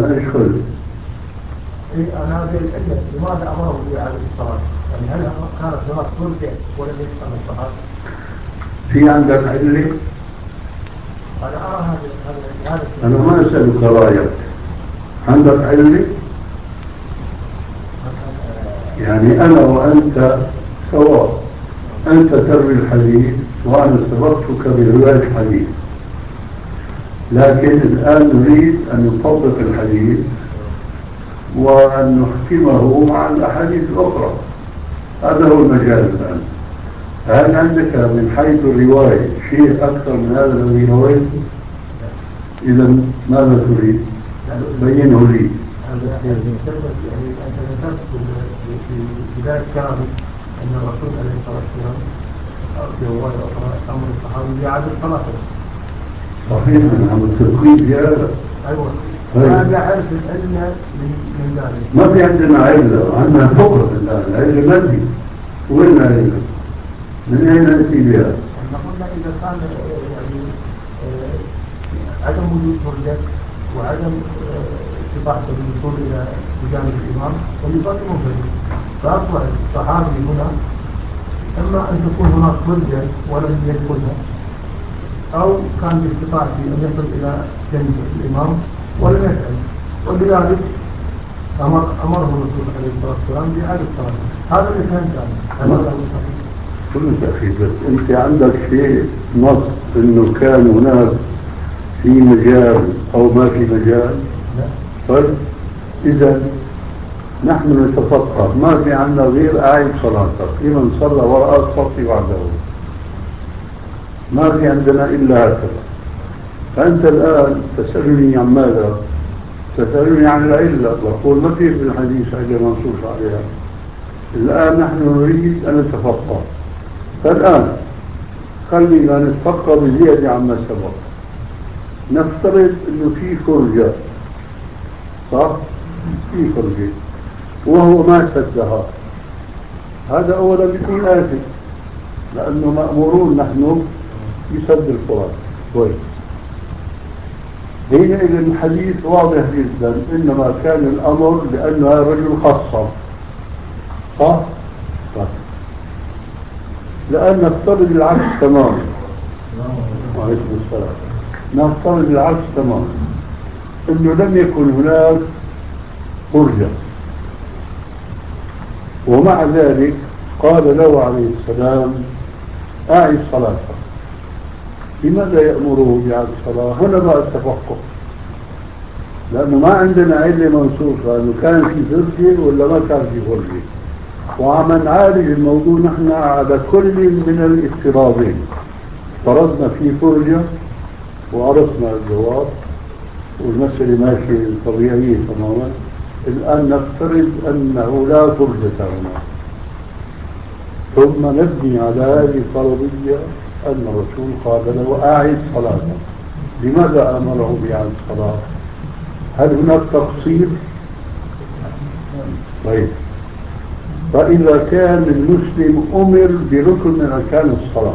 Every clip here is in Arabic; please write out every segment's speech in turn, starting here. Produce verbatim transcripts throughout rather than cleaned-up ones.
أنا أشكل أنا هذه العلة لماذا أمره بإعادة الصلاة؟ يعني هل كانت صلاة ترجع ولم يحصل الصلاة؟ في عندك علة؟ أنا أرى هذا هذا أنا ما أسألك رأيك، عندك علة؟ يعني أنا وأنت سواء، أنت تروي الحديث وأنا سبقتك برواية الحديث، لكن الآن نريد أن نطبق الحديث وأن نحكمه مع الأحاديث الأخرى. هذا هو المجال الآن. هل عندك من حيث الرواية شيء أكثر من هذا الذي رويته؟ إذا ماذا تريد؟ بينه لي. يعني أنت ذكرت في بداية كلامك أن الرسول عليه الصلاة والسلام في رواية أخرى أمر الصحابة بإعادة صلاته. صحيح، نحن متفقين في هذا. أيوة. هذا عرف العلة من ذلك. ما في عندنا علة، عندنا فقر الآن، العلة مادي. وين العلة؟ من أين نأتي بها؟ قلنا إذا كان يعني عدم وجود فرجة وعدم استطاعة الوصول إلى بجانب الإمام والإمام منفرد، فأصبح الصحابي هنا إما أن تكون هناك فرجة ولم يدخلها، أو كان باستطاعته أن يصل إلى جنب الإمام ولم يفعل، ولذلك أمر أمره الرسول عليه الصلاة والسلام بإعادة الصلاة. هذا اللي كان كان كل تأخير. بس أنت عندك شيء نص إنه كان هناك في مجال أو ما في مجال؟ لا. طيب إذا نحن نتفقه، ما في عندنا غير أعيد صلاتك، لمن صلى وراء الصف بعده، ما في عندنا إلا هكذا. فأنت الآن تسألني عن ماذا؟ تسألني عن العلة، وأقول ما في في الحديث علة منصوص عليها. الآن نحن نريد أن نتفقه. فالآن خلينا نتفقه بزيادة عما سبق. نفترض أنه في فرجة، صح؟ في فرجة وهو ما سدها، هذا أولا بيكون آثم، لأنه مأمورون نحن بسد الفرج. كويس. حينئذ الحديث واضح جدا، إنما كان الأمر لأنه هذا رجل خاصة، صح؟ صح. لأن نفترض العكس تماما. وعليكم السلام. نفترض العكس تماما، إنه لم يكن هناك فرجة، ومع ذلك قال له عليه السلام أعد صلاتك. لماذا يأمره بإعادة الصلاة؟ هنا بقى التفقه، لأنه ما عندنا علة منصوصة أنه كان في فرجة ولا ما كان في فرجة، وعم نعالج الموضوع نحن على كل من الافتراضين. فرضنا في فرجة وعرفنا الجواب والمسألة ماشية طبيعية تماما. الآن نفترض أنه لا فرجة هنا، ثم نبني على هذه الفرضية أن الرسول قال له أعد صلاتك. لماذا أمره بإعادة الصلاة؟ هل هناك تقصير؟ طيب، فإذا كان المسلم أمر بركن من أركان الصلاة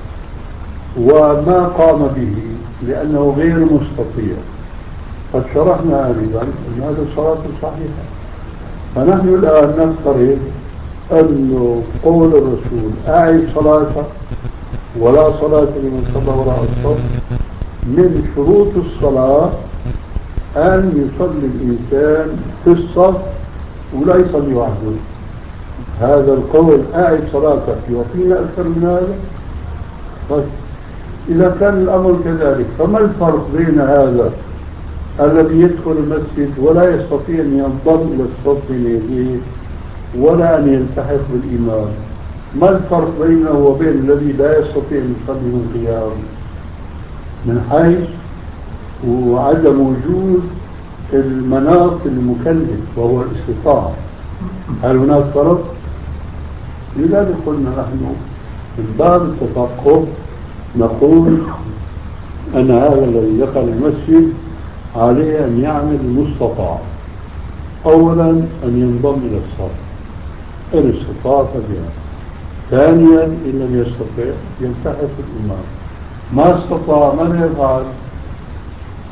وما قام به لأنه غير مستطيع، قد شرحنا آنذا أن هذه الصلاة صحيحة. فنحن الآن نفترض أن قول الرسول أعد صلاتك ولا صلاة لمن صلى وراء الصف، من شروط الصلاة أن يصلي الإنسان في الصف ولا يصلي وحده. هذا القول أعد صلاتك يعطينا أكثر من هذا؟ طيب، إذا كان الأمر كذلك فما الفرق بين هذا الذي يدخل المسجد ولا يستطيع أن ينضم إلى الصف بيده ولا أن يلتحق بالإمام؟ ما الفرق بينه وبين الذي لا يستطيع أن يصلي من قيام؟ من حيث وعدم وجود المناط المكلف وهو الاستطاعة. هل هناك فرق؟ لذلك قلنا نحن من باب التفقه نقول أن هذا الذي دخل المسجد عليه أن يعمل المستطاع. أولا أن ينضم إلى الصف إن استطاع فبها. ثانيا إن لم يستطع يلتحق الإمام. ما استطاع من يفعل؟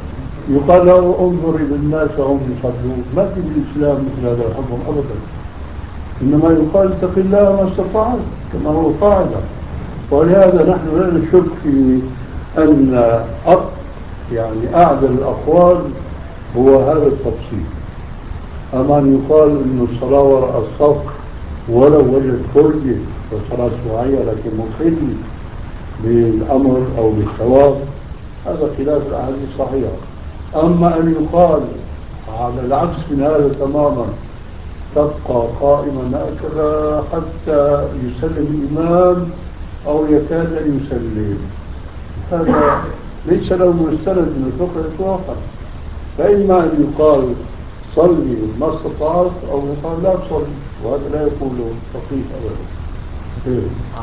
يقال له انظر إلى الناس وهم يصلون، ما في بالإسلام مثل هذا الحكم أبدا، إنما يقال اتق الله ما استطعت كما هو قاعدة. ولهذا نحن لا نشك في أن أق يعني أعدل الأقوال هو هذا التفصيل. أما أن يقال أن الصلاة وراء الصف ولو وجد فرجة وصلاة شرعية لكن مخل بالأمر أو بالثواب، هذا خلاف الأحاديث الصحيحة. أما أن يقال على العكس من هذا تماما، تبقى قائما هكذا حتى يسلم الإمام أو يكاد أن يسلم، هذا ليس له مستند من الفقه إطلاقا. فإما أن يقال صلي ما استطعت أو يقال لا تصلي، وهذا لا يقول فقيه أبدا.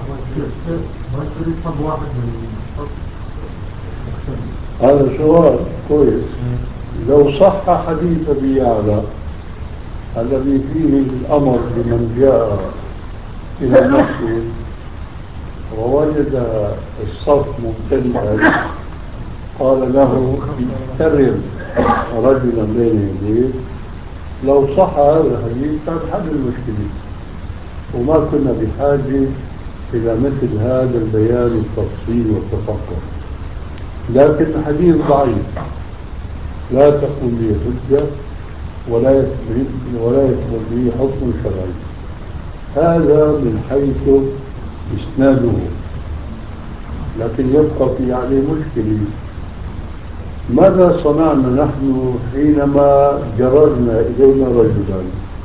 هذا سؤال كويس. لو صح حديث أبي يعلى الذي فيه الأمر بمن جاء إلى المسجد ووجد الصف ممتلئا قال له اكترم رجلا بين يديه، لو صح هذا الحديث كان حل المشكلة وما كنا بحاجة إلى مثل هذا البيان التفصيل والتفقه. لكن الحديث ضعيف لا تقول به حجة ولا يثبت ولا يثبت به حكم شرعي. هذا من حيث إسناده، لكن يبقى في عليه مشكلة. ماذا صنعنا نحن حينما جررنا إلينا رجلا؟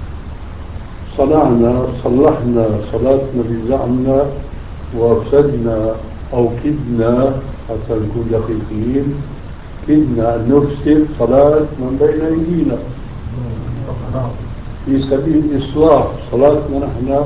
صنعنا صلحنا صلاتنا بزعمنا وافسدنا أو كدنا، حتى نكون دقيقين، كدنا أن نفسد صلاة من بين أيدينا في سبيل إصلاح صلاتنا. نحن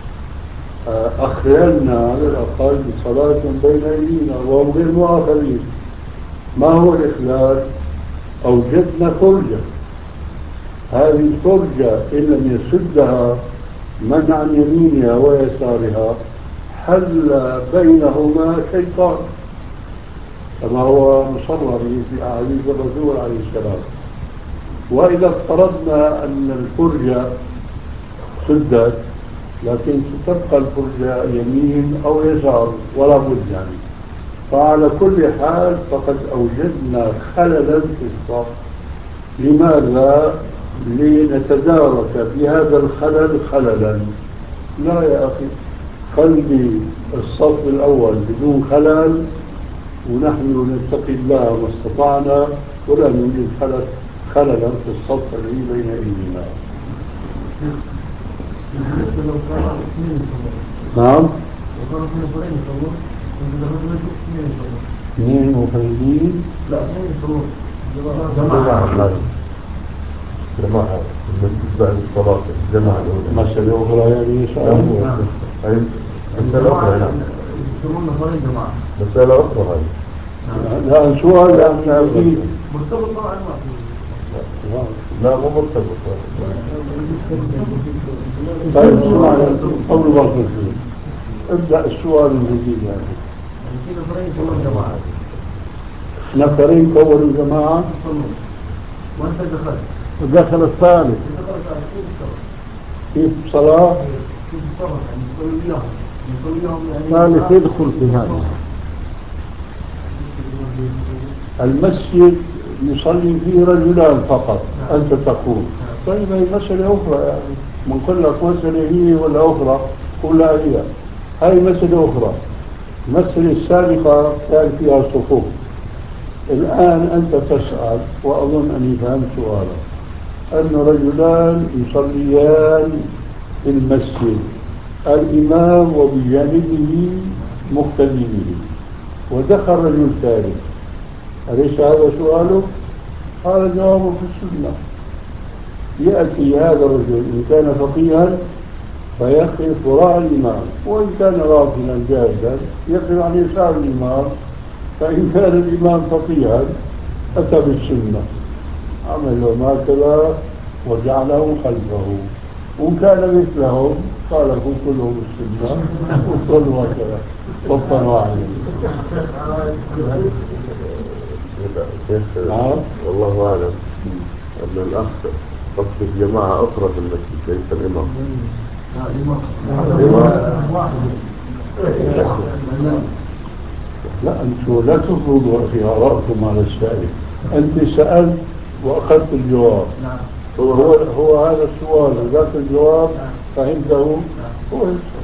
أخللنا على الأقل بصلاة من بين أيدينا وهم غير مؤاخذين. ما هو الإخلال؟ أوجدنا فرجة، هذه الفرجة إن لم يسدها من عن يمينها ويسارها حل بينهما شيطان، كما هو مصرح في أحاديث الرسول عليه السلام. وإذا افترضنا أن الفرجة سدت لكن ستبقى الفرجة يمين أو يسار ولا بد يعني، فعلى كل حال فقد أوجدنا خللا في الصف. لماذا؟ لنتدارك بهذا الخلل خللا. لا يا أخي، خلي الصف الأول بدون خلل ونحن نتقي الله ما استطعنا ولا نوجد خلل خللا في الصف الذي بين أيدينا. نعم. اثنين مفردين؟ لا اثنين يصلون جماعة جماعة بعد الصلاة الجماعة الأولى. مسألة أخرى يعني سؤال. مسألة أخرى نعم. يصلون نفرين جماعة. مسألة أخرى هذه. لا سؤال احنا فيه مرتبط طبعا ما لا مو مرتبط. طيب سؤال قبل ما نفصل ابدأ السؤال الجديد يعني. في نفرين يصلون جماعة. نفرين كونوا جماعة. يصلون. وأنت دخلت. دخل الثالث. كيف صلاة؟ كيف الصلاة؟ يعني يصلوا إياهم. يصلوا إياهم يعني. الثالث يدخل في هذا. المسجد يصلي فيه رجلان فقط، أنت تقول. طيب هي مسألة أخرى يعني، من كل لك مسألة هي ولا أخرى؟ قل لا هي. هاي مسألة أخرى. المسألة السابقة كان فيها صفوف. الآن أنت تسأل وأظن أني فهمت سؤالك، أن رجلان يصليان في المسجد، الإمام وبجانبه مقتديه، ودخل رجل ثالث، أليس هذا سؤالك؟ هذا جوابه في السنة. يأتي هذا الرجل إن كان فقيها فيقف وراء الإمام، وإن كان غافلا جاهلا يقف عن يسار الإمام، فإن كان الإمام فقيها أتى بالسنة عمل لهم هكذا وجعله خلفه، وإن كان مثلهم قال كلهم السنة وصلوا هكذا صفا واحدا. شيخ نعم. والله أعلم أن الأخ قصد الجماعة أخرى في المسجد ليس الإمام. لا أنتم لا تفرضوا خياراتكم على السائل. أنت سألت وأخذت الجواب. هو هو هذا السؤال وذاك الجواب فهمته. هو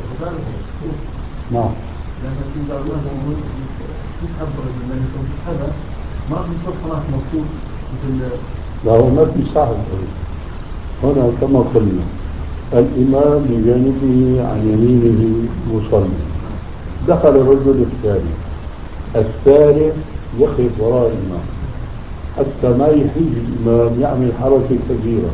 نعم. لأن في بعض الناس تسحب هذا ما بيصير خلاص مبسوط مثل. لا هو ما في صاحب. هنا كما قلنا الإمام بجانبه عن يمينه مصلي. دخل الرجل الثاني الثالث يخرج وراء الإمام حتى ما يحيج الإمام يعمل حركة كبيرة.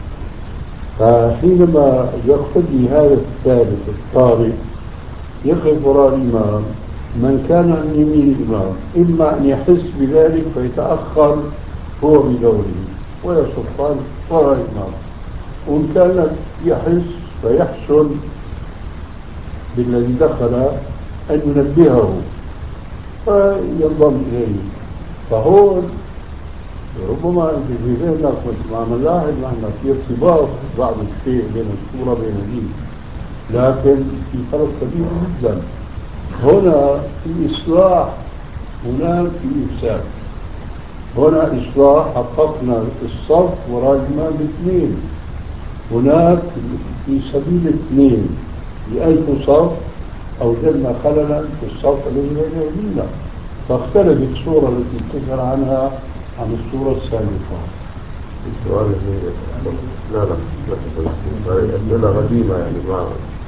فحينما يقتدي هذا الثالث الطارئ يقف وراء الإمام من كان عن يمين الإمام إما أن يحس بذلك فيتأخر هو بدوره ويصف وراء الإمام، وإن كان يحس فيحسن بالذي دخل أن ينبهه فينضم إليه. فهون ربما أنت في ذهنك مع ملاحظ معنا في ارتباط بعض الشيء بين الصورة بين الدين، لكن في فرق كبير جدا. هنا في إصلاح هناك في إفساد. هنا إصلاح حققنا الصف وراء الإمام اثنين، هناك في سبيل اثنين لألف صف أوجدنا خللا في الصف الذي بين يدينا، فاختلفت الصورة التي تذكر عنها عن الصورة السابقة. السؤال لا لا لا أسئلة غريبة يعني ما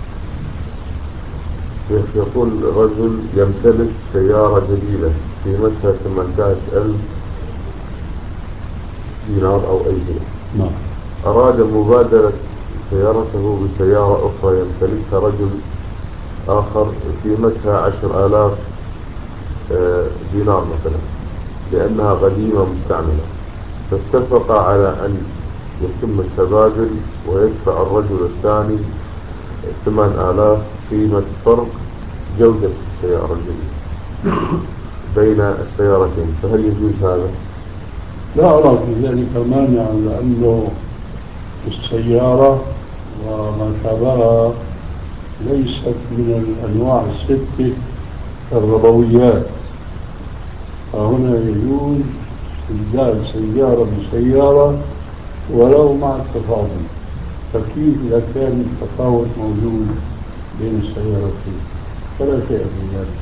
يقول رجل يمتلك سيارة جديدة قيمتها ثمانية عشر ألف دينار أو أي شيء. نعم. أراد مبادلة سيارته بسيارة أخرى يمتلكها رجل آخر قيمتها عشر آلاف دينار مثلا لأنها قديمة مستعملة، فاتفق على أن يتم التبادل ويدفع الرجل الثاني ثمان آلاف قيمة فرق جودة السيارة الجديدة بين السيارتين، فهل يجوز هذا؟ لا أرى في ذلك مانعا، لأنه السيارة وما شابهها ليست من الأنواع الستة الربويات، فهنا يجوز استبدال سيارة بسيارة ولو مع التفاضل. فكيف إذا كان التفاوت موجود بين السيارتين؟ فلا شيء في ذلك.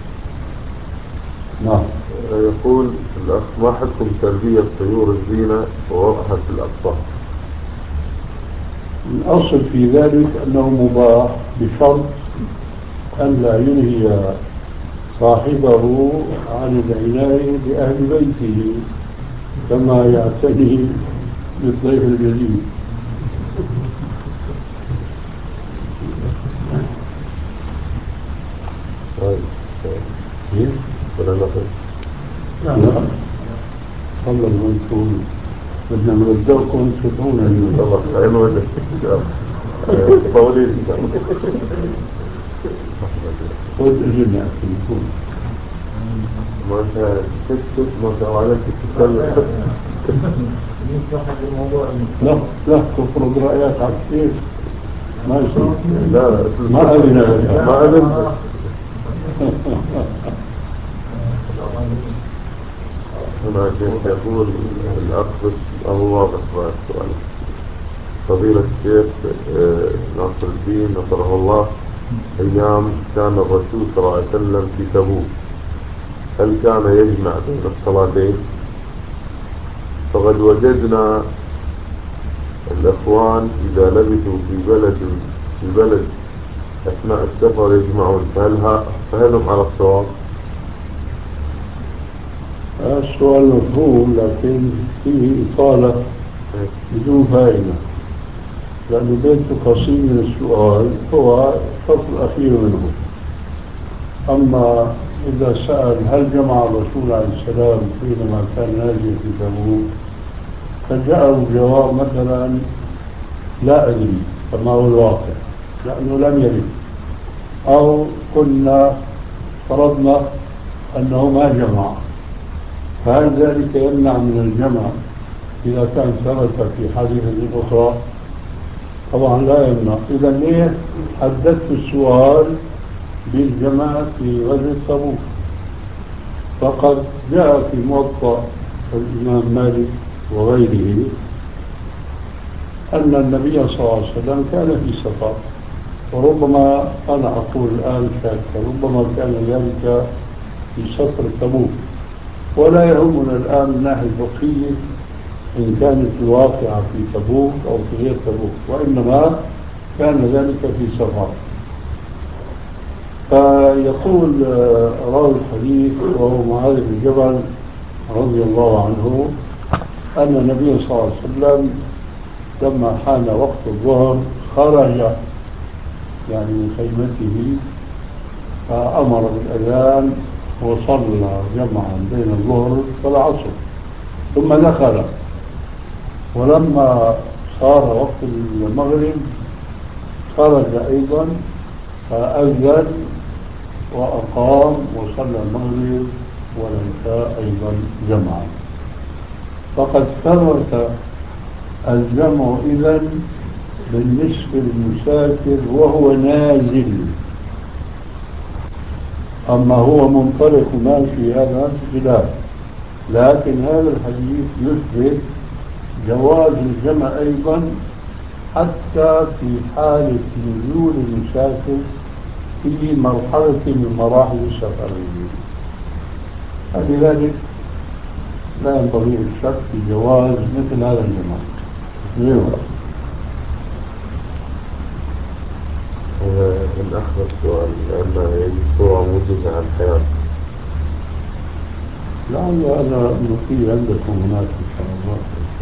نعم. يقول الأخ ما حكم تربية طيور الزينة ووضعها في الأقطار؟ الأصل في ذلك أنه مباح بشرط أن لا ينهي صاحبه عن العناية بأهل بيته كما يعتني بالضيف الجديد. طيب ولا نقل؟ لا صلى المنتون بدنا نرزقكم تدعونا اليوم. الله خير وجهك طولين خذ اجلنا تكون ما انت تكتب ما شاء الله عليك تتكلم. لا لا تفرض رأيك على كيف ما يصير. لا لا ما أذن ما أذن. هنا شيخ يقول الأخ أو واضح بقى السؤال. فضيلة الشيخ ناصر الدين نصره الله، أيام كان الرسول صلى الله عليه وسلم في تبوك هل كان يجمع بين الصلاتين؟ فقد وجدنا الأخوان إذا لبثوا في بلد في بلد أثناء السفر يجمعون، فهل فهل هم على الصواب؟ السؤال مفهوم لكن فيه إطالة بدون فائدة، لأنه بين تفاصيل من السؤال هو الشرط الأخير منه. أما إذا سأل هل جمع الرسول عليه السلام حينما كان نازل في تبوك، فجاءه الجواب مثلا لا أدري كما هو الواقع لأنه لم يرد، أو قلنا فرضنا أنه ما جمع فهل ذلك يمنع من الجمع إذا كان ثبت في حديث أخرى؟ طبعا لا يمنع. إذا ليه حددت السؤال بالجمع في غزوة تبوك؟ فقد جاء في موطأ الإمام مالك وغيره أن النبي صلى الله عليه وسلم كان في سفر، وربما أنا أقول الآن شاكا ربما كان ذلك في سفر تبوك، ولا يهمنا الآن من ناحية الفقهية إن كانت الواقعة في تبوك أو في غير تبوك، وإنما كان ذلك في سفر. فيقول راوي الحديث وهو معاذ بن جبل رضي الله عنه أن النبي صلى الله عليه وسلم لما حان وقت الظهر خرج يعني من خيمته فأمر بالأذان وصلى جمعا بين الظهر والعصر ثم دخل، ولما صار وقت المغرب خرج أيضا فأذن وأقام وصلى المغرب والعشاء أيضا جمعا. فقد ثبت الجمع إذن بالنسبة للمسافر وهو نازل، أما هو منطلق ماشي هذا خلاف. لكن هذا الحديث يثبت جواز الجمع أيضا حتى في حالة نزول المسافر في مرحلة من مراحل السفر. فلذلك لا ينبغي الشك في جواز مثل هذا الجمع. من أخذ السؤال لأن هذه صورة موجزة عن الحياة، لعل أنا نقي عندكم هناك إن شاء الله.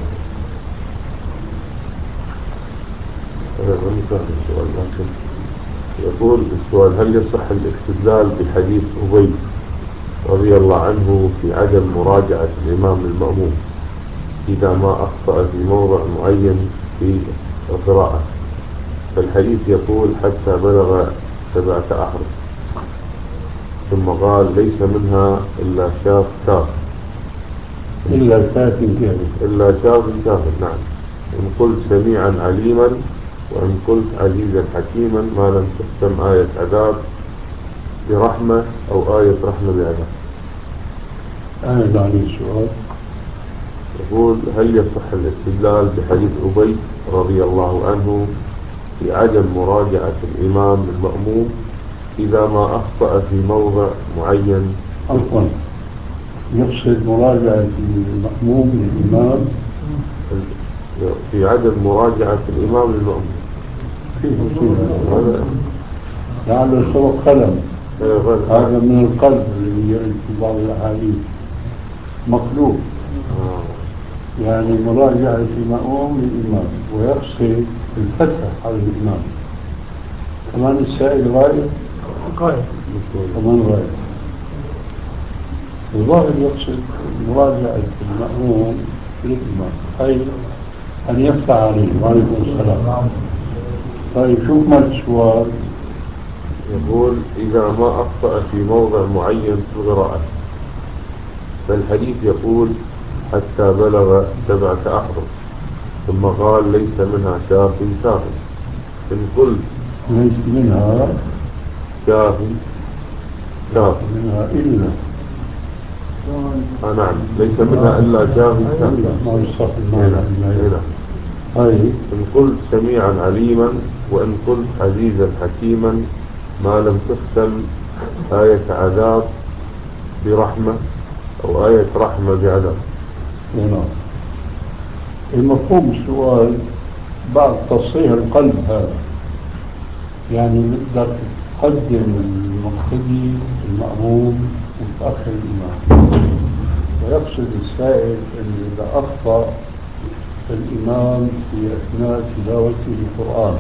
أنا لم أفهم السؤال، لكن يقول السؤال: هل يصح الاستدلال بحديث أبي رضي الله عنه في عدم مراجعة الإمام المأموم إذا ما أخطأ في موضع معين في القراءة؟ فالحديث يقول حتى بلغ سبعة أحرف، ثم قال ليس منها إلا شاف كاف. إلا شاف كاف إلا شاف كاف، نعم. إن قلت سميعا عليما، وإن قلت عزيزا حكيما، ما لم تختم آية عذاب برحمة أو آية رحمة بعذاب. أنا عليه السؤال. يقول: هل يصح الاستدلال بحديث أبي رضي الله عنه في عدم مراجعة الإمام المأموم إذا ما أخطأ في موضع معين؟ عفوا، يقصد مراجعة المأموم للإمام في عدم مراجعة الإمام للمأموم. في مصيبة لعله سبق قلم. هذا من القلب الذي يرد في بعض الأحاديث مقلوب. آه. يعني مراجعة المأموم للإمام ويقصد الفتح على الإمام. كمان السائل غائب؟ غائب. كمان غائب. الظاهر يقصد مراجعة المأموم للإمام، أي أن يفتح عليه. وعليكم السلام. طيب شو ما السؤال؟ يقول: إذا ما أخطأ في موضع معين في القراءة، فالحديث يقول حتى بلغ سبعة أحرف، ثم قال ليس منها شاف كاف. إن قلت ليس منها شاف كاف منها إلا آه نعم، ليس منها إلا شاف كاف. ما يصح المعنى. طيب إن قلت سميعا عليما، وإن قلت عزيزا حكيما، ما لم تختم آية عذاب برحمة أو آية رحمة بعذاب. نعم. المفهوم السؤال بعد تصحيح القلب هذا، يعني بدك تقدم المقتدي المأموم وتأخر الإمام، ويقصد السائل أن إذا أخطأ الإمام في أثناء تلاوته القرآن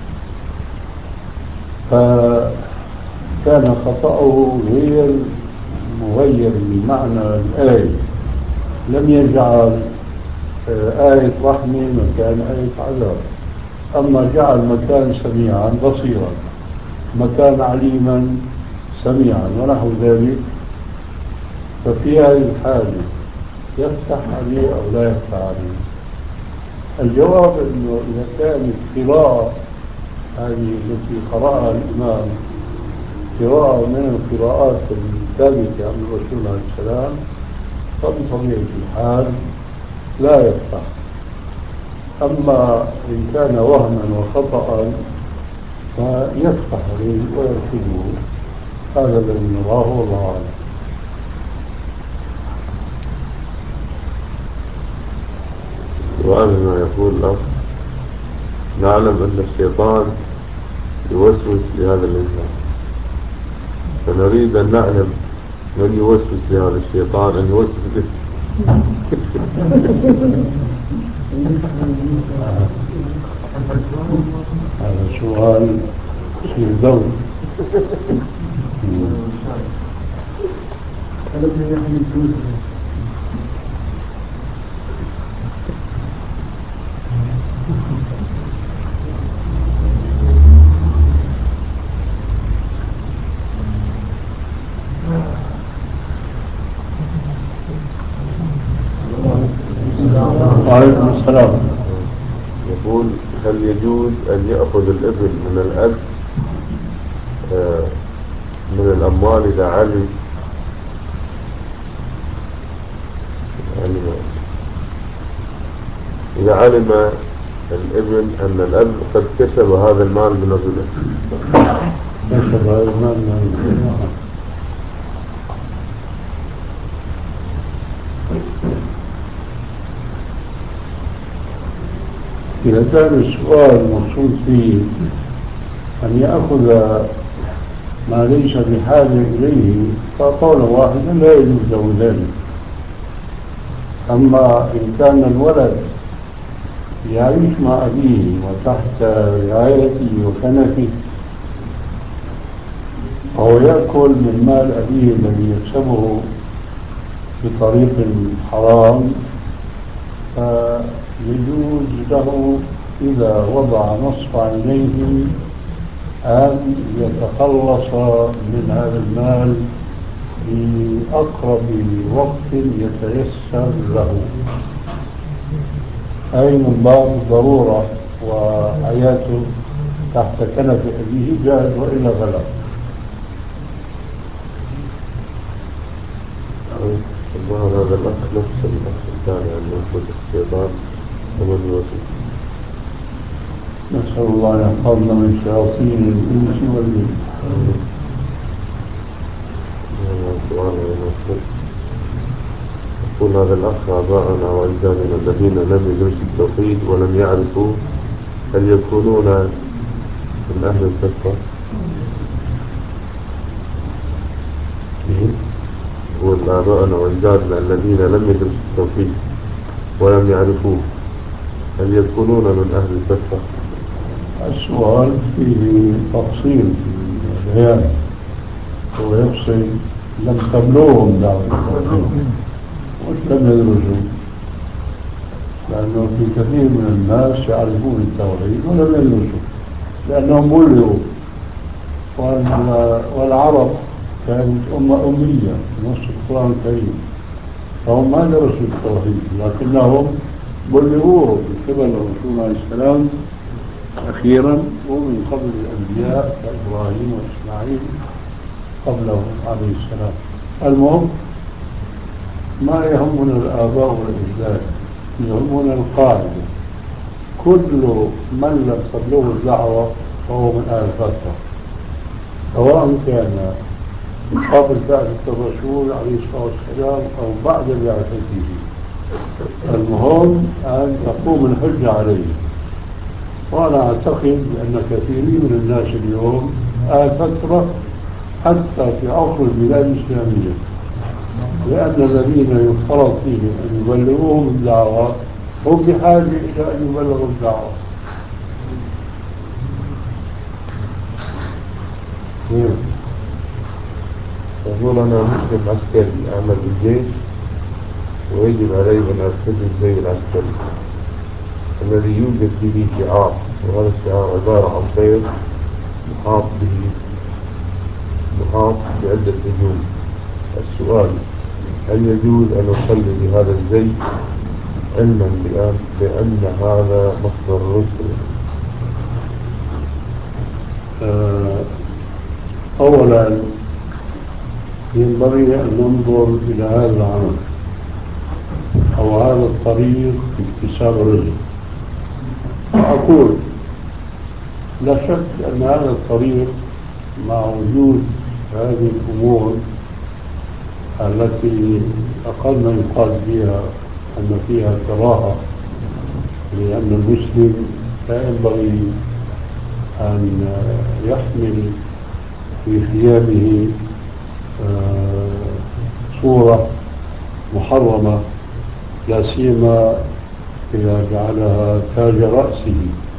فكان خطأه غير مغير لمعنى الآية، لم يجعل آية رحمة مكان آية عذاب، أما جعل مكان سميعا بصيرا، مكان عليما سميعا ونحو ذلك. ففي هذه الحالة يفتح عليه أو لا يفتح عليه؟ الجواب أنه إذا كانت قراءة هذه التي قرأها الإمام قراءة من القراءات الثابتة عن الرسول عليه السلام فبطبيعة الحال لا يفتح. أما إن كان وهما وخطأ فيفتح عليه ويرشده. هذا الذي نراه والله أعلم. وأنا ما يقول الأخ نعلم أن الشيطان يوسوس لهذا الإنسان، فنريد أن نعلم من يوسوس لهذا الشيطان أن يوسوس به. هذا سؤال في دور. وعليكم السلام. يقول هل يجوز أن يأخذ الابن من الأب آه من الأموال إذا علم علم إذا علم الابن أن الأب قد كسب هذا المال من الربا؟ كسب هذا المال من الربا. إذا كان السؤال مقصود فيه أن يأخذ ما ليس بحاجة إليه فقولا واحدا لا يجوز له ذلك. أما إن كان الولد يعيش مع أبيه وتحت رعايته وكنفه أو يأكل من مال أبيه الذي يكسبه بطريق حرام فيجوز له إذا وضع نصف عينيه أن يتخلص من هذا المال في أقرب وقت يتيسر له، أي من باب الضرورة وحياته تحت كنف أبيه جاهز وإلا فلا. هذا الأخ نفس الأخ الثاني عن نفس الشيطان ومن يوسف. نسأل الله أن يحفظنا من شياطين الإنس والجن. يقول هذا الأخ آباءنا وأجدادنا الذين لم يدرسوا التوحيد ولم يعرفوا هل يكونون من أهل الفتوى؟ يقول آباءنا وأجدادنا الذين لم يدرسوا التوحيد ولم يعرفوه هل يكونون من أهل الفتوى؟ السؤال فيه تفصيل في البيان، هو يفصل لم تبلغهم دعوة التوحيد وش لم يدرسوا، لأنه في كثير من الناس يعرفون التوحيد ولم يدرسوا لأنهم بلغوا، والعرب كانت أمة أمية نص القرآن الكريم فهم ما درسوا التوحيد لكنهم بلغوه من قبل الرسول عليه السلام أخيرا ومن قبل الأنبياء كإبراهيم وإسماعيل قبله عليه السلام. المهم ما يهمنا الآباء والأجداد، يهمنا القاعدة كل من لم تبلغه الدعوة فهو من أهل الفتوى سواء كان قبل بعثة الرسول عليه الصلاة والسلام أو بعد بعثته. المهم أن تقوم الحجة عليه، وأنا أعتقد أن كثيرين من الناس اليوم أهل فترة حتى في عصر البلاد الإسلامية، لأن الذين يفترض فيهم أن يبلغوهم الدعوة هم بحاجة إلى أن يبلغوا الدعوة. يقول أنا مسلم عسكري أعمل بالجيش ويجب علي أن ألتزم زي العسكري الذي يوجد به شعار، وهذا الشعار عبارة عن طير محاط به محاط بعدة نجوم. السؤال هل يجوز أن أصلي بهذا الزي علما بأن, بأن هذا مصدر الرسل؟ آه أولا ينبغي أن ننظر إلى هذا العمل أو هذا الطريق في اكتساب الرزق. وأقول لا شك أن هذا الطريق مع وجود هذه الأمور التي أقل ما يقال فيها أن فيها كراهة، لأن المسلم لا ينبغي أن يحمل في ثيابه صورة محرمة، لا سيما إذا جعلها تاج رأسه.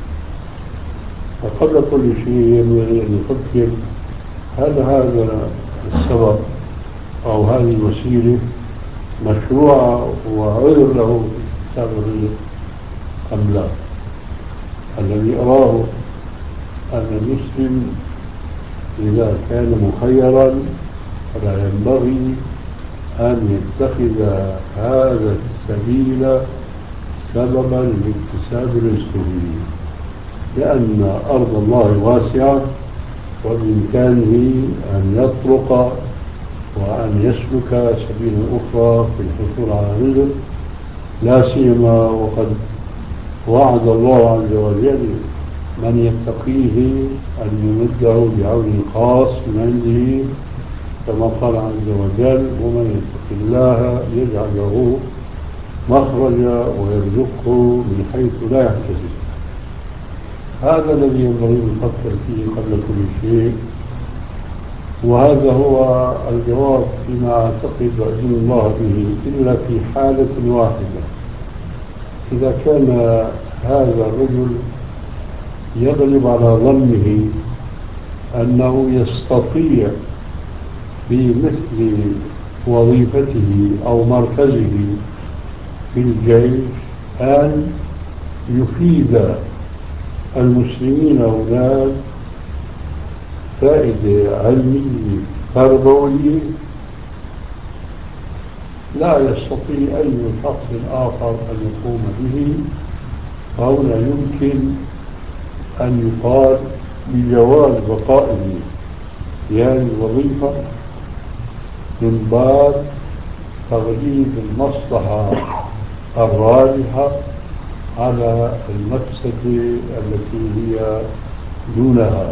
فقبل كل شيء ينبغي أن يفكر هل هذا السبب أو هذه الوسيلة مشروعة وعذر له في كتاب الرزق أم لا. الذي أراه أن المسلم إذا كان مخيرا فلا ينبغي أن يتخذ هذا السبيل سببا لاكتساب رزقه، لأن أرض الله واسعة وبإمكانه أن يطرق وأن يسلك سبيلا أخرى في الحصول على رزق، لا سيما وقد وعد الله عز وجل من يتقيه أن يمده بعون خاص من عنده، كما قال عز وجل ومن يتق الله يجعل له مخرجا ويرزقه من حيث لا يحتسب. هذا الذي ينبغي أن نفكر فيه قبل كل شيء، وهذا هو الجواب فيما أعتقد وأذن الله به، إلا في حالة واحدة، إذا كان هذا الرجل يغلب على ظنه أنه يستطيع بمثل وظيفته أو مركزه في الجيش أن يفيد المسلمين هناك فائدة علمية تربوية لا يستطيع أي شخص آخر أن يقوم به، فهنا يمكن أن يقال بجواز بقائه في هذه الوظيفة من باب تغليب المصلحة الراجحة على المفسدة التي هي دونها.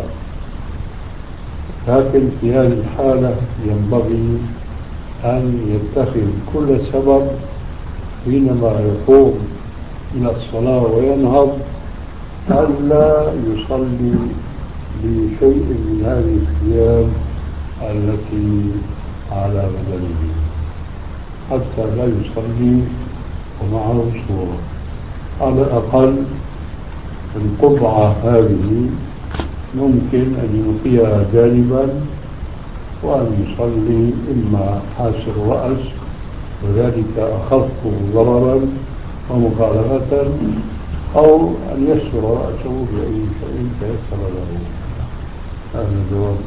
لكن في هذه الحالة ينبغي أن يتخذ كل سبب حينما يقوم إلى الصلاة وينهض ألا يصلي بشيء من هذه الثياب التي على بدنه، حتى لا يصلي ومعه صورة. على الأقل القبعة هذه ممكن أن يلقيها جانبا وأن يصلي إما حاسر الرأس وذلك أخف ضررا ومخالفة، أو أن يسر رأسه بأي شيء تيسر له. هذا الجواب.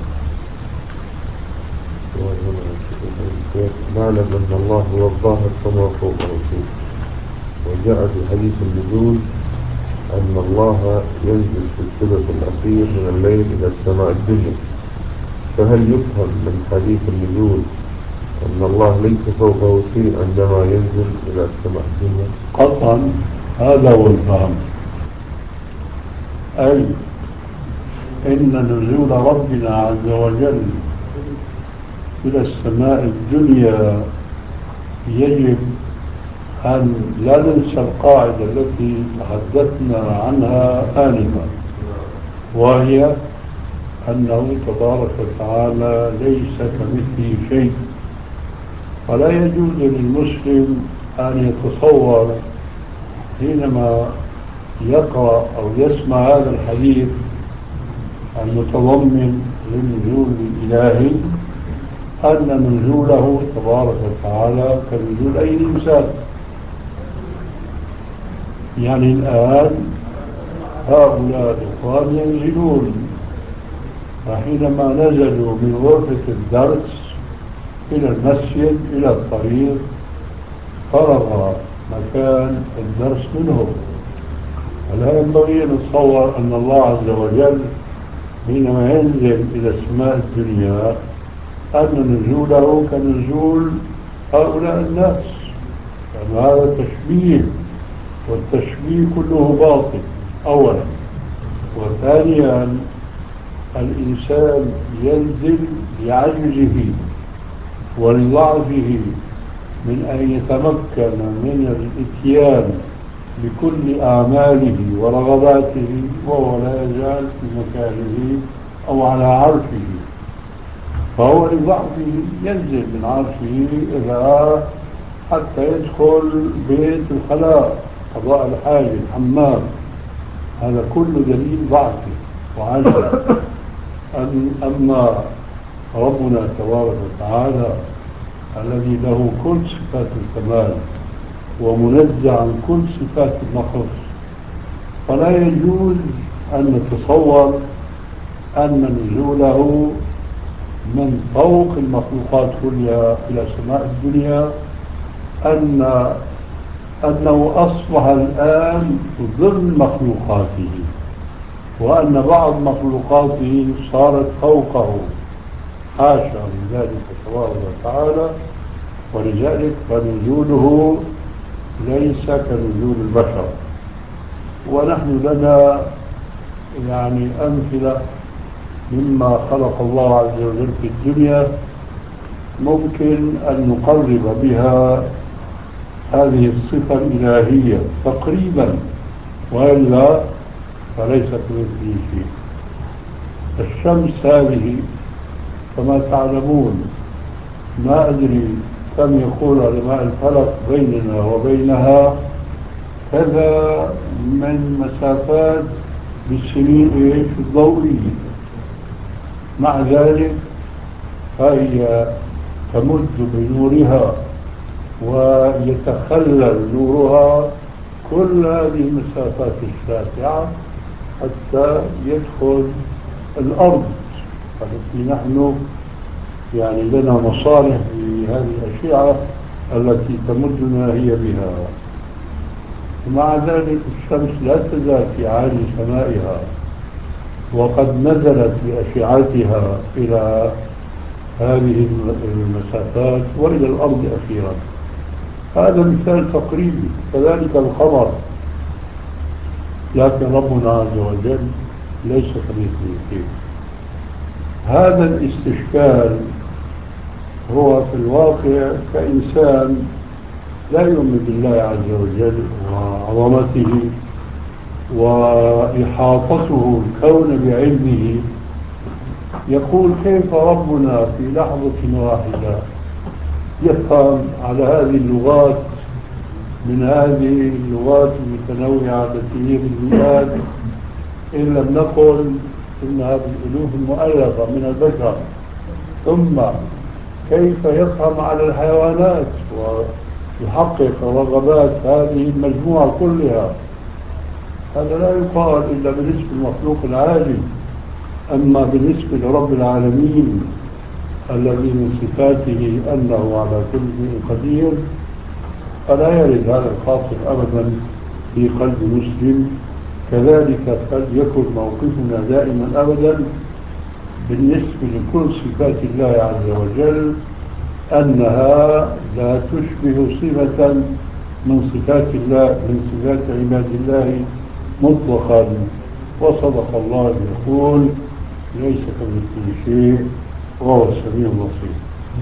نعلم أن الله هو الظاهر كما فوق رسول، وجاء في حديث النزول أن الله ينزل في الثلث الأخير من الليل إلى السماء الدنيا، فهل يفهم من حديث النزول أن الله ليس فوقه شيء عندما ينزل إلى السماء الدنيا؟ قطعا هذا هو الفهم، أي إن نزول ربنا عز وجل إلى السماء الدنيا يجب أن لا ننسى القاعدة التي تحدثنا عنها آنفا، وهي أنه تبارك وتعالى ليس كمثله شيء، فلا يجوز للمسلم أن يتصور حينما يقرأ أو يسمع هذا الحديث المتضمن للنزول الإلهي أن نزوله تبارك وتعالى كنزول أي إنسان. يعني الآن هؤلاء الإخوان ينزلون، فحينما نزلوا من غرفة الدرس إلى المسجد إلى الطريق فرغ مكان الدرس منه. ولا ينبغي أن نتصور أن الله عز وجل حينما ينزل إلى السماء الدنيا أن نزوله كنزول هؤلاء الناس، لأن هذا تشبيه، والتشبيه كله باطل أولا. وثانيا الإنسان ينزل لعجزه ولضعفه من أن يتمكن من الإتيان بكل أعماله ورغباته، وهو لا يزال في مكانه أو على عرشه، فهو لضعفه ينزل من عرشه إلى حتى يدخل بيت الخلاء قضاء الحاجة الحمام. هذا كله دليل ضعفه وعجزه. أما ربنا تبارك وتعالى الذي له كل صفات الكمال ومنزه عن كل صفات النقص، فلا يجوز أن نتصور أن نزوله من فوق المخلوقات كلها إلى سماء الدنيا أن أنه أصبح الآن ضمن مخلوقاته، وأن بعض مخلوقاته صارت فوقه، حاشا من ذلك تبارك وتعالى. ولذلك فنزوله ليس كنزول البشر. ونحن لنا يعني أمثلة مما خلق الله عز وجل في الدنيا ممكن أن نقرب بها هذه الصفة الإلهية تقريبا، وإلا فليس كمثله شيء. الشمس هذه كما تعلمون، ما أدري كم يقول علماء الفلك بيننا وبينها كذا من مسافات بالسنين إيش الضوئية، مع ذلك فهي تمد بنورها ويتخلل نورها كل هذه المسافات الشاسعة حتى يدخل الأرض التي نحن يعني لنا مصالح في هذه الأشعة التي تمدنا هي بها. ومع ذلك الشمس لا تزال في عالي سمائها، وقد نزلت بأشعتها إلى هذه المسافات وإلى الأرض أخيرا. هذا مثال تقريبي. كذلك القمر، لكن ربنا عز وجل ليس كمثله شيء. هذا الاستشكال هو في الواقع كإنسان لا يؤمن بالله عز وجل وعظمته وإحاطته الكون بعلمه، يقول كيف ربنا في لحظة واحدة يفهم على هذه اللغات من هذه اللغات المتنوعة التي هي بالمئات، إن لم نقل إنها بالألوف المؤلفة من البشر، ثم كيف يفهم على الحيوانات ويحقق رغبات هذه المجموعة كلها. هذا لا يقال إلا بالنسبة للمخلوق العالي. أما بالنسبة لرب العالمين الذي من صفاته أنه على كل شيء قدير، فلا يرد هذا الخاطر أبدا في قلب مسلم. كذلك فليكن موقفنا دائما أبدا بالنسبة لكل صفات الله عز وجل أنها لا تشبه صفة من صفات الله من صفات عباد الله مطلقا. وصدق الله يقول ليس كمثله شيء وهو السميع البصير.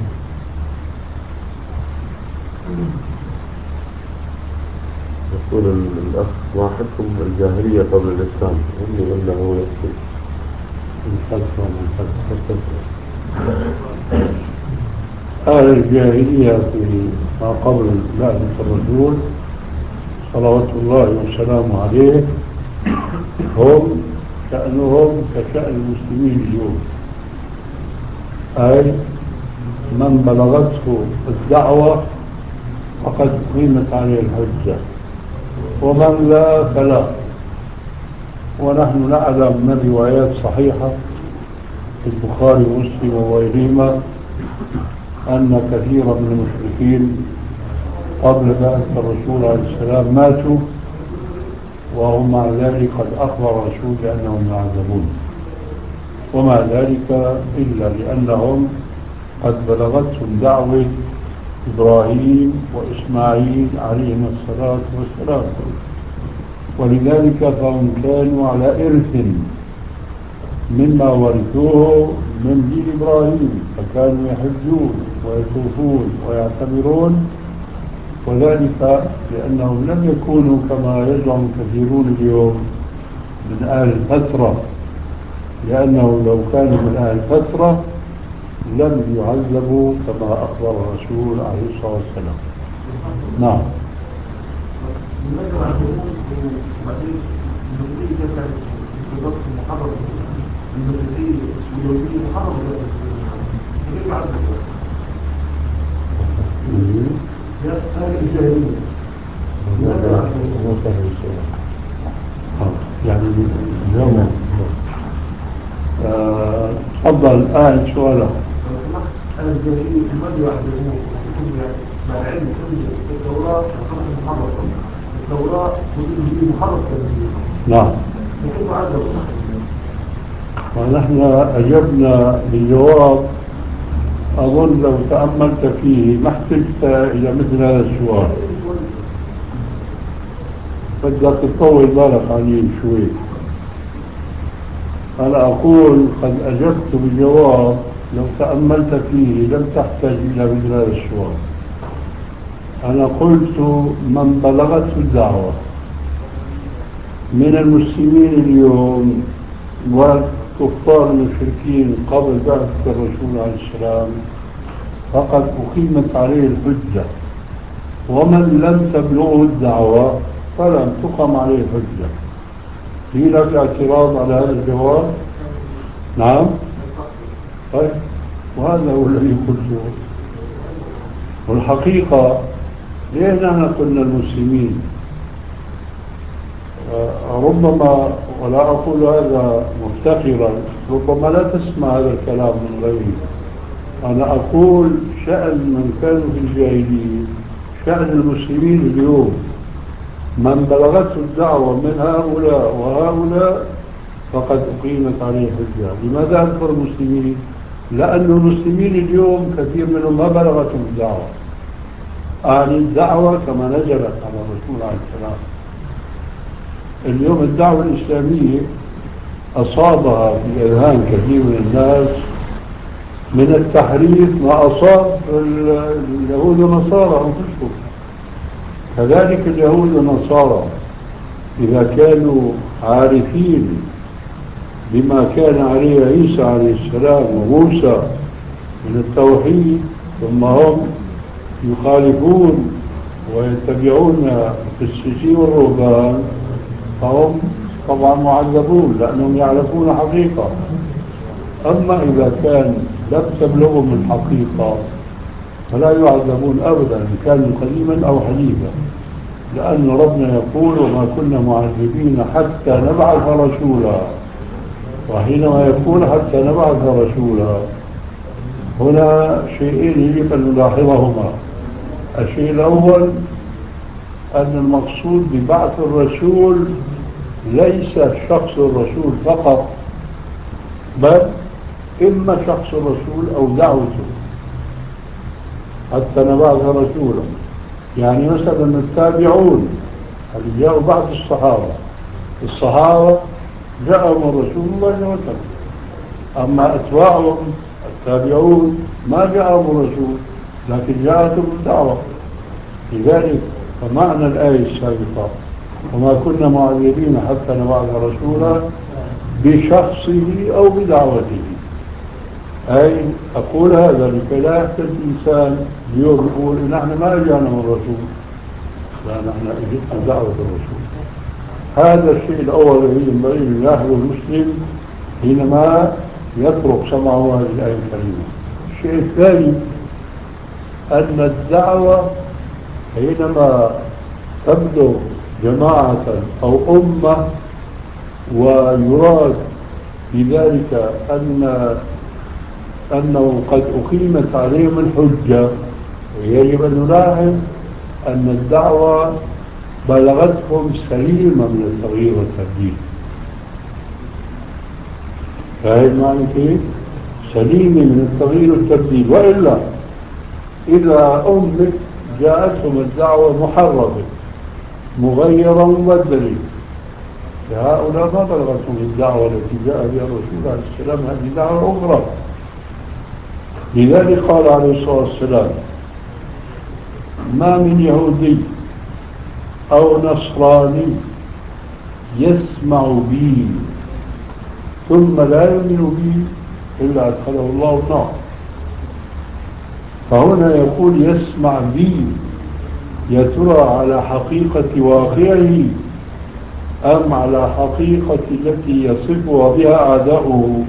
يقول الأخ ما حكم الجاهلية قبل الإسلام؟ إني إلا هو يكفي. أهل الجاهلية في ما قبل بعثة الرسول صلوات الله وسلامه عليه هم شأنهم كشأن المسلمين اليوم، أي من بلغته الدعوة فقد قيمت عليه الحجة، ومن لا فلا. ونحن نعلم من روايات صحيحة في البخاري ومسلم وغيرهما أن كثيرا من المشركين قبل بعثة الرسول عليه السلام ماتوا وهم مع ذلك قد أخبر الرسول بأنهم يعذبون، ومع ذلك إلا لأنهم قد بلغتهم دعوة إبراهيم وإسماعيل عليهما الصلاة والسلام، ولذلك فهم كانوا على إرث مما ورثوه من جيل إبراهيم، فكانوا يحجون ويطوفون ويعتمرون، وذلك لأنهم لم يكونوا كما يزعم كثيرون اليوم من أهل الفترة، لأنه لو كانوا من أهل الفترة لم يعذبوا كما أخبر الرسول عليه الصلاة والسلام. نعم. يعني اليوم تفضل الآن سؤالك. الجاهلية ما يعذبون مع العلم التوراة محرفة، التوراة محرفة. نعم. وكيف عذبوا؟ ونحن أجبنا بالجواب أظن لو تأملت فيه ما احتجت إلى مثل هذا السؤال، بدك تطول بالك عليه شوي. أنا أقول قد أجبت بالجواب لو تأملت فيه لم تحتاج إلى مثل هذا السؤال. أنا قلت من بلغته الدعوة من المسلمين اليوم وكفار المشركين قبل بعثة الرسول عليه السلام فقد أقيمت عليه الحجة، ومن لم تبلغه الدعوة فلم تقم عليه الحجة. في لك اعتراض على هذا الجواب؟ نعم. طيب، وهذا هو الذي قلته. والحقيقة ليه نحن قلنا المسلمين؟ ربما، ولا أقول هذا مفتخرا، ربما لا تسمع هذا الكلام من غيري. أنا أقول شأن من كانوا في الجاهلية شأن المسلمين اليوم، من بلغته الدعوة من هؤلاء وهؤلاء فقد أقيمت عليه حجة. لماذا أذكر المسلمين؟ لأن المسلمين اليوم كثير منهم ما بلغتهم الدعوة، أهل الدعوة كما نزلت على الرسول عليه السلام. اليوم الدعوة الإسلامية أصابها في أذهان كثير من الناس من التحريف ما أصاب اليهود والنصارى أنفسهم. كذلك اليهود والنصارى إذا كانوا عارفين بما كان عليه عيسى عليه السلام وموسى من التوحيد، ثم هم يخالفون ويتبعون في السجي والرهبان، فهم طبعا معذبون لأنهم يعرفون حقيقة. أما إذا كان لم تبلغهم الحقيقة فلا يعذبون أبدا، إن كانوا قديما أو حديثا، لأن ربنا يقول وما كنا معذبين حتى نبعث رسولا. وحينما يقول حتى نبعث رسولا هنا شيئين يجب أن نلاحظهما. الشيء الأول أن المقصود ببعث الرسول ليس شخص الرسول فقط، بل إما شخص الرسول أو دعوته حتى نبعث رسولا. يعني مثلا التابعون اللي جاءوا بعد الصحابة، الصحابة جاءهم الرسول الله عليه وسلم، أما أتباعهم التابعون ما جاءهم الرسول لكن جاءتهم الدعوة. لذلك فمعنى الآية السابقة وما كنا معذبين حتى نبعث رسولا بشخصه أو بدعوته، أي أقول هذا لكي لا يحتاج الإنسان اليوم يقول نحن ما أجانا من الرسول، لا، نحن أجبنا دعوة الرسول. هذا الشيء الأول الذي ينبغي أن يلاحظه المسلم حينما يترك سمعه هذه الآية الكريمة. الشيء الثاني أن الدعوة حينما تبلغ جماعة أو أمة ويراد بذلك أن أنه قد أقيمت عليهم الحجة، ويجب أن نلاحظ أن الدعوة بلغتهم سليمة من التغيير والتبديل. فاهم معنى كيف؟ سليمة من التغيير والتبديل. وإلا إذا أمك جاءتهم الدعوة محرفة مغيرة مبدلة، فهؤلاء ما بلغتهم الدعوة التي جاء بها الرسول عليه السلام، هذه دعوة أخرى. لذلك قال عليه الصلاة والسلام: ما من يهودي أو نصراني يسمع بي ثم لا يؤمن بي إلا أدخله الله النار. فهنا يقول يسمع بي، يا ترى على حقيقة واقعه أم على حقيقة التي يصفها بها أعداؤه؟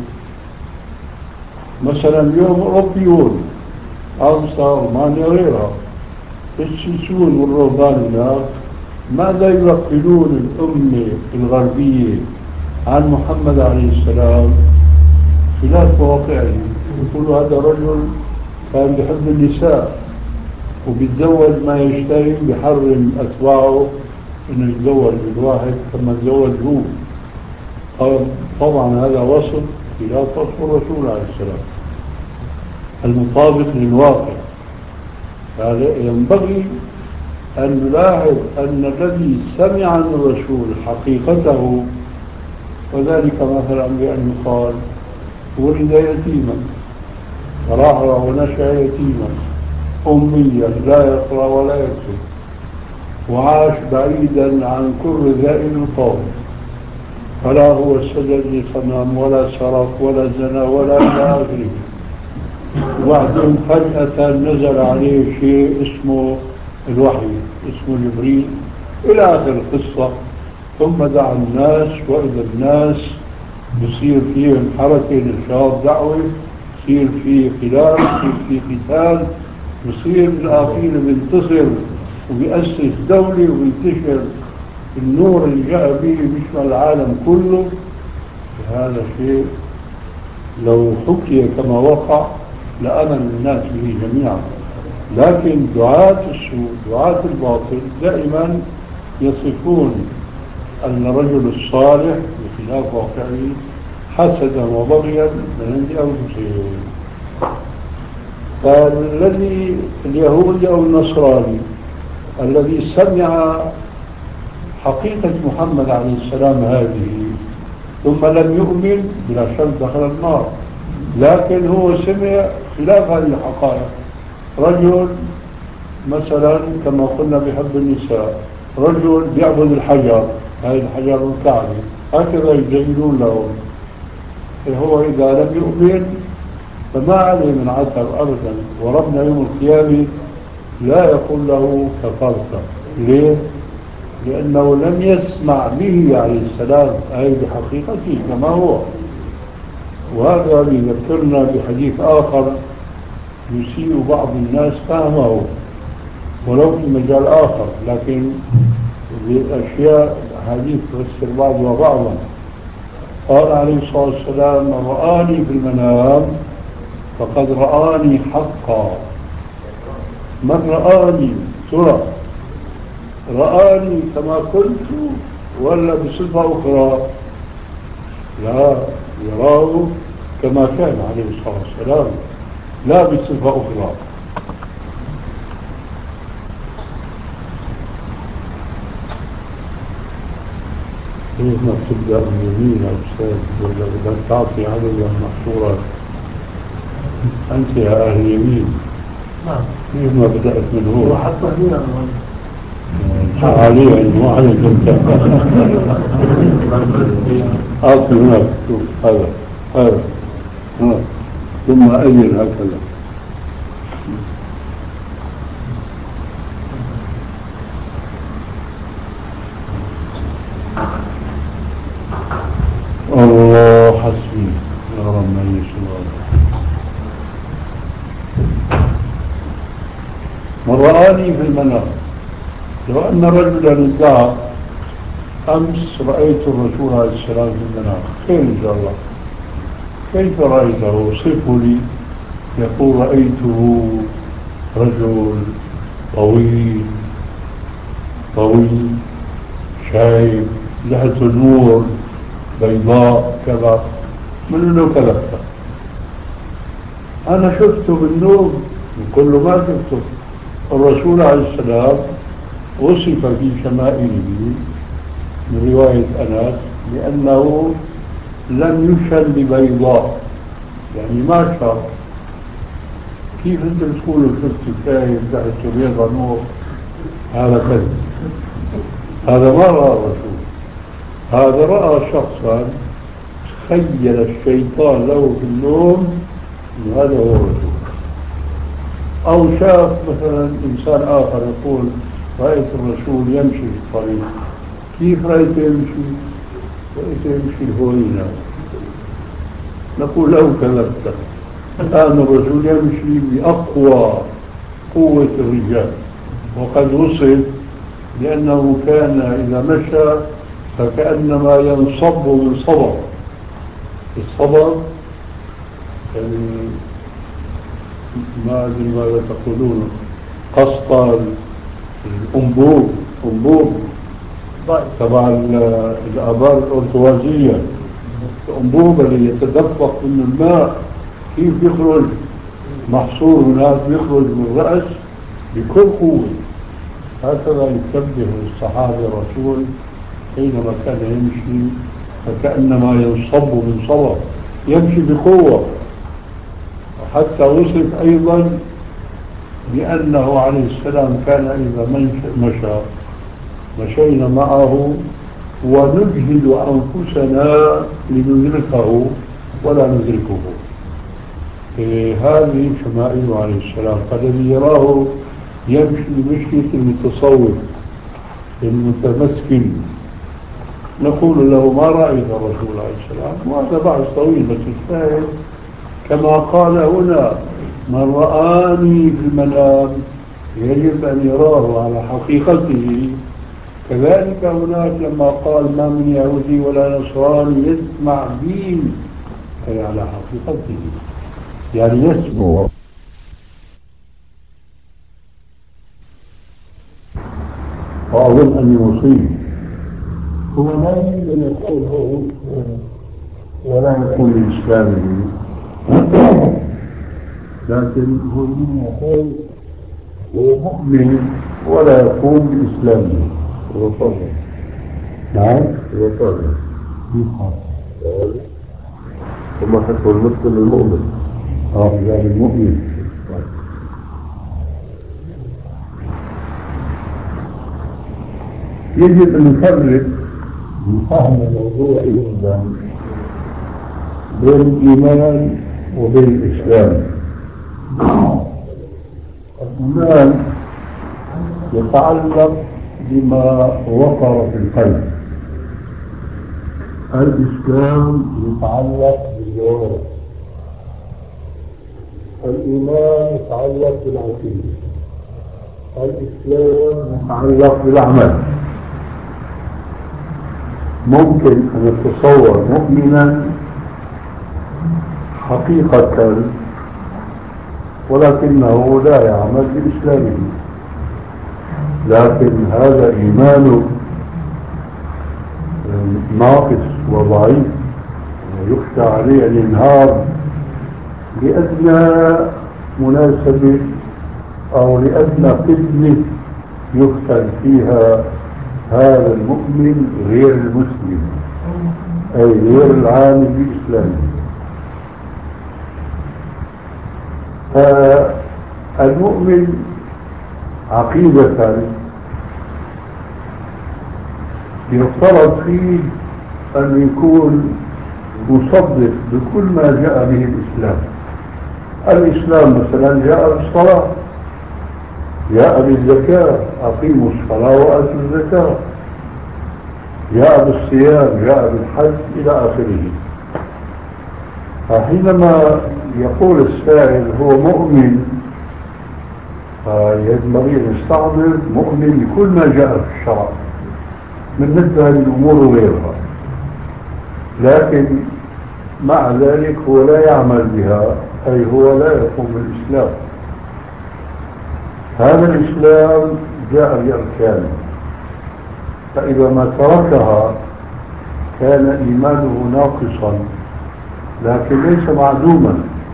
مثلا اليوم أوروبيون أمصار ألمانيا غيرها، السيسون والرهبان هناك ماذا ينقلون الأمة الغربية عن محمد عليه السلام؟ خلاف واقعه. يقولوا هذا رجل كان بحب النساء وبيتزوج ما يشتهي، بحرم أتباعه إنه يتزوج بالواحد كما تزوج هو. طبعا هذا وصف خلاف وصف الرسول عليه السلام المطابق للواقع. هذا ينبغي أن نلاحظ أن الذي سمع عن الرسول حقيقته، وذلك مثلا بأن يقال ولد يتيما راح ونشأ يتيما أميا لا يقرأ ولا يكتب، وعاش بعيدا عن كل ذائل القوم، فلا هو سجد لصنم ولا سرق ولا زنا ولا إلى آخره. وبعدين فجأة نزل عليه شيء اسمه الوحي، اسمه جبريل إلى آخر القصة. ثم دعا الناس، وإذا الناس بصير فيهم حركة نشاط دعوة، بصير فيه خلاف، بصير فيه قتال، بصير بالآخير بينتصر وبيأسس دولة وبينتشر النور اللي جاء به بيشمل العالم كله. هذا شيء لو حكي كما وقع لآمن الناس به جميعا. لكن دعاة السوء دعاة الباطل دائما يصفون أن الرجل الصالح بخلاف واقعه حسدا وبغيا من عند أنفسهم. فالذي اليهودي أو النصراني الذي سمع حقيقة محمد عليه السلام هذه ثم لم يؤمن بلا شك دخل النار. لكن هو سمع خلاف هذه الحقائق. رجل مثلا كما قلنا بحب النساء، رجل بيعبد الحجر، هذه الحجر الكعبة، هكذا يجيلون له. هو إذا لم يؤمن فما عليه من عثر أبدا، وربنا يوم القيامة لا يقول له كفرت. ليه؟ لأنه لم يسمع به عليه السلام أي بحقيقته كما هو. وهذا يذكرنا بحديث آخر يسيء بعض الناس فهمه ولو في مجال آخر، لكن بأشياء حديث تفسر بعضها بعضا. قال عليه الصلاة والسلام: من رآني في المنام فقد رآني حقا. من رآني ترى رآني كما كنت ولا بصفة أخرى؟ لا، يراه كما كان عليه الصلاة والسلام لا بصفة أخرى. كيف ما تبدأ من يمين يا أستاذ ولا بدك تعطي عدد محصورات؟ أنت يا أهل اليمين. نعم. كيف ما بدأت من هو؟ وحتى هنا عليه أنه عليك أنت. أعطي هناك، شوف هذا هذا هذا ثم أجل هكذا. الله حسبي يا رب من يسوع. من رآني في المنام. لو أن رجلا ادعى أمس رأيت الرسول عليه السلام في المنام، خير إن شاء الله. كيف رأيته؟ صفه لي. يقول رأيته رجل طويل طويل شايب لحيته نور بيضاء كذا، من انه كذبت. انا شفته بالنوم، يقول له ما شفته. الرسول عليه السلام وصف في شمائله من رواية أنس لأنه لم يشل ببيضاء، يعني ما شاف. كيف انت تقول شفت شايب لحيته بيضاء نور؟ هذا كذب، هذا ما رأى الرسول، هذا رأى شخصا تخيل الشيطان له في النوم إن هذا هو الرسول. أو شاف مثلا إنسان آخر يقول رأيت الرسول يمشي في الطريق. كيف رأيته يمشي؟ رأيته يمشي الهوينة. نقول له كذبت. الآن الرسول يمشي بأقوى قوة الرجال، وقد وصف لأنه كان إذا مشى فكأنما ينصب بالصبر. الصبر يعني ما أدري ماذا تقولون، قسط الأنبوب، أنبوب تبع الآبار الأرتوازية، الأنبوب اللي يتدفق من الماء كيف يخرج محصور هناك، يخرج من الرأس بكل قوة. هكذا يشبه الصحابة الرسول حينما كان يمشي فكأنما ينصب من صبر، يمشي بقوة. وحتى وصف أيضا بأنه عليه السلام كان إذا مشى مشينا معه ونجهد أنفسنا لندركه ولا ندركه. إيه هذه شمائل عليه السلام. فالذي يراه يمشي مشية المتصوف المتمسكن نقول له ما رأيت الرسول عليه السلام؟ وهذا بحث طويل، بس الشاهد كما قال هنا من رآني في المنام يجب أن يراه على حقيقته. كذلك هناك لما قال ما من يهودي ولا نصراني يسمع بي، أي على حقيقته، يعني يسمع. وأظن أني مصيب. هو لا يريد أن يقوله ولا يكون الإسلامي، لكن هو يقول ويؤمن ولا يقوم بإسلامه. وطنه. نعم وطنه. وما حكوا المسلم المؤمن. اه يعني المؤمن. يجب أن نفرق بفهم الموضوع جدا بين الإيمان وبين الإسلام. الإيمان يتعلق بما وقر في القلب، الإسلام يتعلق بالجوارح. الإيمان يتعلق بالعقيدة، الإسلام يتعلق بالأعمال. ممكن أن نتصور مؤمنا حقيقة ولكنه لا يعمل بإسلامه، لكن هذا إيمانه ناقص وضعيف ويخشى عليه الانهار لأدنى مناسبة أو لأدنى فتنة يفتن فيها هذا المؤمن غير المسلم، أي غير العامل بإسلامه. فالمؤمن عقيدة يفترض فيه أن يكون مصدق بكل ما جاء به الإسلام. الإسلام مثلا جاء بالصلاة، جاء بالزكاة، أقيموا الصلاة وآتوا الزكاة، جاء بالصيام، جاء بالحج إلى آخره. فحينما يقول السائل هو مؤمن، فينبغي أن يستعمل مؤمن بكل ما جاء في الشرع من مثل هذه الأمور وغيرها، لكن مع ذلك هو لا يعمل بها أي هو لا يقوم بالإسلام. هذا الإسلام جاء بأركانه، فإذا ما تركها كان إيمانه ناقصا لكن ليس معدوما.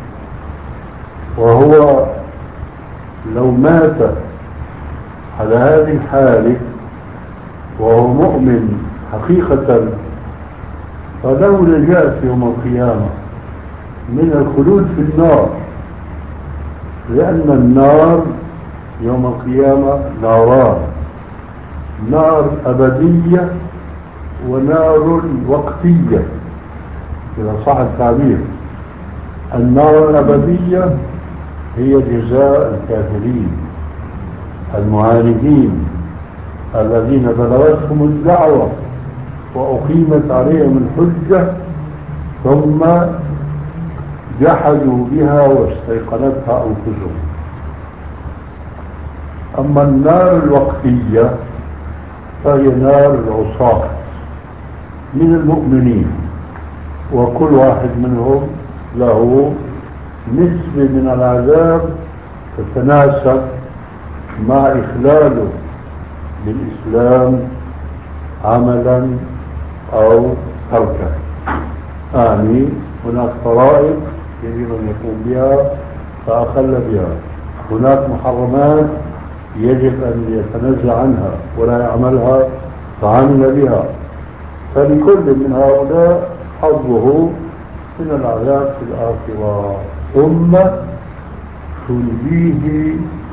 وهو لو مات على هذه الحالة وهو مؤمن حقيقة فله نجاة يوم القيامة من الخلود في النار، لأن النار يوم القيامة ناران، نار أبدية ونار وقتية إذا صح التعبير. النار الأبدية هي جزاء الكافرين المعاندين الذين بلغتهم الدعوة وأقيمت عليهم الحجة ثم جحدوا بها واستيقنتها أنفسهم. أما النار الوقتية فهي نار العصاة من المؤمنين، وكل واحد منهم له نسبة من العذاب تتناسب مع إخلاله بالإسلام عملا أو تركا. يعني هناك فرائض يجب أن يقوم بها فأخل بها، هناك محرمات يجب أن يتنزع عنها ولا يعملها فعمل بها، فلكل من هؤلاء حظه من العذاب في الآخرة. ثم تنجيه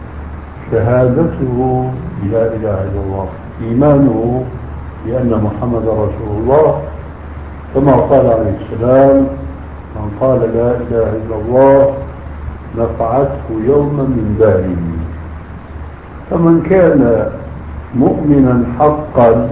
شهادته لا إله إلا الله، إيمانه بأن محمد رسول الله، كما قال عليه السلام: من قال لا إله إلا الله نفعته يوما من داره. فمن كان مؤمنا حقا،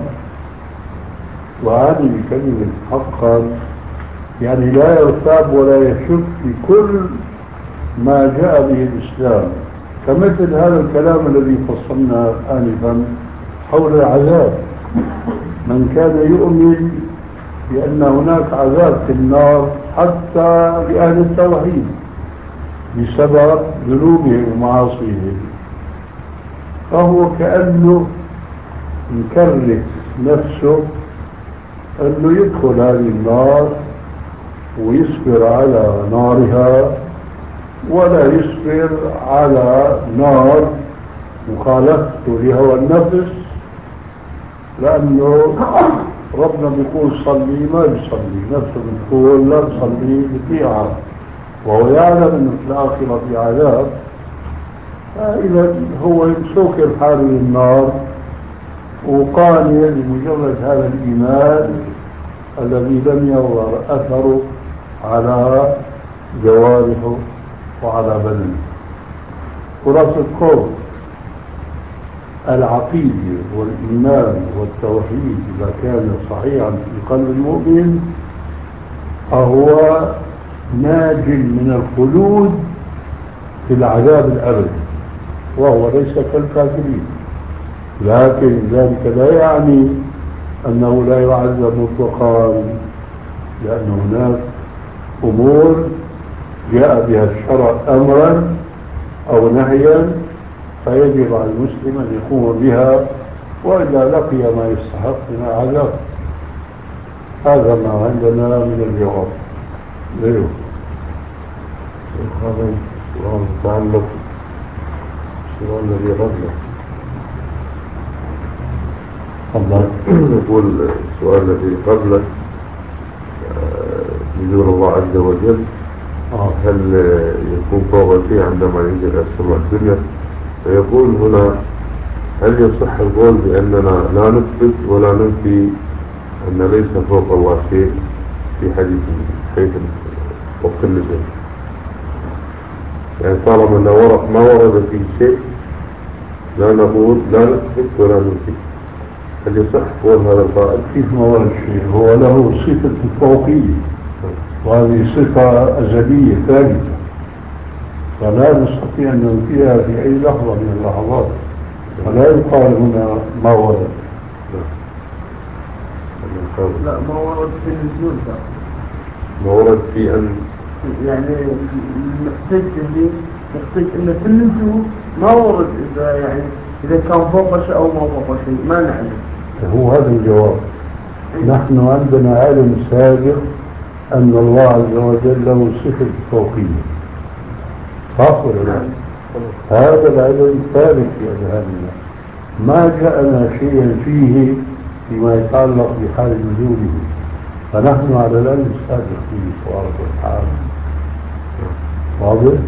وهذه كلمة حقا يعني لا يرتاب ولا يشك في كل ما جاء به الإسلام، كمثل هذا الكلام الذي فصلنا آنفا حول العذاب. من كان يؤمن بأن هناك عذاب في النار حتى لأهل التوحيد بسبب ذنوبهم ومعاصيهم، فهو كأنه مكرس نفسه أنه يدخل هذه النار ويصبر على نارها ولا يصبر على نار مخالفته لهوى النفس، لأنه ربنا بيقول صلي ما بيصلي، نفسه بتقول لا تصلي بطيعة، وهو يعلم أنه في الآخرة في عذاب. فإذا هو سوكر حاله للنار وقانع لمجرد هذا الإيمان الذي لم يظهر أثره على جوارحه وعلى بدنه. خلاصة القول: العقيدة والإيمان والتوحيد إذا كان صحيحا في قلب المؤمن فهو ناج من الخلود في العذاب الأبدي، وهو ليس كالكافرين. لكن ذلك لا يعني أنه لا يعذب مطلقا، لأن هناك أمور جاء بها الشرع أمرا أو نهيا فيجب على المسلم أن يقوم بها، وإذا لقي ما يستحق من عذاب. هذا ما عندنا من الجواب. غيره هذا السؤال متعلق السؤال الذي قبله. الله يقول السؤال الذي قبله: نزول الله عز وجل هل يكون فوق الشيء عندما ينزل السماء الدنيا؟ فيقول هنا: هل يصح القول بأننا لا نثبت ولا ننفي أن ليس فوق الله شيء في حديث حيث وكل شيء؟ يعني طالما أن ورق ما ورد فيه شيء لا نقول لا نثبت ولا ننفي. هل يصح قول هذا القائل؟ كيف ما ورد شيء؟ هو له صفة الفوقية، وهذه صفة أزلية ثابتة، فلا نستطيع أن ننفيها في أي لحظة من اللحظات، فلا يقال هنا ما ورد. لا ما ورد في النزول، ما ورد في أن يعني المحتج اللي يحتج إن كل الجهود ما ورد إذا يعني إذا كان فوق شيء أو ما فوق شيء ما نعلم. هو هذا الجواب. نحن عندنا علم سابق أن الله عز وجل له صفة فوقية، صح ولا لا؟ هذا العلم ثابت في أذهاننا، ما جاءنا شيئا فيه فيما يتعلق بحال نزوله، فنحن على العلم السابق فيه سبحانه وتعالى. واضح؟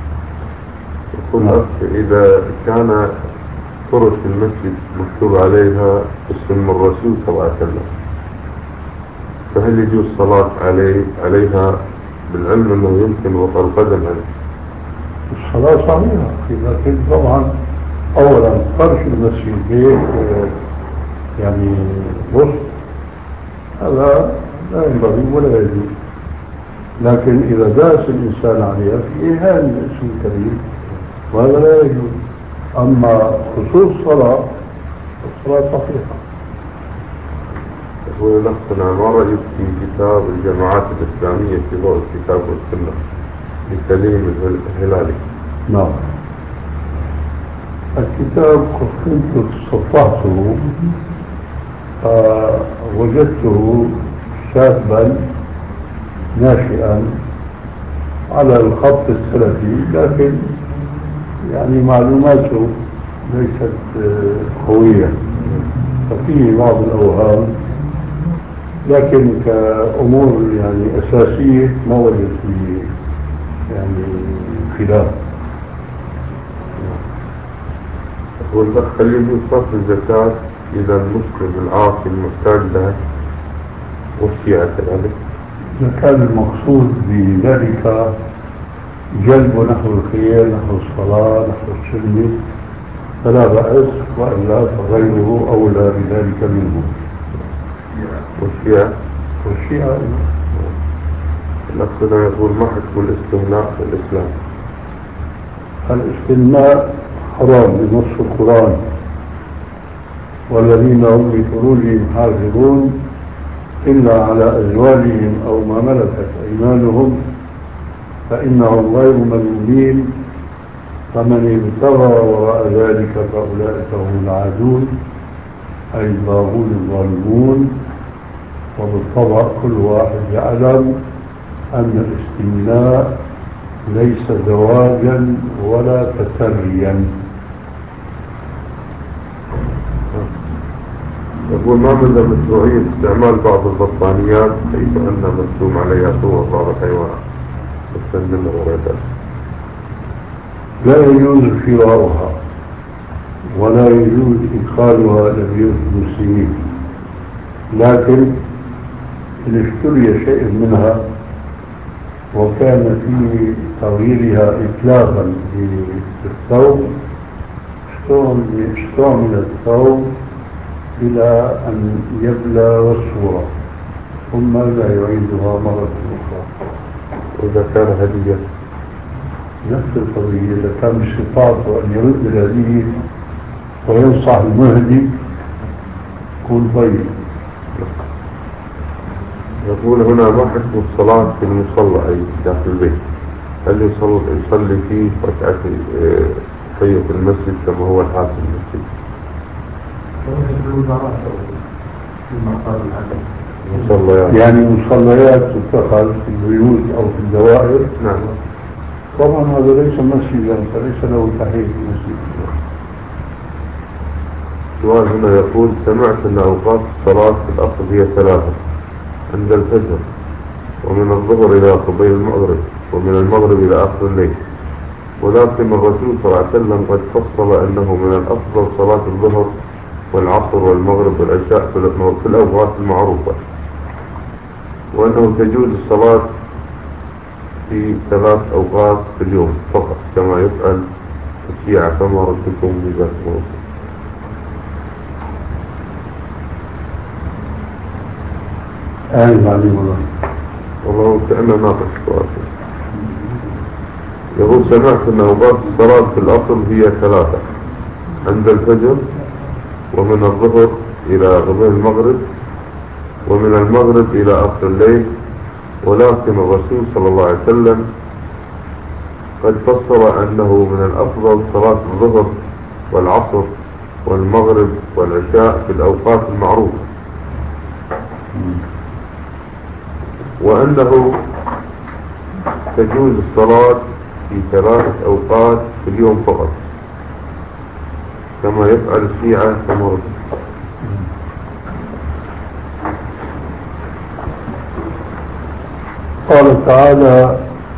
يقول إذا كان فرش المسجد مكتوب عليها اسم الرسول صلى الله عليه وسلم، فهل يجوز الصلاة عليه عليها بالعلم أنه يمكن وضع القدم عليه؟ الصلاة صحيحة، لكن طبعا أولا فرش المسجد بيت يعني وسط هذا لا ينبغي ولا يجوز، لكن إذا داس الإنسان عليها في إهانة الاسم الكريم وهذا لا يجوز. أما خصوص الصلاة الصلاة صحيحة. يقول نفسنا ما رأيك في كتاب الجماعات الإسلامية في ضوء الكتاب والسنة لسليم الهلالي؟ نعم، الكتاب كنت صفحته آه وجدته شابا ناشئا على الخط السلفي، لكن يعني معلوماته ليست قوية، ففيه بعض الأوهام، لكن كأمور يعني أساسية ما وجدت فيه يعني خلاف. والأخ اللي يجوز صرف الزكاة إذا المسلم العاصي المحتاج لها والشيعة كذلك؟ إذا كان المقصود بذلك جلب نحو الخير نحو الصلاة نحو السنة فلا بأس، وإلا فغيره أولى بذلك منه. والشيعة؟ والشيعة الأخ يقول ما حكم الاستهناء في الإسلام؟ الاستهناء حرام بنص القرآن، والذين هم لفروجهم حافظون إلا على أزواجهم أو ما ملكت أيمانهم فإنهم غير ملومين، فمن ابتغى وراء ذلك فأولئك هم العادون أي الضاغون الظالمون. وبالطبع كل واحد يعلم أن الاستمناء ليس زواجا ولا تسريا. يقول ما مدى مشروعية استعمال بعض البطانيات حيث أن مرسوم عليها صور بعض الحيوانات والسن وغيرها؟ لا يجوز شراؤها ولا يجوز إدخالها لبيوت المسلمين، لكن إن اشتري شيء منها وكان في تغييرها إتلافا للثوب استعمل الثوب إلى أن يبلى الصورة ثم لا يعيدها مرة أخرى. وإذا كان هدية نفس القضية، إذا كان بصفاته أن يرد الهدية وينصح المهدي يكون طيب. يقول هنا ما حكم الصلاة في المصلى أي داخل البيت؟ هل يصلي, يصلي فيه ركعة تحية المسجد كما هو الحال في المسجد؟ مصليات يعني مصليات تتخذ في البيوت أو في الدوائر. نعم. طبعا هذا ليس مسجدا فليس له تحية المسجد. سؤال هنا يقول سمعت أن أوقات الصلاة في الأصل هي ثلاثة عند الفجر ومن الظهر إلى قبيل المغرب ومن المغرب إلى آخر الليل، ولكن الرسول صلى الله عليه وسلم قد فصل أنه من الأفضل صلاة الظهر والعصر والمغرب والعشاء في الأوقات المعروفة، وأنه تجوز الصلاة في ثلاث أوقات في اليوم فقط كما يفعل الشيعة، فما ردكم بذلك الموضوع؟ آه معلوم الله والله كأنه ناقص السؤال. يقول سمعت أن أوقات الصلاة في الأصل هي ثلاثة عند الفجر ومن الظهر إلى قبيل المغرب ومن المغرب إلى آخر الليل، ولكن الرسول صلى الله عليه وسلم قد فسر أنه من الأفضل صلاة الظهر والعصر والمغرب والعشاء في الأوقات المعروفة، وأنه تجوز الصلاة في ثلاثة أوقات في اليوم فقط كما يفعل الشيعة المغرب. قال تعالى: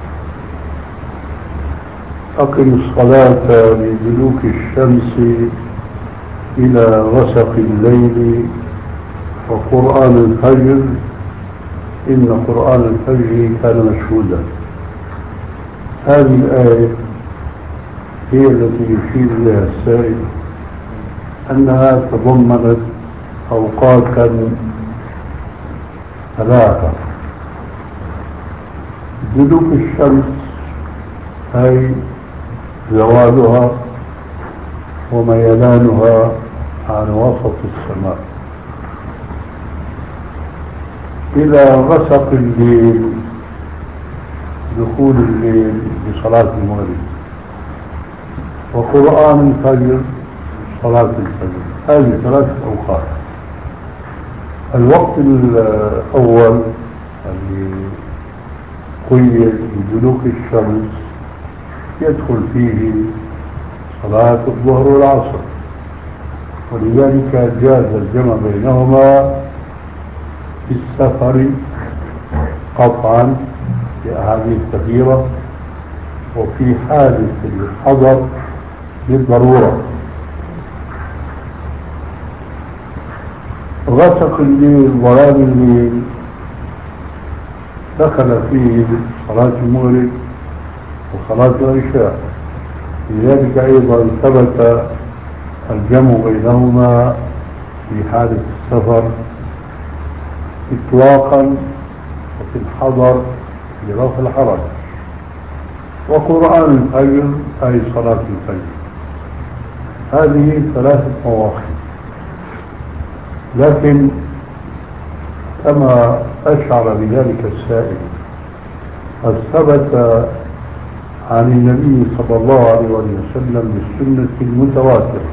أقم الصلاة لدلوك الشمس إلى غسق الليل وقرآن الفجر إن قرآن الفجر كان مشهودا. هذه الآية هي التي يشير إليها السائل أنها تضمنت أوقاتا ثلاثة: دلوك الشمس أي زوالها وميلانها عن وسط السماء، إلى غسق الليل دخول الليل بصلاة المغرب، وقرآن الفجر صلاة الفجر. هذه ثلاثة أوقات. الوقت الأول اللي قيد بدلوك الشمس يدخل فيه صلاة الظهر والعصر، ولذلك جاز الجمع بينهما في السفر قطعا في أحاديث كثيرة، وفي حادث الحضر للضرورة. غسق الليل ظلام الليل دخل فيه صلاة المغرب وصلاة العشاء، لذلك أيضا ثبت الجمع بينهما في حالة السفر إطلاقا وفي الحضر لرفع الحرج. وقرآن الفجر أي صلاة الفجر. هذه ثلاثة مواقف، لكن كما أشعر بذلك السائل قد ثبت عن النبي صلى الله عليه وسلم بالسنة المتواترة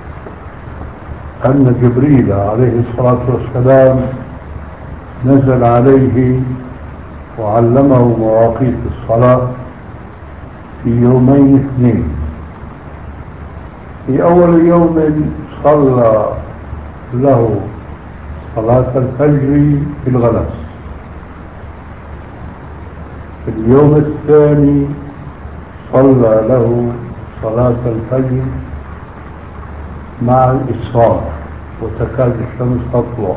أن جبريل عليه الصلاة والسلام نزل عليه وعلمه مواقيت الصلاة في يومين اثنين. في أول يوم صلى له صلاة الفجر في الغلس، في اليوم الثاني صلى له صلاة الفجر مع الإسفار وتكاد الشمس تطلع،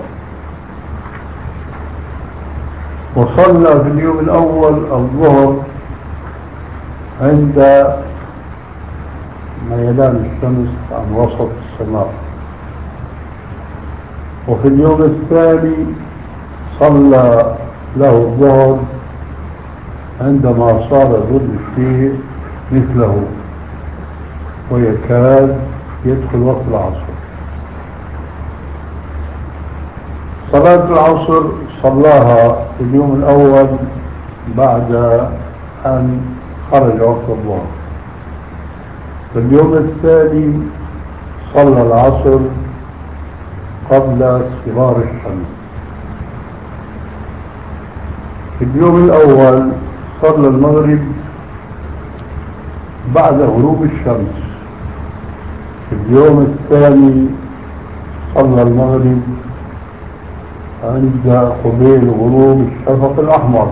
وصلى في اليوم الأول الظهر عند ميلان الشمس عن وسط السماء، وفي اليوم الثاني صلى له الظهر عندما صار ظل فيه مثله ويكاد يدخل وقت العصر. صلاة العصر صلاها في اليوم الأول بعد أن خرج وقت الظهر. في اليوم الثاني صلى العصر قبل اصفرار الشمس. في اليوم الأول صلى المغرب بعد غروب الشمس. في اليوم الثاني صلى المغرب عند قبيل غروب الشفق الأحمر.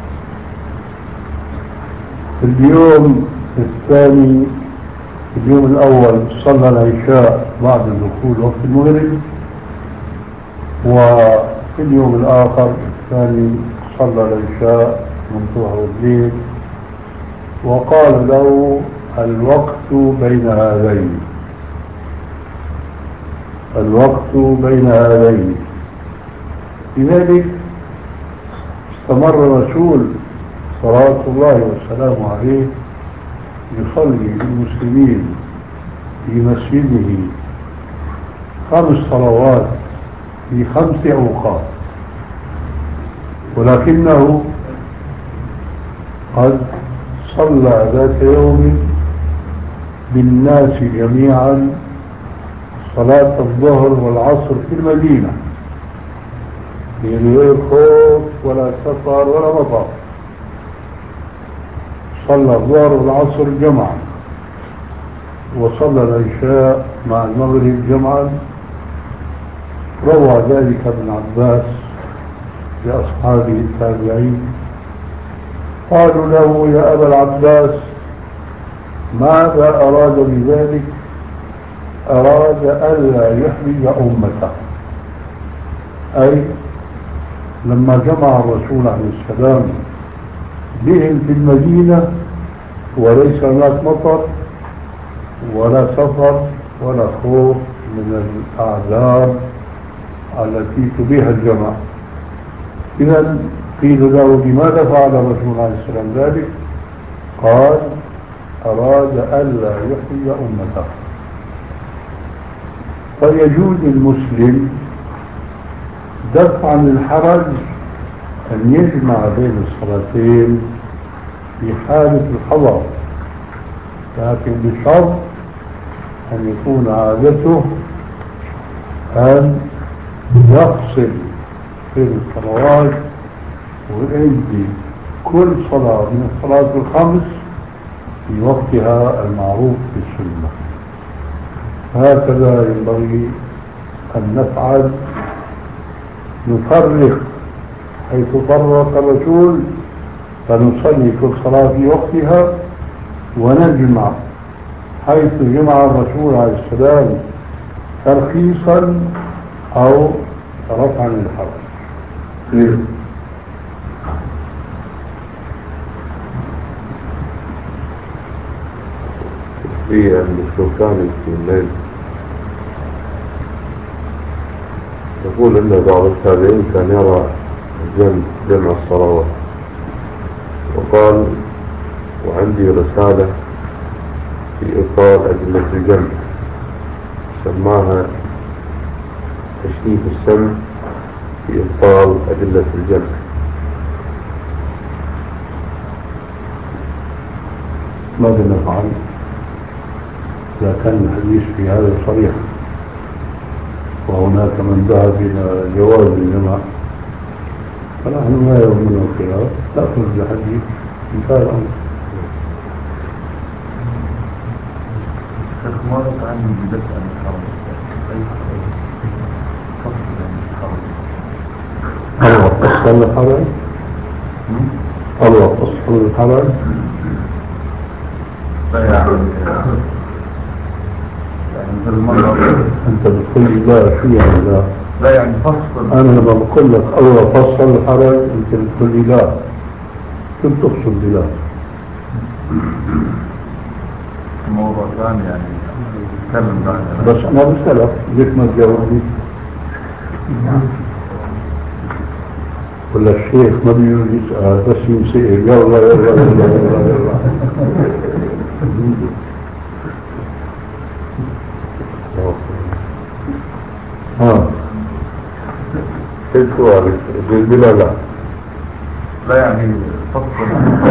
في اليوم الثاني في اليوم الأول صلى العشاء بعد دخول وقت المغرب، وفي اليوم الآخر الثاني صلى العشاء من ظهر الليل، وقال له الوقت بين هذين الوقت بين هذين لذلك استمر الرسول صلوات الله وسلامه عليه يصلي للمسلمين في مسجده خمس صلوات في خمس أوقات، ولكنه قد صلى ذات يوم بالناس جميعا صلاة الظهر والعصر في المدينة من غير خوف ولا سفر ولا مطر. صلى الظهر والعصر جمعا وصلى العشاء مع المغرب جمعا. روى ذلك ابن عباس لأصحابه التابعين، قالوا له يا أبا العباس ماذا أراد بذلك؟ أراد ألا يحرج أمته، أي لما جمع الرسول عليه السلام بهم في المدينة وليس هناك مطر ولا سفر ولا خوف من الأعذار التي تبيح الجمع. إذا قيل له لماذا فعل الرسول عليه السلام ذلك؟ قال أراد ألا يحرج أمته. فيجوز المسلم دفعا للحرج أن يجمع بين الصلاتين في حالة الحضر، لكن بشرط أن يكون عادته أن يفصل في الصلوات ويؤدي كل صلاة من الصلاة الخمس في وقتها المعروف في السنة. هكذا ينبغي أن نفعل، نفرق حيث فرق الرسول فنصلي كل صلاة في وقتها، ونجمع حيث جمع الرسول عليه السلام ترخيصا أو رفعا للحرج. في عند الشوكاني في الليل يقول إن بعض التابعين كان يرى جمع جمع الصلوات، وقال وعندي رسالة في إبطال أدلة الجمع سماها تشريف السمع في إبطال أدلة الجمع. ماذا نفعل إذا كان الحديث في هذا صريح وهناك من ذهب إلى جواز الجمع؟ فنحن ما يهمنا الخلاف، نأخذ الحديث انتهى الأمر. شيخ مالك عني بدفع عن الحرم أي فصل عن الحرم. الله فصل الحرم؟ الله فصل الحرم؟ لا يعني يعني مثل المرة أنت بتقول لا شو يعني لا؟ لا يعني فصل. أنا لما بقول لك الله فصل الحرم أنت بتقول لي لا، كيف تقصد بلا؟ موضوع ثاني يعني نتكلم بعد. بس أنا بسألك ليش ما تجاوبني؟ ولا الشيخ ما بيقول يسأل بس يمسئل يلا يلا يلا يلا يلا. ها ايش سؤالك؟ بلا لا لا يعني فصل.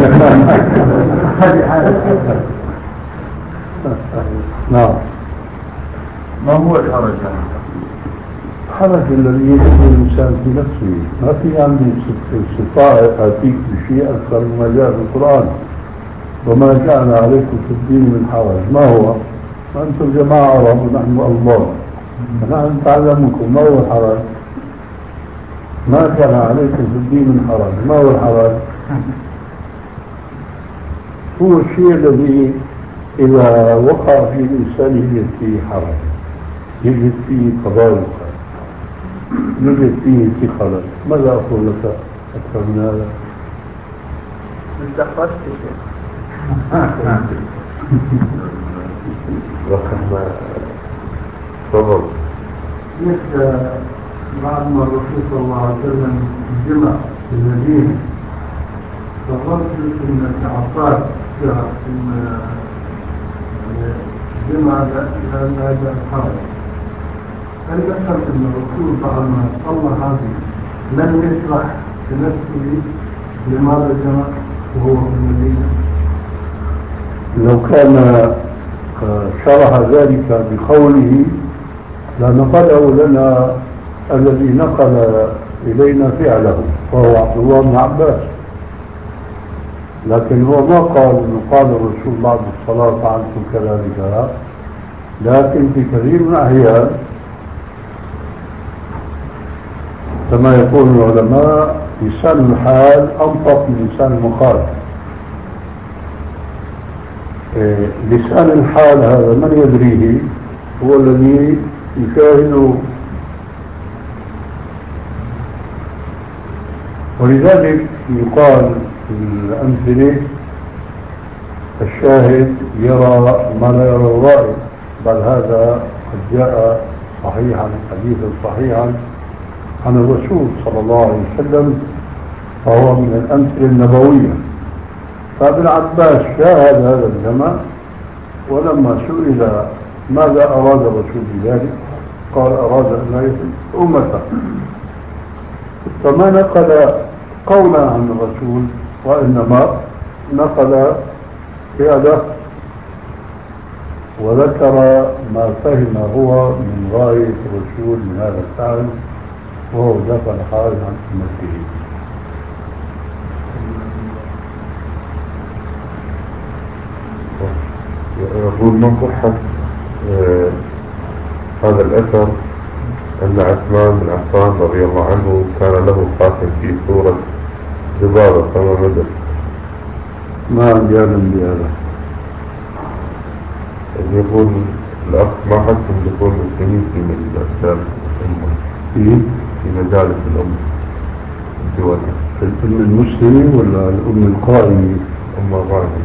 نعم. ما هو الحرج يعني؟ الحرج الذي يجد الإنسان في نفسه، ما في عندي استطاعة أتيك بشيء أكثر مما جاء في القرآن. وما جعل عليكم في الدين من حرج، ما هو؟ أنتم جماعة عرب ونحن الله، فنحن نتعلمكم ما هو الحرج؟ ما كان عليكم في الدين من حرج، ما هو الحرج؟ هو الشيء الذي إذا وقع في الإنسان يجد فيه حرج، يجد فيه تضايق، يوجد فيه ثقلا. ماذا أقول لك أكثر من هذا؟ استخرجت شيء. رقم تفضل. مثل بعد ما الرسول صلى الله عليه وسلم جمع في المدينة، فالرجل من العصار جمع هذا الحرج. هل ذكرت أن الرسول بعد ما صلى هذه لم يشرح بنفسه لماذا جمع؟ وهو من المدينة. لو كان شرح ذلك بقوله لنقله لنا الذي نقل إلينا فعله وهو عبد الله بن عباس، لكن هو ما قال انه قال الرسول بعد الصلاة فعلت كذلك، لكن في كثير من الأحيان كما يقول العلماء لسان الحال أنطق من لسان المقال. إيه لسان الحال هذا من يدريه؟ هو الذي يشاهده، ولذلك يقال في الأمثلة الشاهد يرى ما لا يرى الرائي، بل هذا قد جاء صحيحا حديثا صحيحا عن الرسول صلى الله عليه وسلم، فهو من الأمثلة النبوية. فابن عباس شاهد هذا الجمع، ولما سئل ماذا أراد الرسول بذلك قال أراد أن لا يفعل أمته، فما نقل قولا عن الرسول وإنما نقل فعله وذكر ما فهم هو من غاية الرسول من هذا الفعل، وهو دفع الحال عن أمته. يقول ما صحة آه هذا الأثر أن عثمان بن عفان رضي الله عنه كان له خاتم في سورة ذبابة فما مدى؟ ما يعلم بهذا. يقول الأخ ما حكم دخول المسلمين في مجالس الأمة في في مجالس الأمة الدول، الأم المسلمة ولا الأم القائمة؟ أمة غانية.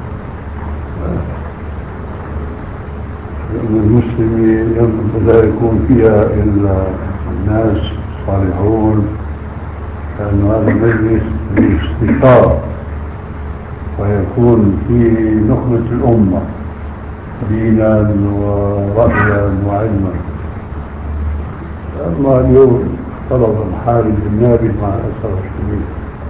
الأمة المسلمة لا يكون فيها إلا الناس الصالحون، لأن هذا مجلس للاستشارة ويكون فيه نخبة الأمة دينا ورأيا وعلما. أما اليوم طلب الحارب النابي مع الأسف الشديد،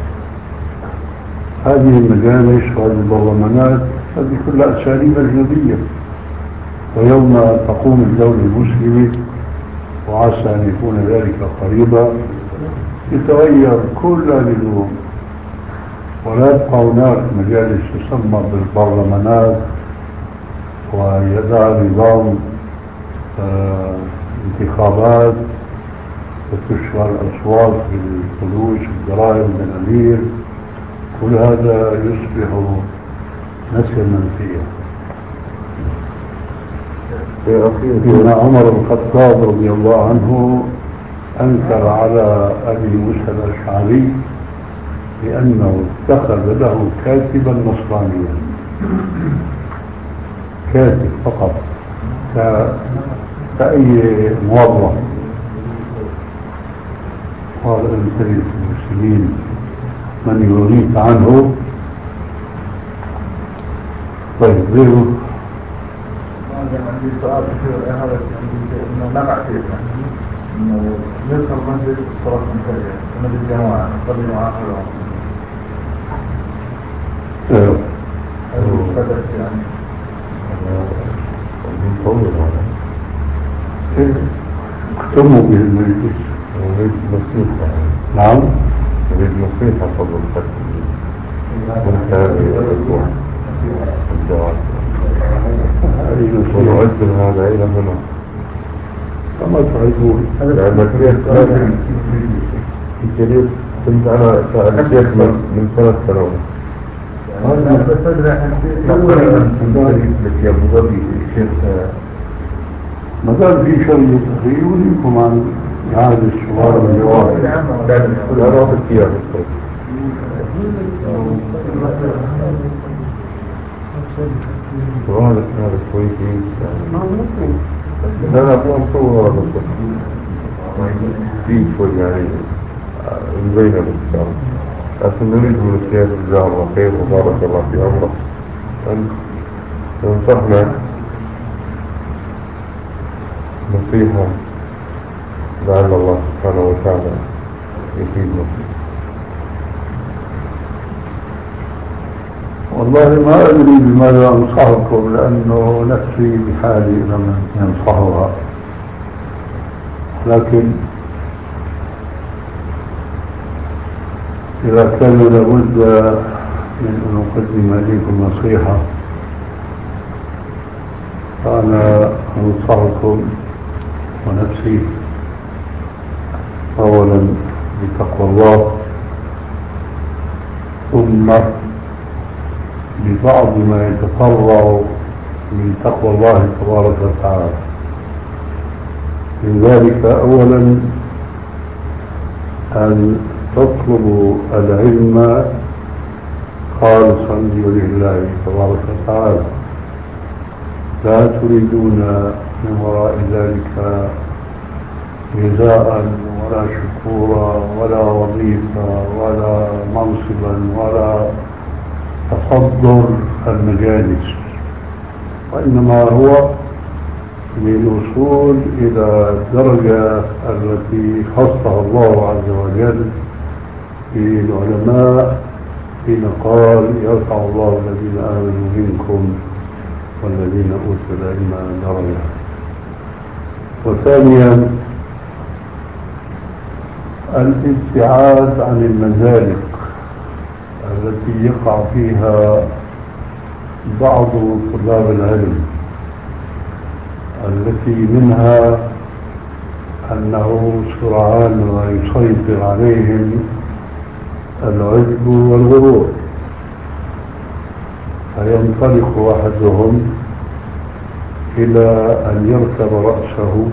هذه المجالس وهذه البرلمانات هذه كلها أساليب أجنبية، ويوم تقوم الدولة المسلمة وعسى أن يكون ذلك قريبا يتغير كل هذه الأمور، ولا تبقى هناك مجالس تسمى بالبرلمانات ويدعى نظام آه انتخابات وتشغل الأصوات بالفلوس والجرائم والأمير، كل هذا يصبح نسيا منسيا. إن عمر بن الخطاب رضي الله عنه أنكر على أبي موسى الأشعري لأنه اتخذ له كاتبا نصرانيا، كاتب فقط كأي موظف. قال أنت للمسلمين من يغيث عنه. طيب غيره. عندي سؤال كثير هذا انه ما بعتقد انه يدخل مسجد الصلاة المنتهية مسجد الجماعة نصلي معاه ايوه. هذا يعني مطول هذا. اختموا به المجلس. نريد نصيحة. نعم. نريد نصيحة فضل الفتح. منتهي الأسبوع. الجواب. ونعد هذا إلى هنا كما تعيدون. لأن في جريد كنت أنا سأل شيخ من ثلاث سنوات. أنا بس أدري تقريبا لك يا أبو ظبي الشيخ ما زال في شيء تغيير وليكم عن إعادة السؤال والجواب. أنا وقت فيها سؤالك هذا كويس يعني لا لا مو مصور هذا في شوي يعني نبينه بالكتاب، لكن نريد من الشيخ جزاه الله خير وبارك الله في عمره أن تنصحنا نصيحة لعل الله سبحانه وتعالى يفيدنا. والله ما أدري بماذا أنصحكم، لأنه نفسي بحالي لم ينصحها، لكن إذا كان لابد من أن أقدم إليكم نصيحة فأنا أنصحكم ونفسي أولا بتقوى الله، ثم ببعض ما يتفرع من تقوى الله تبارك وتعالى. من ذلك أولا أن تطلبوا العلم خالصا لوجه الله تبارك وتعالى، لا تريدون من وراء ذلك جزاء ولا شكورا ولا وظيفة ولا منصبا ولا تصدر المجالس، وإنما هو للوصول إلى الدرجة التي خصها الله عز وجل في العلماء حين قال يرفع الله الذين آمنوا منكم والذين أوتوا العلم درجة. وثانيا الابتعاد عن المزالق التي يقع فيها بعض طلاب العلم، التي منها أنه سرعان ما يسيطر عليهم العجب والغرور، فينطلق أحدهم إلى أن يركب رأسه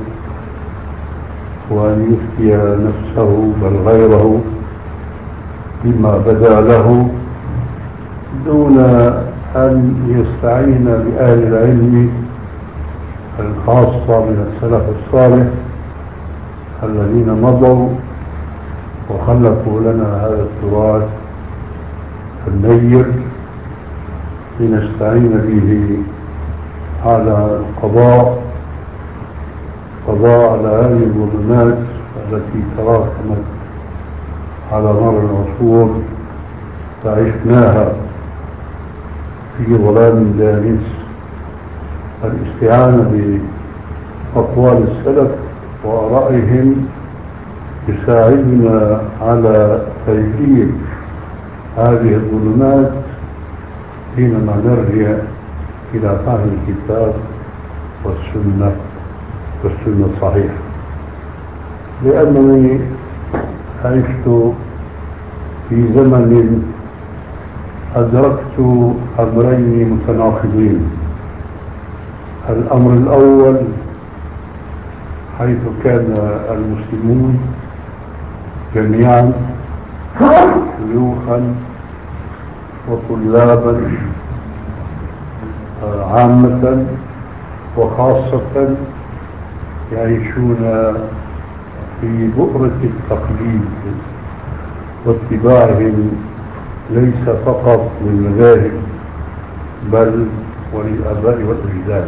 وأن يفتي نفسه بل غيره بما بدا له دون أن يستعين بأهل العلم الخاصة من السلف الصالح الذين مضوا وخلقوا لنا هذا التراث النير لنستعين به على القضاء قضاء على هذه الظلمات التي تراكمت على مر العصور فعشناها في ظلام دامس. الاستعانة بأقوال السلف وآرائهم يساعدنا على تغيير هذه الظلمات حينما نرجع إلى فهم الكتاب والسنة والسنة الصحيحة. لأنني عشت في زمن أدركت أمرين متناقضين. الأمر الأول حيث كان المسلمون جميعا شيوخا وطلابا عامة وخاصة يعيشون في بؤرة التقليد واتباعهم ليس فقط للمذاهب بل وللآباء والأجداد.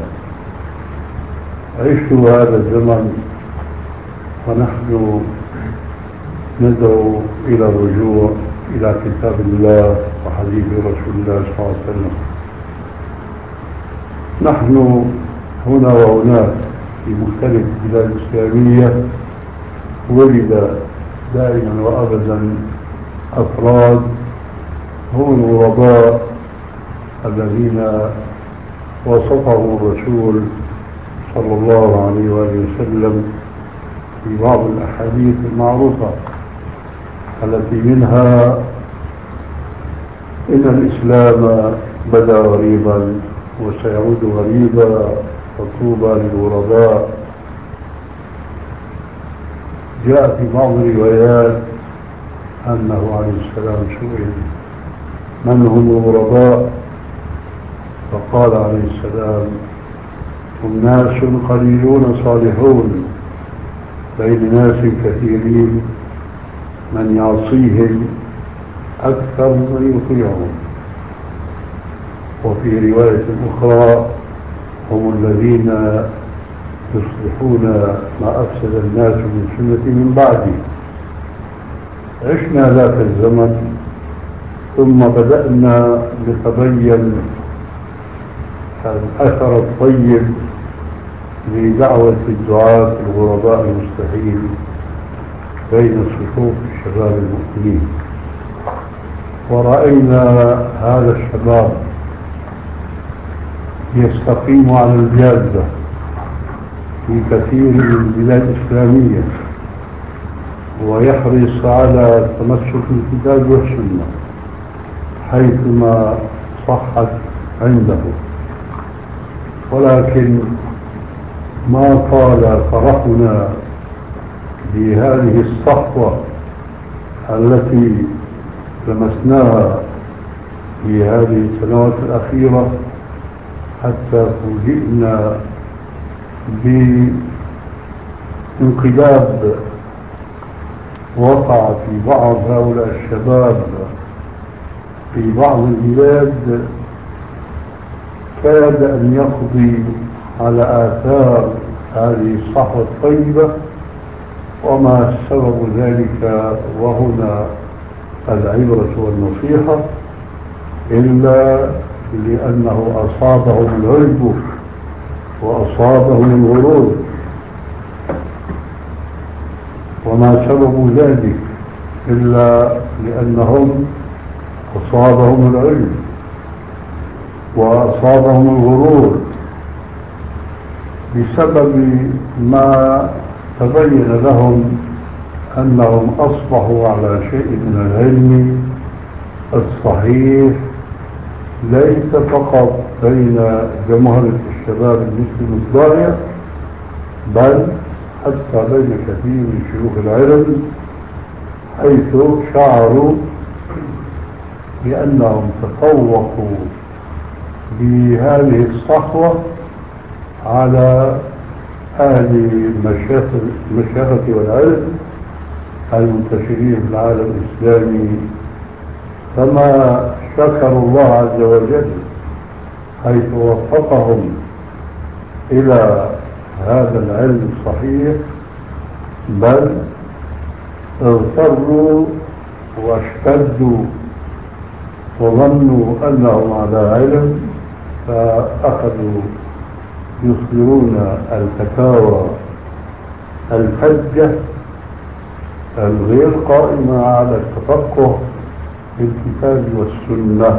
عشت هذا الزمن ونحن ندعو إلى الرجوع إلى كتاب الله وحديث رسول الله صلى الله عليه وسلم. نحن هنا وهناك في مختلف البلاد الإسلامية ولد دائما وأبدا أفراد هم الغرباء الذين وصفهم الرسول صلى الله عليه وآله وسلم في بعض الأحاديث المعروفة التي منها إن الإسلام بدأ غريبا وسيعود غريبا وطوبى للغرباء. جاء في بعض الروايات أنه عليه السلام سئل من هم الغرباء فقال عليه السلام هم ناس قليلون صالحون بين ناس كثيرين من يعصيهم أكثر من يطيعهم. وفي رواية أخرى هم الذين يصلحون ما أفسد الناس من سنة من بعدي. عشنا ذاك الزمن ثم بدأنا نتبين الأثر الطيب لدعوة الدعاة الغرباء المستحيل بين صفوف الشباب المؤمنين. ورأينا هذا الشباب يستقيم على الجادة في كثير من البلاد الإسلامية ويحرص على تمسك الكتاب والسنة حيثما صحت عنده، ولكن ما طال فرحنا بهذه الصحوة التي لمسناها في هذه السنوات الأخيرة حتى فوجئنا بانقلاب وقع في بعض هؤلاء الشباب في بعض البلاد كاد أن يقضي على آثار هذه الصحوة الطيبة. وما سبب ذلك وهنا العبرة والنصيحة إلا لأنه أصابهم العجب وأصابهم الغرور. وما سبب ذلك إلا لأنهم أصابهم العلم وأصابهم الغرور بسبب ما تبين لهم أنهم أصبحوا على شيء من العلم الصحيح ليس فقط بين جمهرة الشباب المسلم الضائع بل حتى بين كثير من شيوخ العلم، حيث شعروا بأنهم تفوقوا بهذه الصحوة على أهل المشيخة والعلم المنتشرين في العالم الإسلامي. فما شكروا الله عز وجل حيث وفقهم إلى هذا العلم الصحيح، بل اغتروا واشتدوا وظنوا أنهم على علم، فأخذوا يصدرون الفتاوى الفجة الغير قائمة على التفقه في الكتاب والسنة،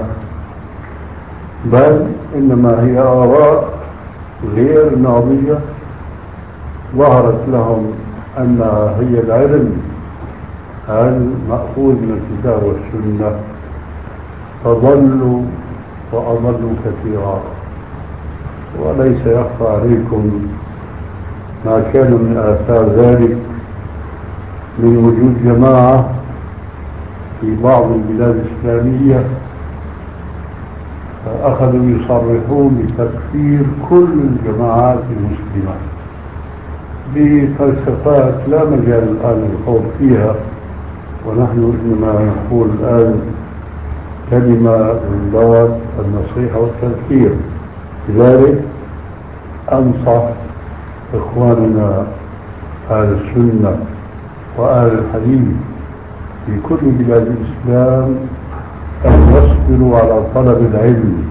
بل إنما هي آراء غير ناضجة ظهرت لهم أنها هي العلم المأخوذ من الكتاب والسنة، فضلوا وأضلوا كثيرا. وليس يخفى عليكم ما كان من آثار ذلك من وجود جماعة في بعض البلاد الإسلامية أخذوا يصرحون بتكفير كل الجماعات المسلمة بفلسفات لا مجال الآن للخوض فيها، ونحن إنما نقول الآن كلمة من باب النصيحة والتذكير. لذلك أنصح إخواننا أهل السنة وأهل الحديث في كل بلاد الإسلام أن يصبروا على طلب العلم،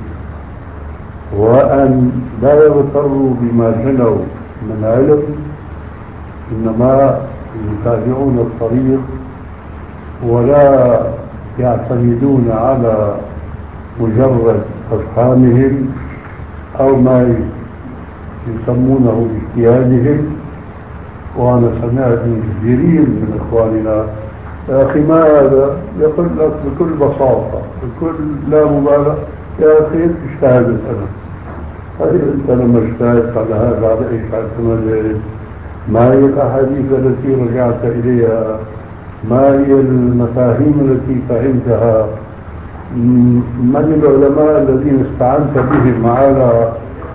وأن لا يغتروا بما جنوا من علم، إنما يتابعون الطريق ولا يعتمدون على مجرد أفهامهم أو ما يسمونه باجتهادهم. وأنا سمعت من كثيرين من إخواننا يا أخي ما هذا، يقول لك بكل بساطة بكل لا مبالغة يا أخي اجتهدت أنا. طيب أنت لما اجتهدت على هذا على إيش اعتمدت؟ ما هي الأحاديث التي رجعت إليها؟ ما هي المفاهيم التي فهمتها؟ من العلماء الذين استعنت بهم على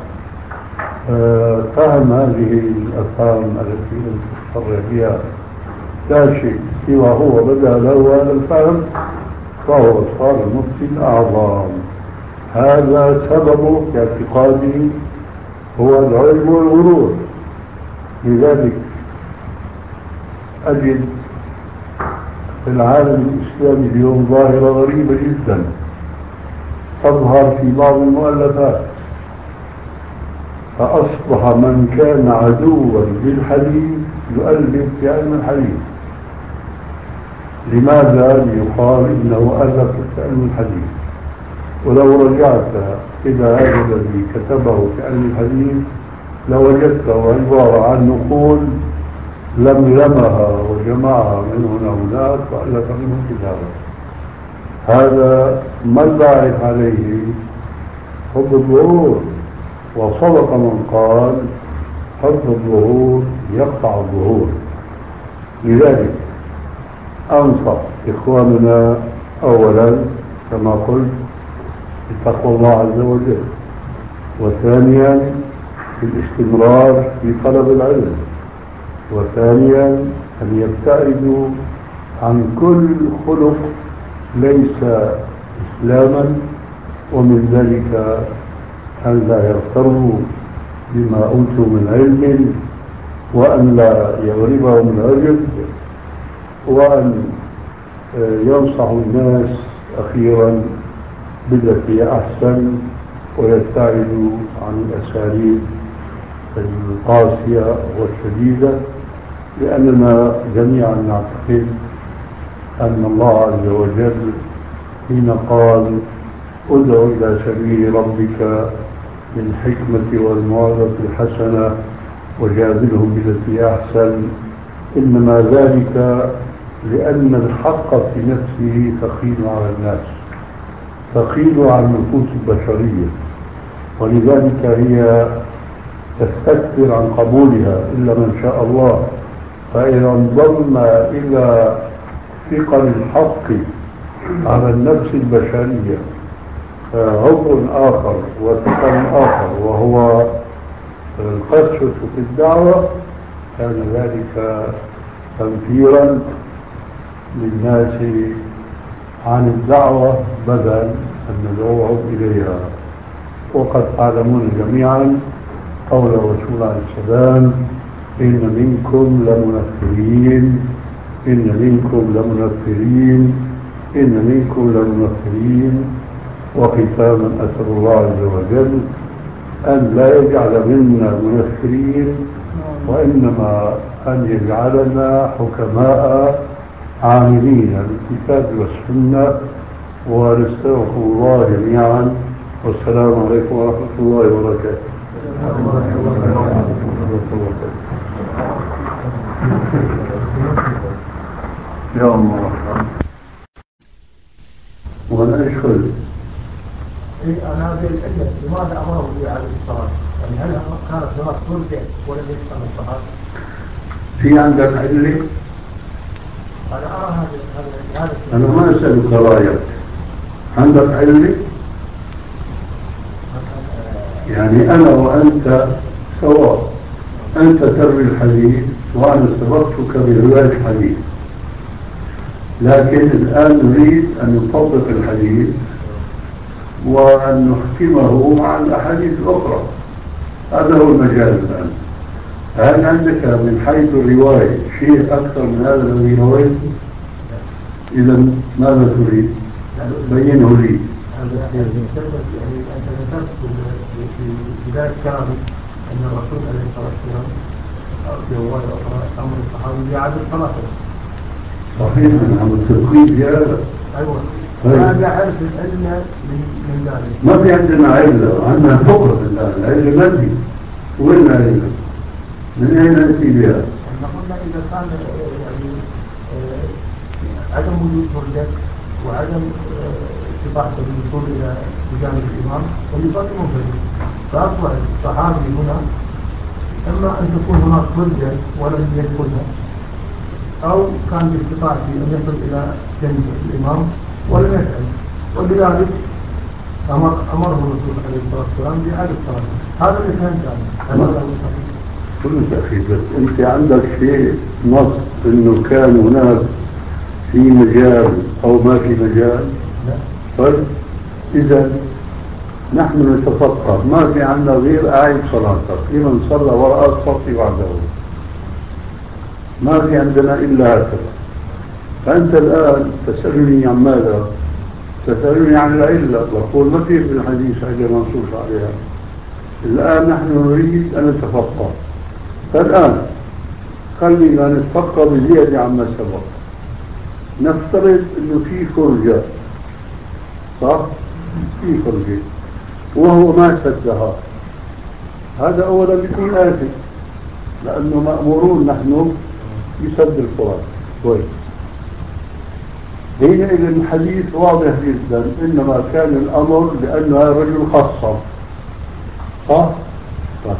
فهم هذه الأفهام التي أنت تصرح بها؟ لا شيء سوى هو بدأ له هذا الفهم فهو صار المفتي الأعظم. هذا سببه في اعتقاده هو العلم والغرور. لذلك أجد في العالم الإسلامي اليوم ظاهرة غريبة جدا تظهر في بعض المؤلفات، فأصبح من كان عدوا للحديث يؤلف في علم الحديث. لماذا؟ ليقال إنه ألف في علم الحديث. ولو رجعت إلى هذا الذي كتبه في علم الحديث لوجدته عبارة عن نقول لملمها وجمعها من هنا وهناك وألف منه كتابا. هذا ما الباعث عليه؟ حب الظهور، وصدق من قال حب الظهور يقطع الظهور. لذلك أنصح إخواننا أولا كما قلت بتقوى الله عز وجل، وثانيا بالاستمرار في طلب العلم، وثانيا أن يبتعدوا عن كل خلق ليس إسلاما، ومن ذلك أن لا يغتروا بما أوتوا من علم، وأن لا يغربهم العجب، وأن ينصحوا الناس أخيرا بالتي أحسن، ويبتعدوا عن الأساليب القاسية والشديدة، لأننا جميعا نعتقد أن الله عز وجل حين قال ادع إلى سبيل ربك بالحكمة والموعظة الحسنة وجادلهم بالتي أحسن، إنما ذلك لأن الحق في نفسه ثقيل على الناس، ثقيل على النفوس البشرية، ولذلك هي تستكبر عن قبولها إلا من شاء الله. فإذا انضم إلى ثقل الحق على النفس البشرية عضو آخر وثقل آخر وهو القسوة في الدعوة، كان ذلك تنفيرا للناس عن الدعوة بدل أن ندعوهم إليها. وقد تعلمون جميعا قول الرسول عليه السلام إن منكم لمنفرين إن منكم لمنفرين إن منكم لمنفرين. وختاما أسأل الله عز وجل أن لا يجعل منا منفرين، وإنما أن يجعلنا حكماء عاملين بالكتاب والسنة. ونستغفر الله جميعا، والسلام عليكم ورحمة الله وبركاته. يا الله وانا اشكر أنا هذه الأجل لماذا أمره بإعادة الصلاة؟ يعني هل كانت هناك ترجع ولم يسأل الصلاة؟ في عندك علة؟ أنا أرى هذا أنا ما أسألك رأيك، عندك علة؟ يعني أنا وأنت سواء، أنت تروي الحديث وأنا سبقتك برواية الحديث، لكن الآن نريد أن نطبق الحديث وأن نختمه مع الأحاديث الأخرى. هذا هو المجال الآن. هل عندك من حيث الرواية شيء أكثر من هذا الذي رويته؟ إذا ماذا تريد؟ بينه لي. يعني أنت ذكرت في بداية كلامك أن الرسول عليه الصلاة والسلام في رواية أخرى أمر الصحابي بإعادة الصلاة. صحيح، نعم، التوقيت هذا. أيوة. هذا عرف العلة من ذلك. ما في عندنا علة، عندنا فقر الآن، العلة مادي. وين العلة؟ من أين نأتي بها؟ نقول إذا كان يعني عدم وجود فرجة وعدم استطاعة الوصول إلى بجانب الإمام والإصابة منفرد، فأصبح الصحابي هنا إما أن تكون هناك فرجة ولم يدخلها، أو كان باستطاعته أن يصل إلى جنب الإمام ولم يفعل، ولذلك أمر أمره الرسول عليه الصلاة والسلام بإعادة الصلاة. هذا اللي فهمت عنه. هذا هو الصحيح. كل أخي، بس أنت عندك شيء نص إنه كان هناك في مجال أو ما في مجال؟ لا. طيب إذا نحن نتفقه، ما في عندنا غير أعيد صلاتك لمن صلى وراء الصف بعده، ما في عندنا إلا هكذا. فأنت الآن تسألني عن ماذا؟ تسألني عن العلة، بقول ما في في الحديث علة منصوص عليها. الآن نحن نريد أن نتفقه، فالآن خلينا نتفقه بزيادة عما سبق. نفترض أنه في فرجة، صح؟ في فرجة وهو ما سدها، هذا أولا بيكون آثم، لأنه مأمورون نحن بسد الفرج. كويس. حينئذ الحديث واضح جدا، إنما كان الأمر لأن هذا الرجل خاصة، صح؟ صح.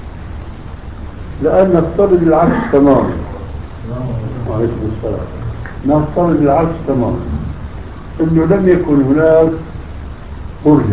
لأن نفترض العكس تماما. وعليكم السلام. نفترض العكس تماما، إنه لم يكن هناك فرجة،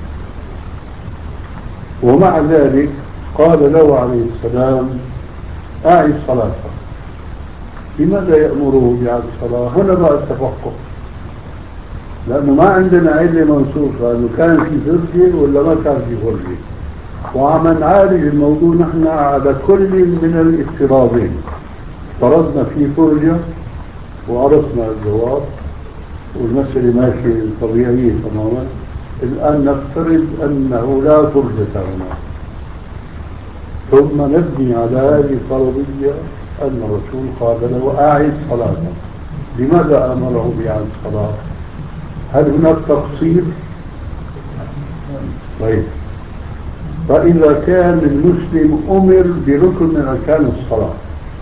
ومع ذلك قال له عليه السلام أعد صلاتك. لماذا يأمره بإعادة الصلاة؟ هنا بقى التفقه، لأنه ما عندنا علة منصوصة أنه كان في فرجة ولا ما كان في فرجة، وعم نعالج الموضوع نحن على كل من الافتراضين. افترضنا في فرجة وعرفنا الجواب والمسألة ماشية طبيعية تماما. الآن نفترض أنه لا فرجة هنا، ثم نبني على هذه الفرضية أن الرسول قال له أعد صلاته. لماذا أمره بإعادة الصلاة؟ هل هناك تقصير؟ طيب، فإذا كان المسلم أمر بركن من أركان الصلاة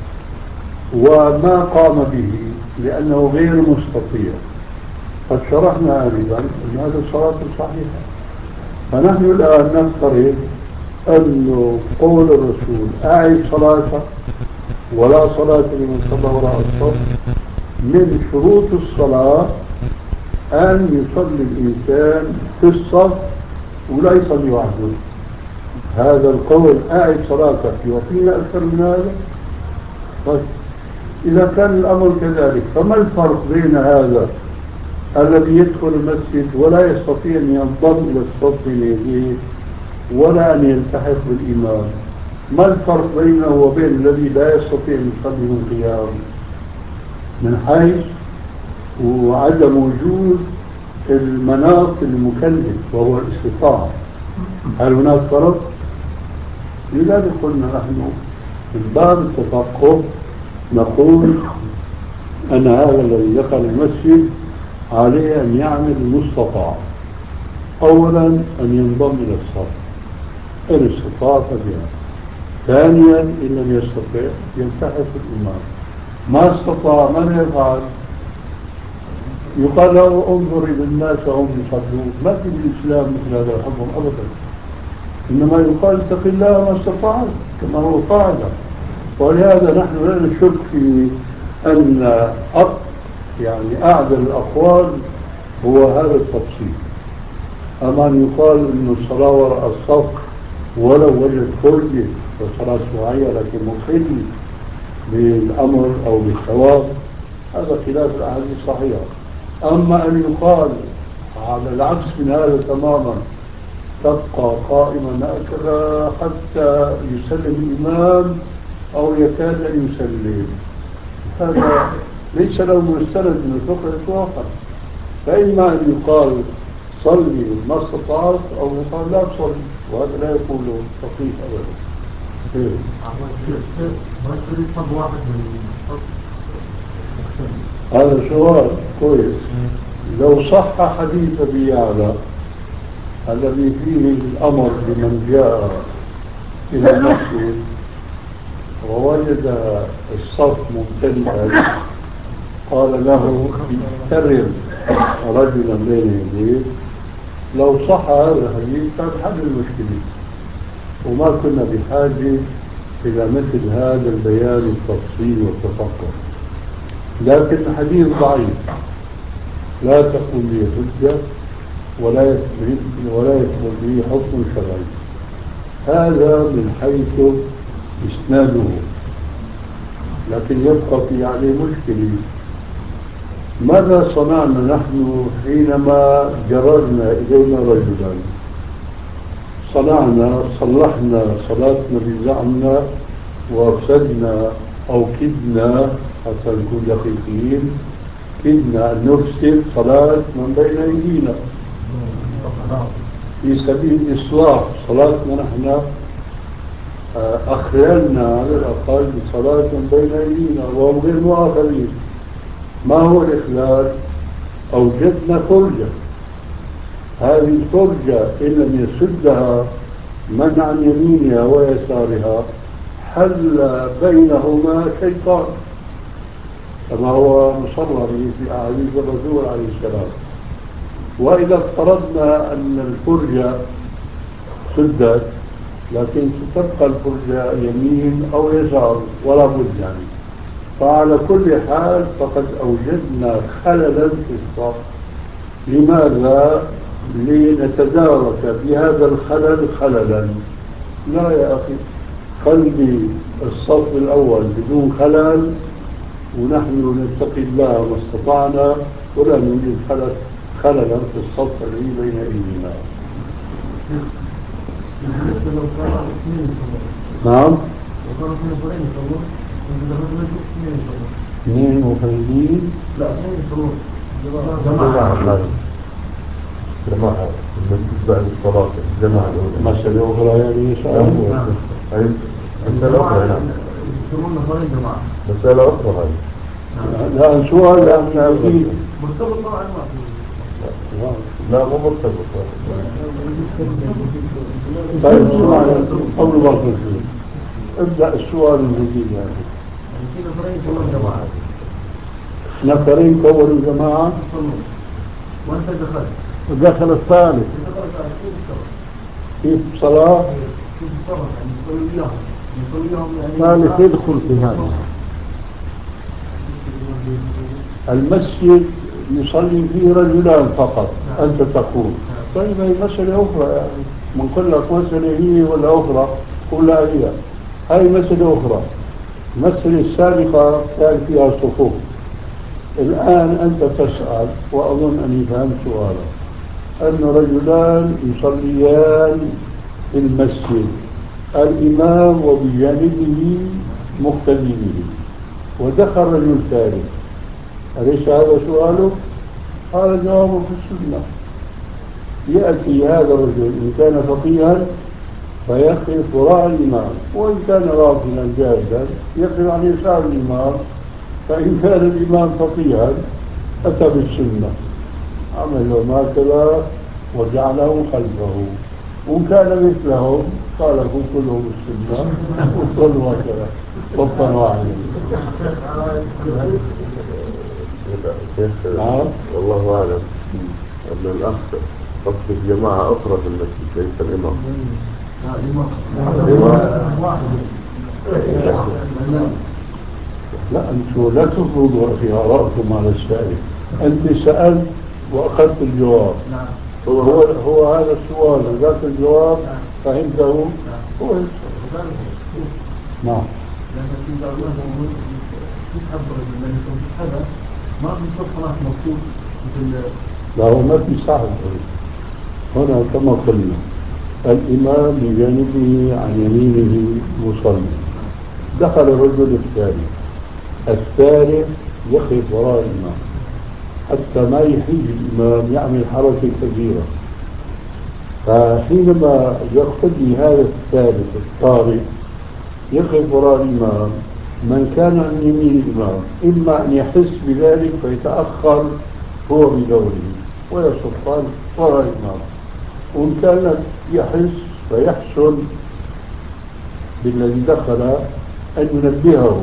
وما قام به لأنه غير مستطيع، قد شرحنا آنفا أن هذا الصلاة صحيحة. فنحن الآن نفترض أن قول الرسول أعد صلاته ولا صلاة لمن صلى وراء الصف، من شروط الصلاة أن يصلي الإنسان في الصف ولا يصلي وحده. هذا القول أعد صلاتك يعطينا أكثر من هذا؟ طيب، إذا كان الأمر كذلك فما الفرق بين هذا الذي يدخل المسجد ولا يستطيع أن ينضم إلى الصف بين يديه ولا أن يلتحق بالإمام؟ ما الفرق بينه وبين الذي لا يستطيع أن يصلي من قيام؟ من حيث وعدم وجود المناط المكلف وهو الاستطاعة. هل هناك فرق؟ لذلك قلنا نحن من باب التفقه نقول أن هذا الذي دخل المسجد عليه أن يعمل المستطاع. أولا أن ينضم إلى الصف إن استطاع فبها. ثانيا إن لم يستطع يلتحق الإمام. ما استطاع من يفعل؟ يقال له انظر إلى الناس هم يصلون. ما في الإسلام مثل هذا الحكم أبدا، إنما يقال اتق الله ما استطعت كما هو قاعدة. ولهذا نحن لا نشك في أن أق يعني أعدل الأقوال هو هذا التفصيل. أما أن يقال أن الصلاة وراء الصف ولو وجد فرجة وصلاة شرعية لكن مخل بالأمر أو بالثواب، هذا خلاف الأحاديث الصحيحة. أما أن يقال على العكس من هذا تماما، تبقى قائما هكذا حتى يسلم الإمام أو يكاد أن يسلم، هذا ليس له مستند من الفقه إطلاقا. فإما أن يقال صلي ما استطعت أو يقال لا تصلي، وهذا لا يقول فقيه أبدا. هذا سؤال كويس. لو صح حديث أبي يعلى الذي فيه الأمر بمن جاء إلى المسجد ووجد الصف ممتلئا قال له اكرم رجلا بين يديه، لو صح هذا الحديث كان حل المشكلة وما كنا بحاجة إلى مثل هذا البيان والتفصيل والتفقه. لكن الحديث ضعيف لا تكون به حجة ولا يثبت ولا يثبت به حكم شرعي. هذا من حيث إسناده، لكن يبقى في عليه مشكلة. ماذا صنعنا نحن حينما جررنا إلينا رجلا؟ صنعنا صلحنا صلاتنا بزعمنا وأفسدنا أو كدنا حتى نكون دقيقين بدنا نفسد صلاة من بين أيدينا في سبيل إصلاح صلاتنا. نحن أخللنا على الأقل بصلاة من بين أيدينا وهم غير مؤاخذين. ما هو الإخلال؟ أوجدنا فرجة، هذه الفرجة إن لم يسدها من عن يمينها ويسارها حل بينهما شيطان، كما هو مصرر في أحاديث الرسول عليه السلام. وإذا افترضنا أن الفرجة سدت لكن ستبقى الفرجة يمين أو يسار ولا بد يعني، فعلى كل حال فقد أوجدنا خللا في الصف. لماذا؟ لنتدارك بهذا الخلل خللا. لا يا أخي، خلي الصف الأول بدون خلل ونحن نتقي الله ما استطعنا ولا نوجد خلل خللا في الصف الذي بين أيدينا. نعم. اثنين مفردين؟ لا اثنين شروط. جماعة جماعة بعد الصلاة جماعة الأولى. مسألة أخرى يعني سؤال. مسألة أخرى نعم. يسمون نفرين جماعة. مسألة أخرى هذه. لا سؤال لا أكيد. مرتبط طبعا ما لا مو مرتبط. طيب سؤال قبل ما تنسي ابدأ السؤال الجديد يعني. في نفرين كلهم جماعة. نفرين كونوا جماعة. وأنت دخلت. ودخل الثالث. كيف صلاة؟ كيف تصرف يعني يصلي وياهم. يصلي وياهم يعني. الثالث يدخل في هذا. المسجد يصلي فيه رجلان فقط أنت تقول. طيب هي مسألة أخرى يعني، من كل لك مسألة هي ولا أخرى ولا هي، هاي مسألة أخرى. المسألة السابقة كان فيها صفوف. الآن أنت تسأل وأظن أني فهمت سؤالك، أن رجلان يصليان في المسجد، الإمام وبجانبه مقتدي به، ودخل رجل ثالث، أليس هذا سؤاله؟ هذا جوابه في السنة. يأتي هذا الرجل إن كان فقيها فيقف وراء الإمام، وإن كان غافلا جاهلا يقف عن يسار الإمام، فإن كان الإمام فقيها أتى بالسنة عمل هكذا وجعله خلفه، وإن كان مثلهم خالفوا كلهم السنة وصلوا هكذا صفا واحدا. نعم والله أعلم أن الأخ قصد جماعة أخرى في المسجد ليس الإمام. لا أنتم لا تفرضوا خياراتكم على السائل. أنت سألت وأخذت الجواب. هو هو هذا السؤال ذاك الجواب فهمته. هو نعم. ما في صلاة مكتوب مثل. لا هو ما في صاحب هنا كما قلنا الإمام بجانبه عن يمينه مصلي، دخل الرجل الثاني، الثالث يقف وراء الإمام حتى ما يحيج الإمام يعمل حركة كبيرة. فحينما يقتدي هذا الثالث الطارئ يقف وراء الإمام، من كان عن يمين الإمام إما أن يحس بذلك فيتأخر هو بدوره ويصفان وراء الإمام، وإن كان يحس فيحسن بالذي دخل أن ينبهه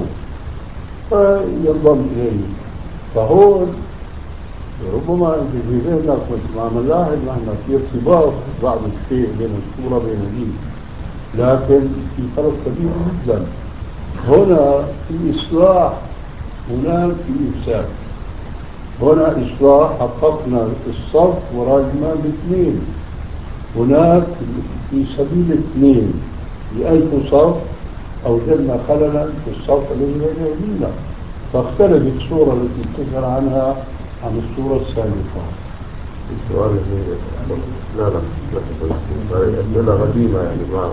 فينضم إليه. فهو ربما أنت في ذهنك كنت مع ملاحظ نحن في ارتباط بعض الشيء بين الصورة بين الدين، لكن في فرق كبير جدا. هنا في إصلاح، هناك في إفساد. هنا إصلاح حققنا الصف وراء الإمام باثنين، هناك في سبيل اثنين لألف صف أوجدنا خللا في الصف الذي بين أيدينا، فاختلفت الصورة التي تذكر عنها عن الصورة السابقة. السؤال لا لا لا أسئلة غريبة يعني ما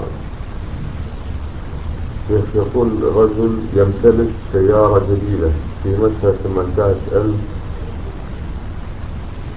يقول رجل يمتلك سيارة جديدة قيمتها ثمانية عشر ألف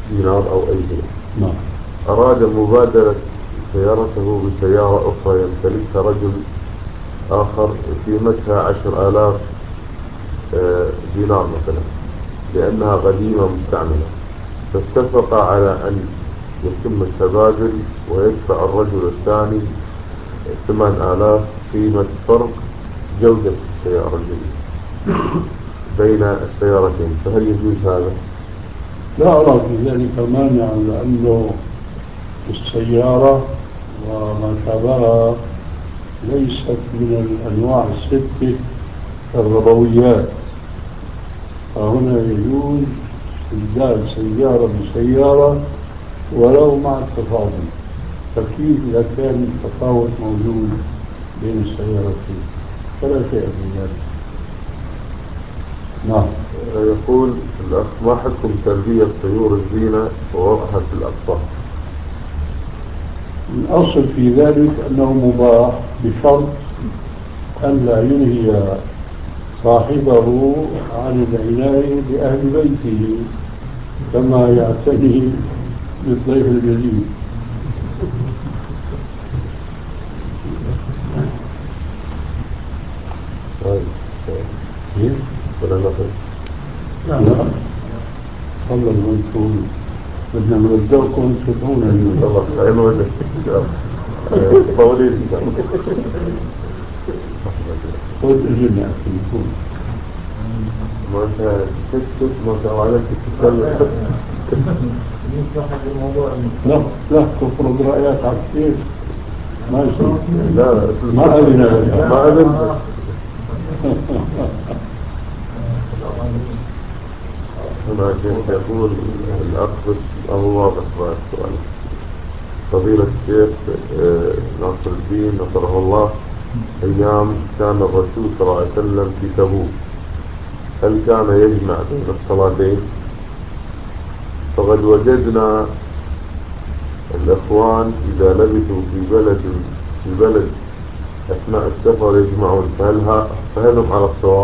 دينار أو أي شيء. نعم. أراد مبادلة سيارته بسيارة أخرى يمتلكها رجل آخر قيمتها عشر آلاف دينار مثلا لأنها قديمة مستعملة، فاتفق على أن يتم التبادل ويدفع الرجل الثاني ثمان آلاف قيمة فرق جودة السيارة الجديدة بين السيارتين، فهل يجوز هذا؟ لا أرى في ذلك مانع، لأنه السيارة وما شابهها ليست من الأنواع الستة الربويات، فهنا يجوز استبدال سيارة بسيارة ولو مع التفاضل، فكيف إذا كان التفاوت موجود بين السيارتين؟ فلا شيء في ذلك. نعم. يقول الأخ: ما حكم تربية طيور الزينة ووضعها في الأقفال؟ الأصل في ذلك أنه مباح بشرط أن لا ينهي صاحبه عن العناية بأهل بيته كما يعتني بالضيف الجديد. طيب ولا نقل؟ لا لا والله انتم بدنا نرجعكم تدعونا اليوم. الله خير وجهك ان شاء الله. طولي ان شاء الله. خذ اجلنا اخي يكون ما انت تسكت ما شاء الله عليك تتكلم. لا لا تفرض رايك على كثير ما يصير. لا ما أذن ما أذن. هنا شيخ يقول الأخ أبو واضح بعد السؤال. فضيلة الشيخ ناصر الدين نصره الله، أيام كان الرسول صلى الله عليه وسلم في تبوك هل كان يجمع بين الصلاتين؟ فقد وجدنا الأخوان إذا لبثوا في بلد في بلد أثناء السفر يجمعون، فهل فهل هم على الصواب؟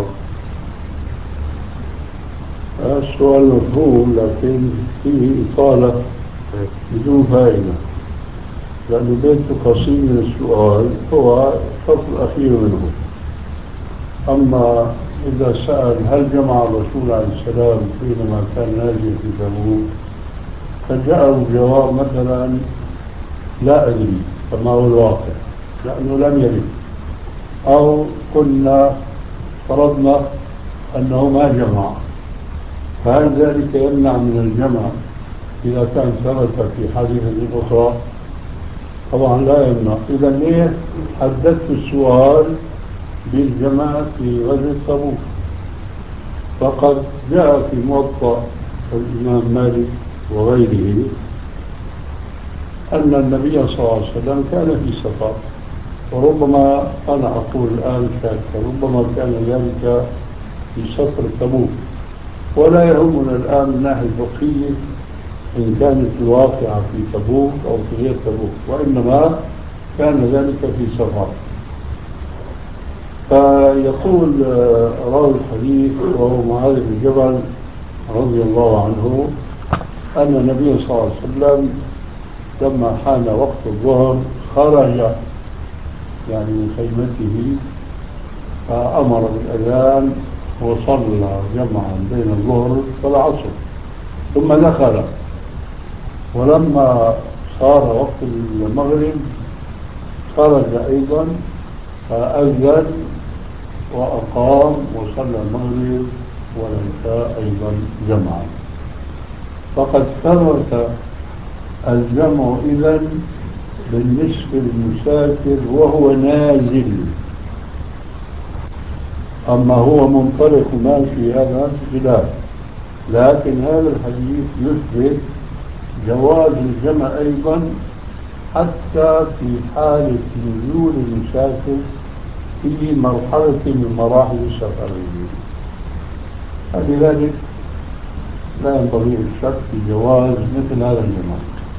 السؤال مفهوم لكن فيه إطالة بدون فائدة، لأنه بيت قصير من السؤال هو الشرط الأخير منه. أما إذا سأل هل جمع الرسول عليه السلام حينما كان نازل في تبوك، فجاءه الجواب مثلا لا أدري كما هو الواقع لأنه لم يرد، أو كنا فرضنا أنه ما جمع، فهل ذلك يمنع من الجمع إذا كان ثبت في حادثة أخرى؟ طبعا لا يمنع. إذا ليه حددت السؤال بالجماعة في غزوة تبوك؟ فقد جاء في موطأ الإمام مالك وغيره أن النبي صلى الله عليه وسلم كان في سفر، وربما أنا أقول الآن شاكا ربما كان ذلك في سفر تبوك، ولا يهمنا الآن من ناحية الفقهية إن كانت الواقعة في تبوك أو في غير تبوك، وإنما كان ذلك في سفر. فيقول راوي الحديث وهو معاذ بن جبل رضي الله عنه أن النبي صلى الله عليه وسلم لما حان وقت الظهر خرج يعني من خيمته فأمر بالأذان وصلى جمعا بين الظهر والعصر ثم دخل، ولما صار وقت المغرب خرج أيضا فأذن وأقام وصلى المغرب والعشاء أيضا جمعا. فقد ثبت الجمع إذن بالنسبة للمسافر وهو نازل، أما هو منطلق ماشي هذا خلاف، لكن هذا الحديث يثبت جواز الجمع أيضا حتى في حالة نزول المسافر في مرحلة من مراحل السفر. فلذلك لا ينبغي الشك في جواز مثل هذا الجمع.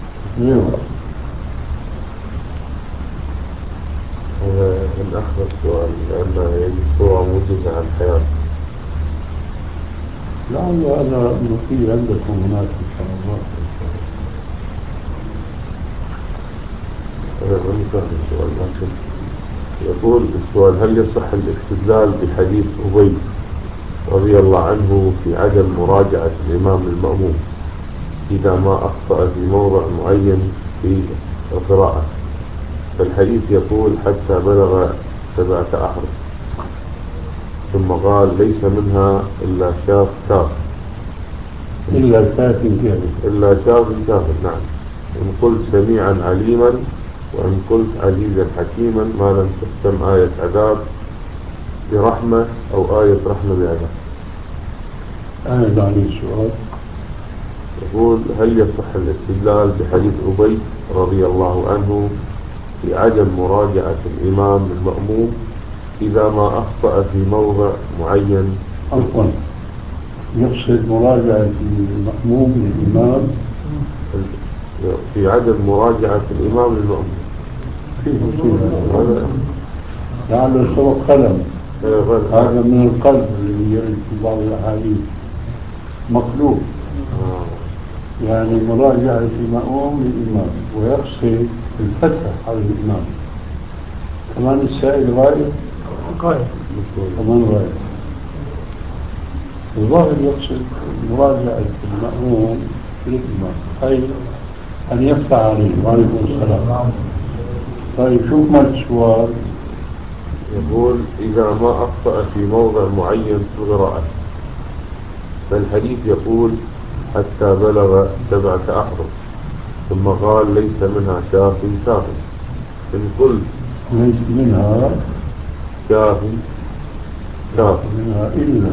من أحد السؤال لأن يجب صورة موجودة عن الحياة. لعل أنا نقي عندكم هناك إن شاء الله. أنا ما فاهم السؤال، لكن يقول السؤال: هل يصح الاستدلال بحديث أبي رضي الله عنه في عدم مراجعة الإمام المأموم إذا ما أخطأ في موضع معين في القراءة؟ فالحديث يقول: حتى بلغ سبعة أحرف، ثم قال: ليس منها إلا شاف كاف. إلا كاف كاف. إلا شاف كاف، نعم. إن قلت سميعا عليما، وإن قلت عزيزا حكيما، ما لم تختم آية عذاب برحمة أو آية رحمة بعذاب. أنا دعني السؤال. يقول: هل يصح الاستدلال بحديث أبي رضي الله عنه في عدم مراجعة الإمام المأموم إذا ما أخطأ في موضع معين؟ عفوا، يقصد مراجعة المأموم للإمام في عدم مراجعة الإمام للمأموم. كيف يصير هذا؟ لعله سبق قلم. هذا من القلب اللي يرد في بعض الأحاديث مقلوب. يعني مراجعة المأموم للإمام ويقصد الفتح على الإمام. كمان السائل غائب؟ غائب. كمان غائب. الظاهر يقصد مراجعة المأموم للإمام، أي أن يفتح عليه. وعليكم السلام. طيب شوف ما السؤال. يقول: إذا ما أخطأ في موضع معين في القراءة، فالحديث يقول: حتى بلغ سبعة أحرف، ثم قال: ليس منها شاف كاف. إن قلت ليس منها شاف كاف منها إلا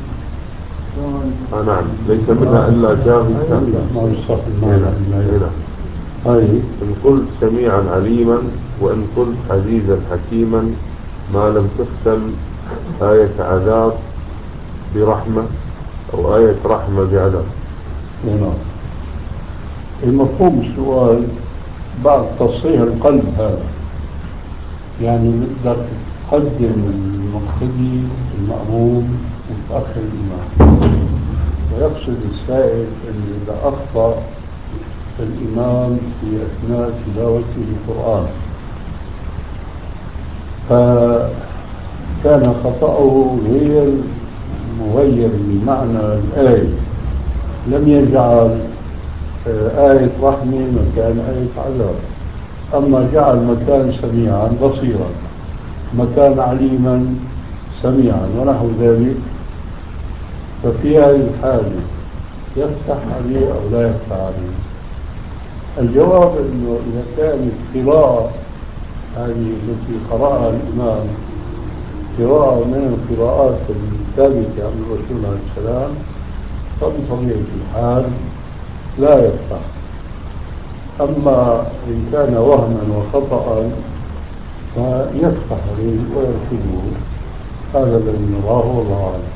آه نعم، ليس منها إلا شاف كاف. ما يصح المعنى. طيب إن قلت سميعا عليما، وإن قلت عزيزا حكيما، ما لم تختم آية عذاب برحمة أو آية رحمة بعذاب. نعم. المفهوم السؤال بعد تصحيح القلب هذا، يعني بدك تقدم المقتدي المأموم وتأخر الإمام. ويقصد السائل أن إذا أخطأ الإمام في أثناء تلاوته القرآن فكان خطأه غير مغير لمعنى الآية، لم يجعل آية رحمة مكان آية عذاب، أما جعل مكان سميعا بصيرا، مكان عليما سميعا ونحو ذلك، ففي هذه الحالة يفتح عليه أو لا يفتح عليه؟ الجواب أنه إذا كانت قراءة هذه التي قرأها الإمام قراءة من القراءات الثابتة عن الرسول عليه السلام فبطبيعة الحال لا يفتح. أما إن كان وهما وخطأ فيفتح عليه ويرشده. هذا الذي نراه والله أعلم.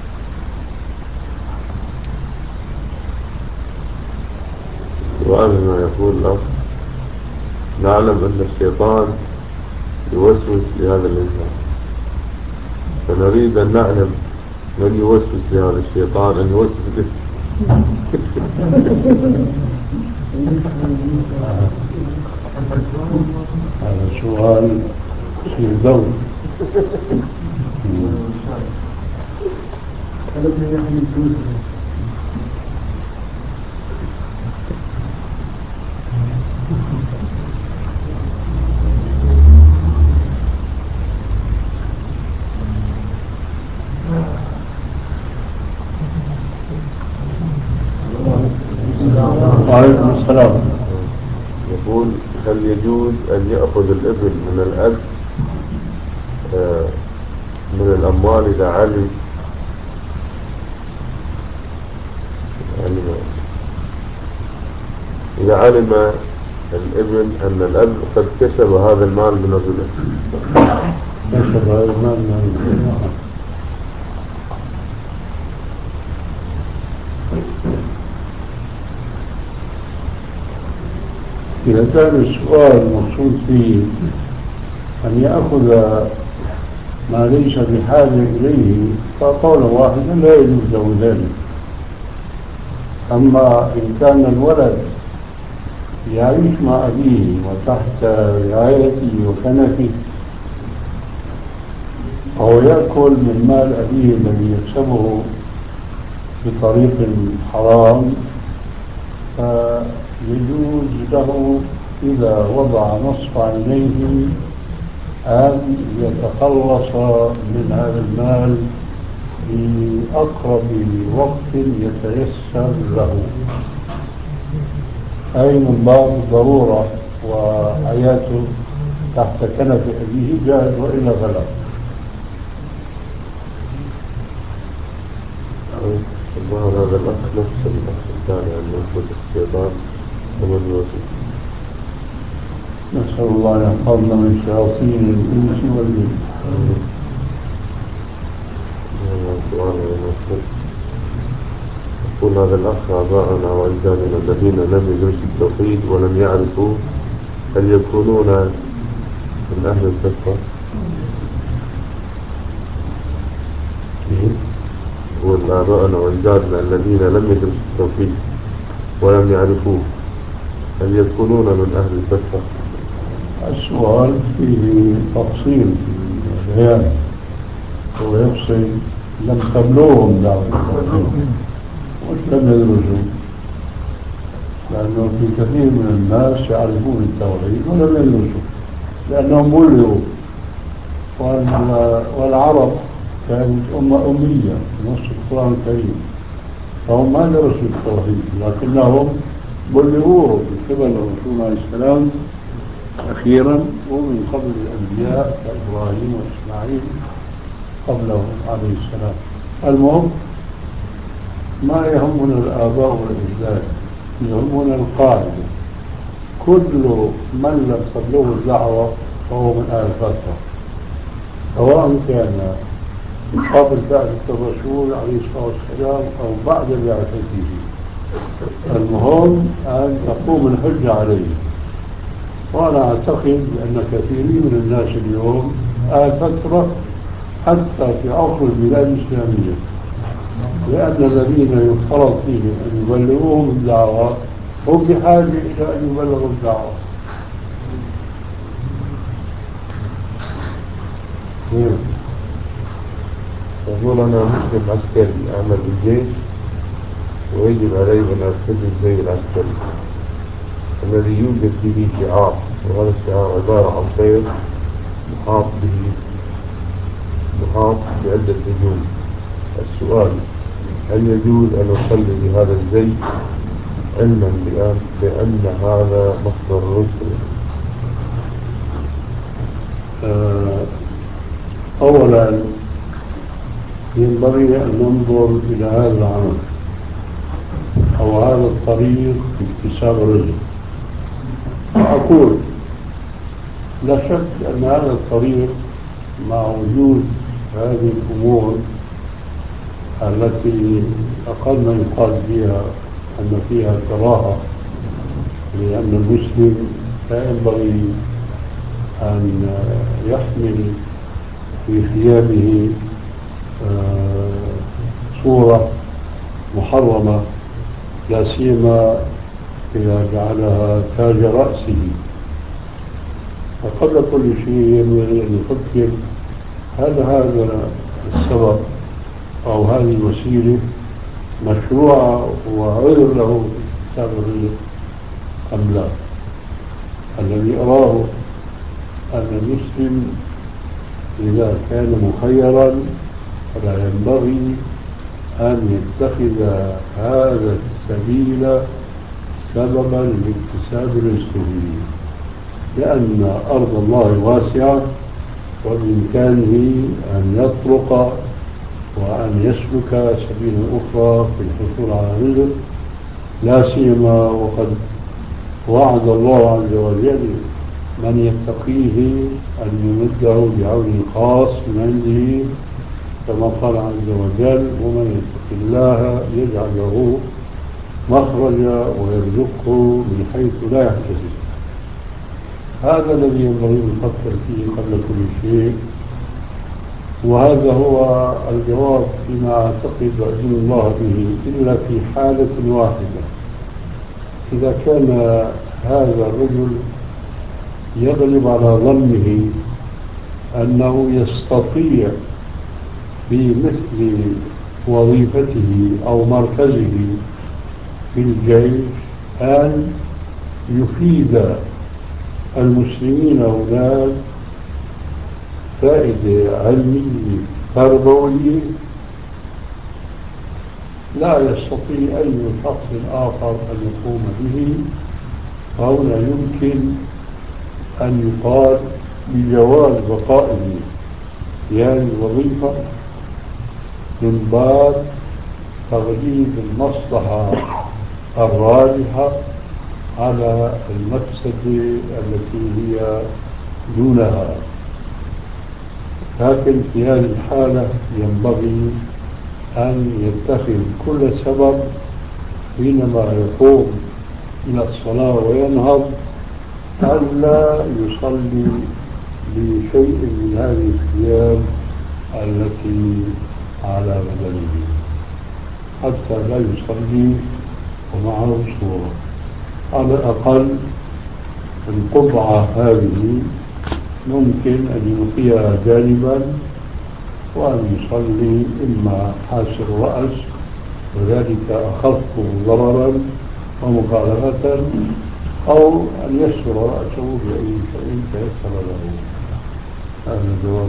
وقبل ما يقول لك، نعلم أن الشيطان يوسوس لهذا الإنسان، فنريد أن نعلم من يوسوس لهذا الشيطان أن يوسوس له. هذا سؤال في دور. وعليكم السلام. يقول: هل يجوز أن يأخذ الابن من الأب آه من الأموال إذا علم يعني إذا علم الابن أن الأب قد كسب هذا المال من الربا؟ كسب هذا المال من الربا. إذا كان السؤال المقصود فيه أن يأخذ ما ليس بحاجة إليه فقولا واحدا لا يجوز له ذلك. أما إن كان الولد يعيش مع أبيه وتحت رعايته وكنفه، أو يأكل من مال أبيه الذي يكسبه بطريق حرام، فيجوز له إذا وضع نصف عينيه أن يتخلص من هذا المال في أقرب وقت يتيسر له، أي من باب الضرورة وحياته تحت كنف أبيه جاهز وإلا فلا. الله هذا الأخ نفس الأخ الثاني عن نفس الشيطان ومن يوسف. نسأل الله أن يحفظنا من شياطين الإنس والجن. يقول هذا الأخ آباءنا وأجدادنا الذين لم يدرسوا التوحيد ولم يعرفوا هل يكونون من أهل الفتوى؟ يقول آباءنا وأجدادنا الذين لم يدرسوا التوحيد ولم يعرفوه هل يكونون من أهل الفتوى؟ السؤال فيه تفصيل في البيان، هو يفصل لم تبلغهم دعوة التوحيد وش لم يدرسوا، لأنه في كثير من الناس يعرفون التوحيد ولم يدرسوا لأنهم بلغوا، والعرب كانت أمة أمية نص القرآن الكريم، فهم ما درسوا التوحيد لكنهم بلغوه من قبل الرسول عليه السلام أخيرا، ومن قبل الأنبياء كإبراهيم وإسماعيل قبله عليه السلام. المهم ما يهمنا الآباء والأجداد، يهمنا القاعدة: كل من لم تبلغه الدعوة فهو من أهل الفتوى، سواء كان قبل بعثة الرسول عليه الصلاة والسلام أو بعد بعثته، المهم أن تقوم الحجة عليه. وأنا أعتقد أن كثيرين من الناس اليوم أهل فترة حتى في أخر البلاد الإسلامية، لأن الذين يفترض فيهم أن يبلغوهم الدعوة هم بحاجة إلى أن يبلغوا الدعوة. يقول أنا مسلم عسكري أعمل بالجيش ويجب علي أن ألتزم زي العسكري الذي يوجد به شعار، وهذا الشعار عبارة عن طير محاط به محاط بعدة نجوم. السؤال: هل يجوز أن أصلي بهذا الزي علما بأن, بأن هذا مصدر الرسل؟ أولا ينبغي أن ننظر إلى هذا العمل أو هذا الطريق في اكتساب الرزق. وأقول لا شك أن هذا الطريق مع وجود هذه الأمور التي أقل ما يقال فيها أن فيها كراهة، لأن المسلم لا ينبغي أن يحمل في ثيابه صورة محرمة، لا سيما إذا جعلها تاج رأسه. فقبل كل شيء ينبغي أن يفكر: هل هذا السبب أو هذه الوسيلة مشروعة وعذر له في كتاب الرزق أم لا؟ الذي أراه أن المسلم إذا كان مخيرا فلا ينبغي أن يتخذ هذا السبيل سببا لاكتساب رزقه، لأن أرض الله واسعة وبإمكانه أن يطرق وأن يسلك سبيلا أخرى في الحصول على رزق، لا سيما وقد وعد الله عز وجل من يتقيه أن يمده بعون خاص من عنده، كما قال عز وجل: ومن يتق الله يجعل له مخرجا ويرزقه من حيث لا يحتسب. هذا الذي ينبغي أن نفكر فيه قبل كل شيء، وهذا هو الجواب فيما أعتقد بإذن الله به، إلا في حالة واحدة: إذا كان هذا الرجل يغلب على ظنه أنه يستطيع في مثل وظيفته أو مركزه في الجيش أن يفيد المسلمين هناك فائدة علمية تربوية لا يستطيع أي شخص آخر أن يقوم به. فهنا يمكن أن يقال بجواز بقائه في هذه الوظيفة من باب تغليب المصلحة الراجحة على المفسدة التي هي دونها. لكن في هذه الحالة ينبغي أن يتخذ كل سبب حينما يقوم إلى الصلاة وينهض ألا يصلي بشيء من هذه الثياب التي على بدنه، حتى لا يصلي ومعه صورة. على الأقل القبعة هذه ممكن أن يلقيها جانبا وأن يصلي إما حاسر الرأس وذلك أخف ضررا ومخالفة، أو أن يسر رأسه بأي شيء تيسر له. هذا جواب.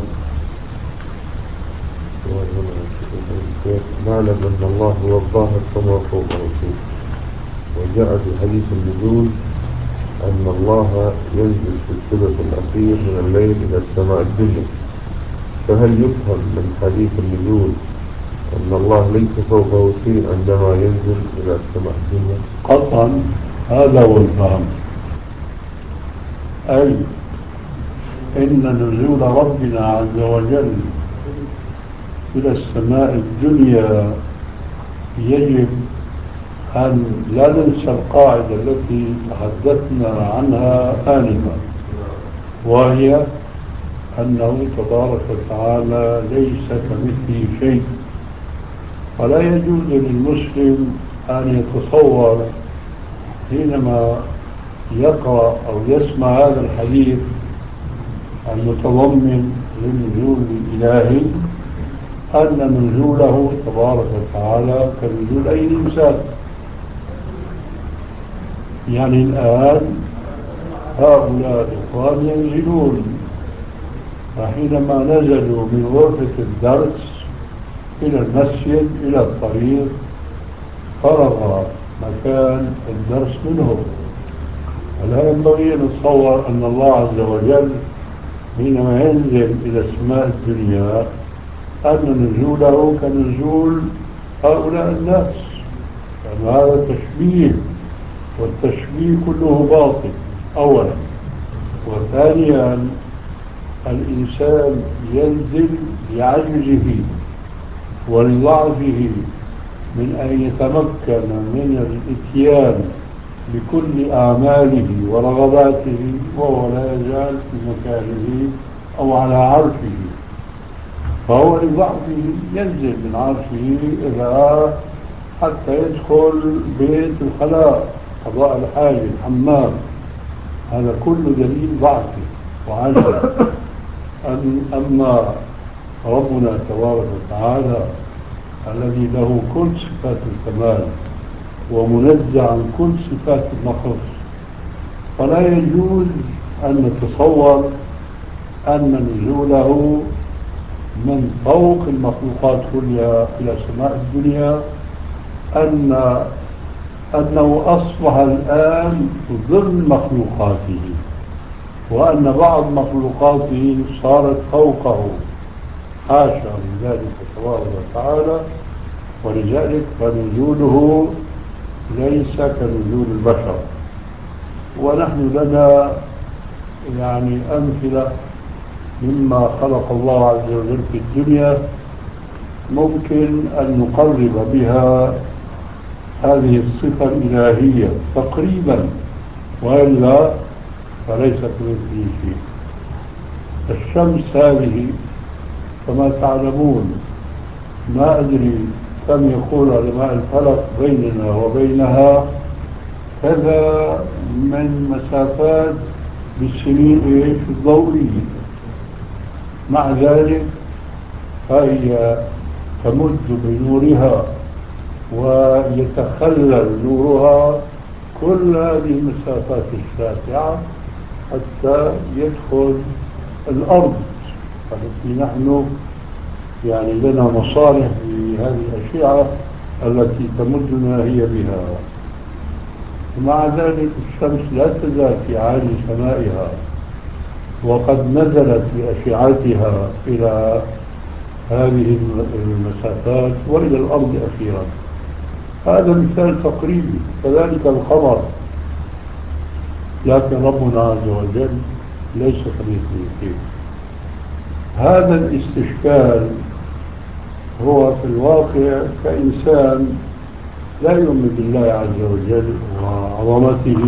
نعلم أن الله هو الظاهر كما فوق رسوله، وجاء في حديث النزول أن الله ينزل في الثلث الأخير من الليل إلى السماء الدنيا. فهل يفهم من حديث النزول أن الله ليس فوقه شيء عندما ينزل إلى السماء الدنيا؟ قطعا هذا هو الفهم، أي إن نزول ربنا عز وجل إلى السماء الدنيا يجب أن لا ننسى القاعدة التي تحدثنا عنها آنفا، وهي أنه تبارك وتعالى ليس كمثله شيء. فلا يجوز للمسلم أن يتصور حينما يقرأ أو يسمع هذا الحديث المتضمن للنزول الإلهي أن نزوله تبارك وتعالى كنزول أي إنسان. يعني الآن هؤلاء الإخوان ينزلون، فحينما نزلوا من غرفة الدرس إلى المسجد إلى الطريق فرغ مكان الدرس منه. ولا ينبغي أن نتصور أن الله عز وجل حينما ينزل إلى السماء الدنيا أن نزوله كنزول هؤلاء الناس، لأن هذا تشبيه، والتشبيه كله باطل أولا. وثانيا الإنسان ينزل لعجزه ولضعفه من أن يتمكن من الإتيان بكل أعماله ورغباته وهو لا يزال في مكانه أو على عرشه. فهو لضعفه ينزل من عرشه إلى حتى يدخل بيت الخلاء قضاء الحاجة الحمام. هذا كله دليل ضعفه وعجزه. أما ربنا تبارك وتعالى الذي له كل صفات الكمال ومنزع عن كل صفات النقص، فلا يجوز أن نتصور أن نزوله من فوق المخلوقات كلها إلى سماء الدنيا أن أنه أصبح الآن ضمن مخلوقاته، وأن بعض مخلوقاته صارت فوقه، حاشا من ذلك تبارك وتعالى. ولذلك فنزوله ليس كنزول البشر. ونحن لنا يعني أمثلة مما خلق الله عز وجل في الدنيا ممكن أن نقرب بها هذه الصفة الإلهية تقريبا، وإلا فليس كمثله شيء. الشمس هذه كما تعلمون ما أدري كم يقول علماء الفلك بيننا وبينها كذا من مسافات بالسنين إيش الضوئية. مع ذلك فهي تمد بنورها ويتخلل نورها كل هذه المسافات الشاسعة حتى يدخل الأرض التي نحن يعني لنا مصالح في هذه الأشعة التي تمدنا هي بها. ومع ذلك الشمس لا تزال في عالي سمائها وقد نزلت بأشعتها إلى هذه المسافات وإلى الأرض أخيرا. هذا مثال تقريبي. كذلك القمر، لكن ربنا عز وجل ليس كمثله شيء. هذا الاستشكال هو في الواقع كإنسان لا يؤمن بالله عز وجل وعظمته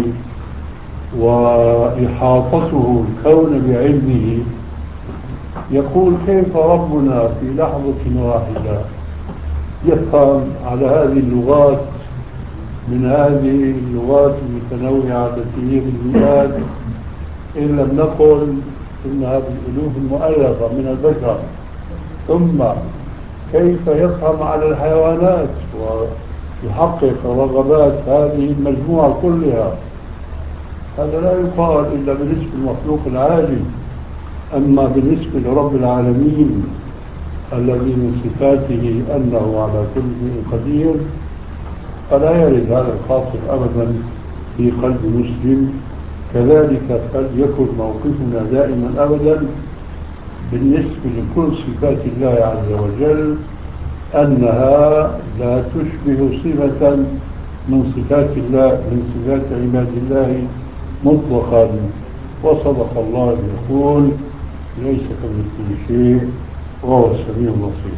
وإحاطته الكون بعلمه، يقول كيف ربنا في لحظة واحدة يفهم على هذه اللغات من هذه اللغات المتنوعة التي هي بالمئات، إن لم نقل إن هذه الألوف المؤلفة من البشر، ثم كيف يفهم على الحيوانات ويحقق رغبات هذه المجموعة كلها. هذا لا يقال إلا بالنسبة للمخلوق العاجز. أما بالنسبة لرب العالمين الذي من صفاته أنه على كل شيء قدير، فلا يرد هذا الخاطر أبدا في قلب مسلم. كذلك فليكن موقفنا دائما أبدا بالنسبة لكل صفات الله عز وجل أنها لا تشبه صفة من صفات الله من صفات عباد الله مطلقا. وصدق الله يقول ليس كمثله شيء وهو السميع البصير.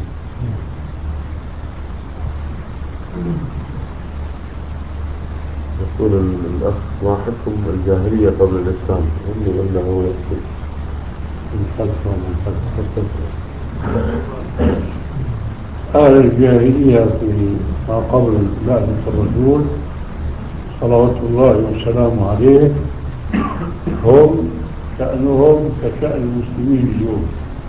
يقول الأخ واحدكم الجاهلية قبل الإسلام هم ولا هو يقول الفترة من فترة أهل الجاهلية في ما قبل بعثة الرسول صلوات الله وسلامه عليه هم شأنهم كشأن المسلمين اليوم،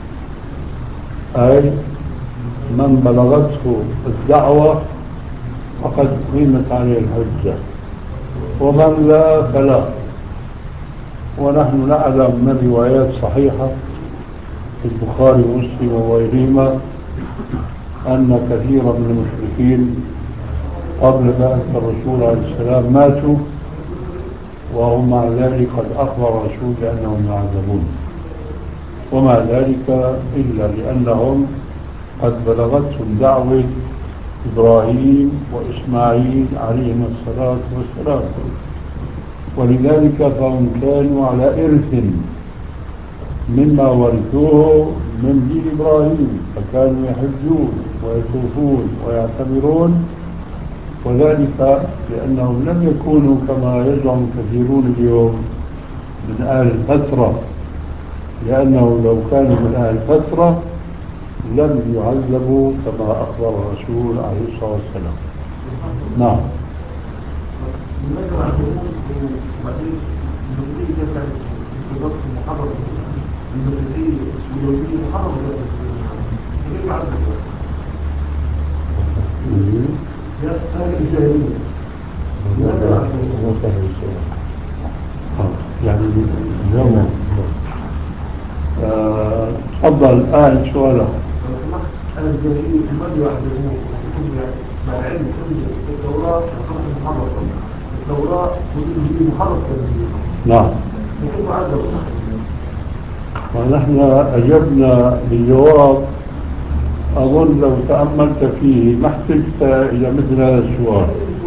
أي من بلغته الدعوة فقد قيمت عليه الحجة، ومن لا فلا. ونحن نعلم من روايات صحيحة في البخاري ومسلم وغيرهما أن كثيرا من المشركين قبل بعثة الرسول عليه السلام ماتوا وهم مع ذلك قد أخبر الرسول بأنهم يعذبون، ومع ذلك إلا لأنهم قد بلغتهم دعوة إبراهيم وإسماعيل عليهما الصلاة والسلام، ولذلك فهم كانوا على إرث مما ورثوه من دين إبراهيم، فكانوا يحجون ويطوفون ويعتمرون، وذلك لأنهم لم يكونوا كما يزعم كثيرون اليوم من أهل الفترة، لأنه لو كانوا من أهل الفترة لم يعذبوا كما أخبر الرسول عليه الصلاة والسلام. نعم. يعني اليوم تفضل الآن سؤاله. الجاهلية من يعذبون مع علم التوراة محرصة، التوراة محرصة. نعم. ونحن أجبنا بالجواب أظن لو تأملت فيه ما احتجت إلى مثل هذا السؤال،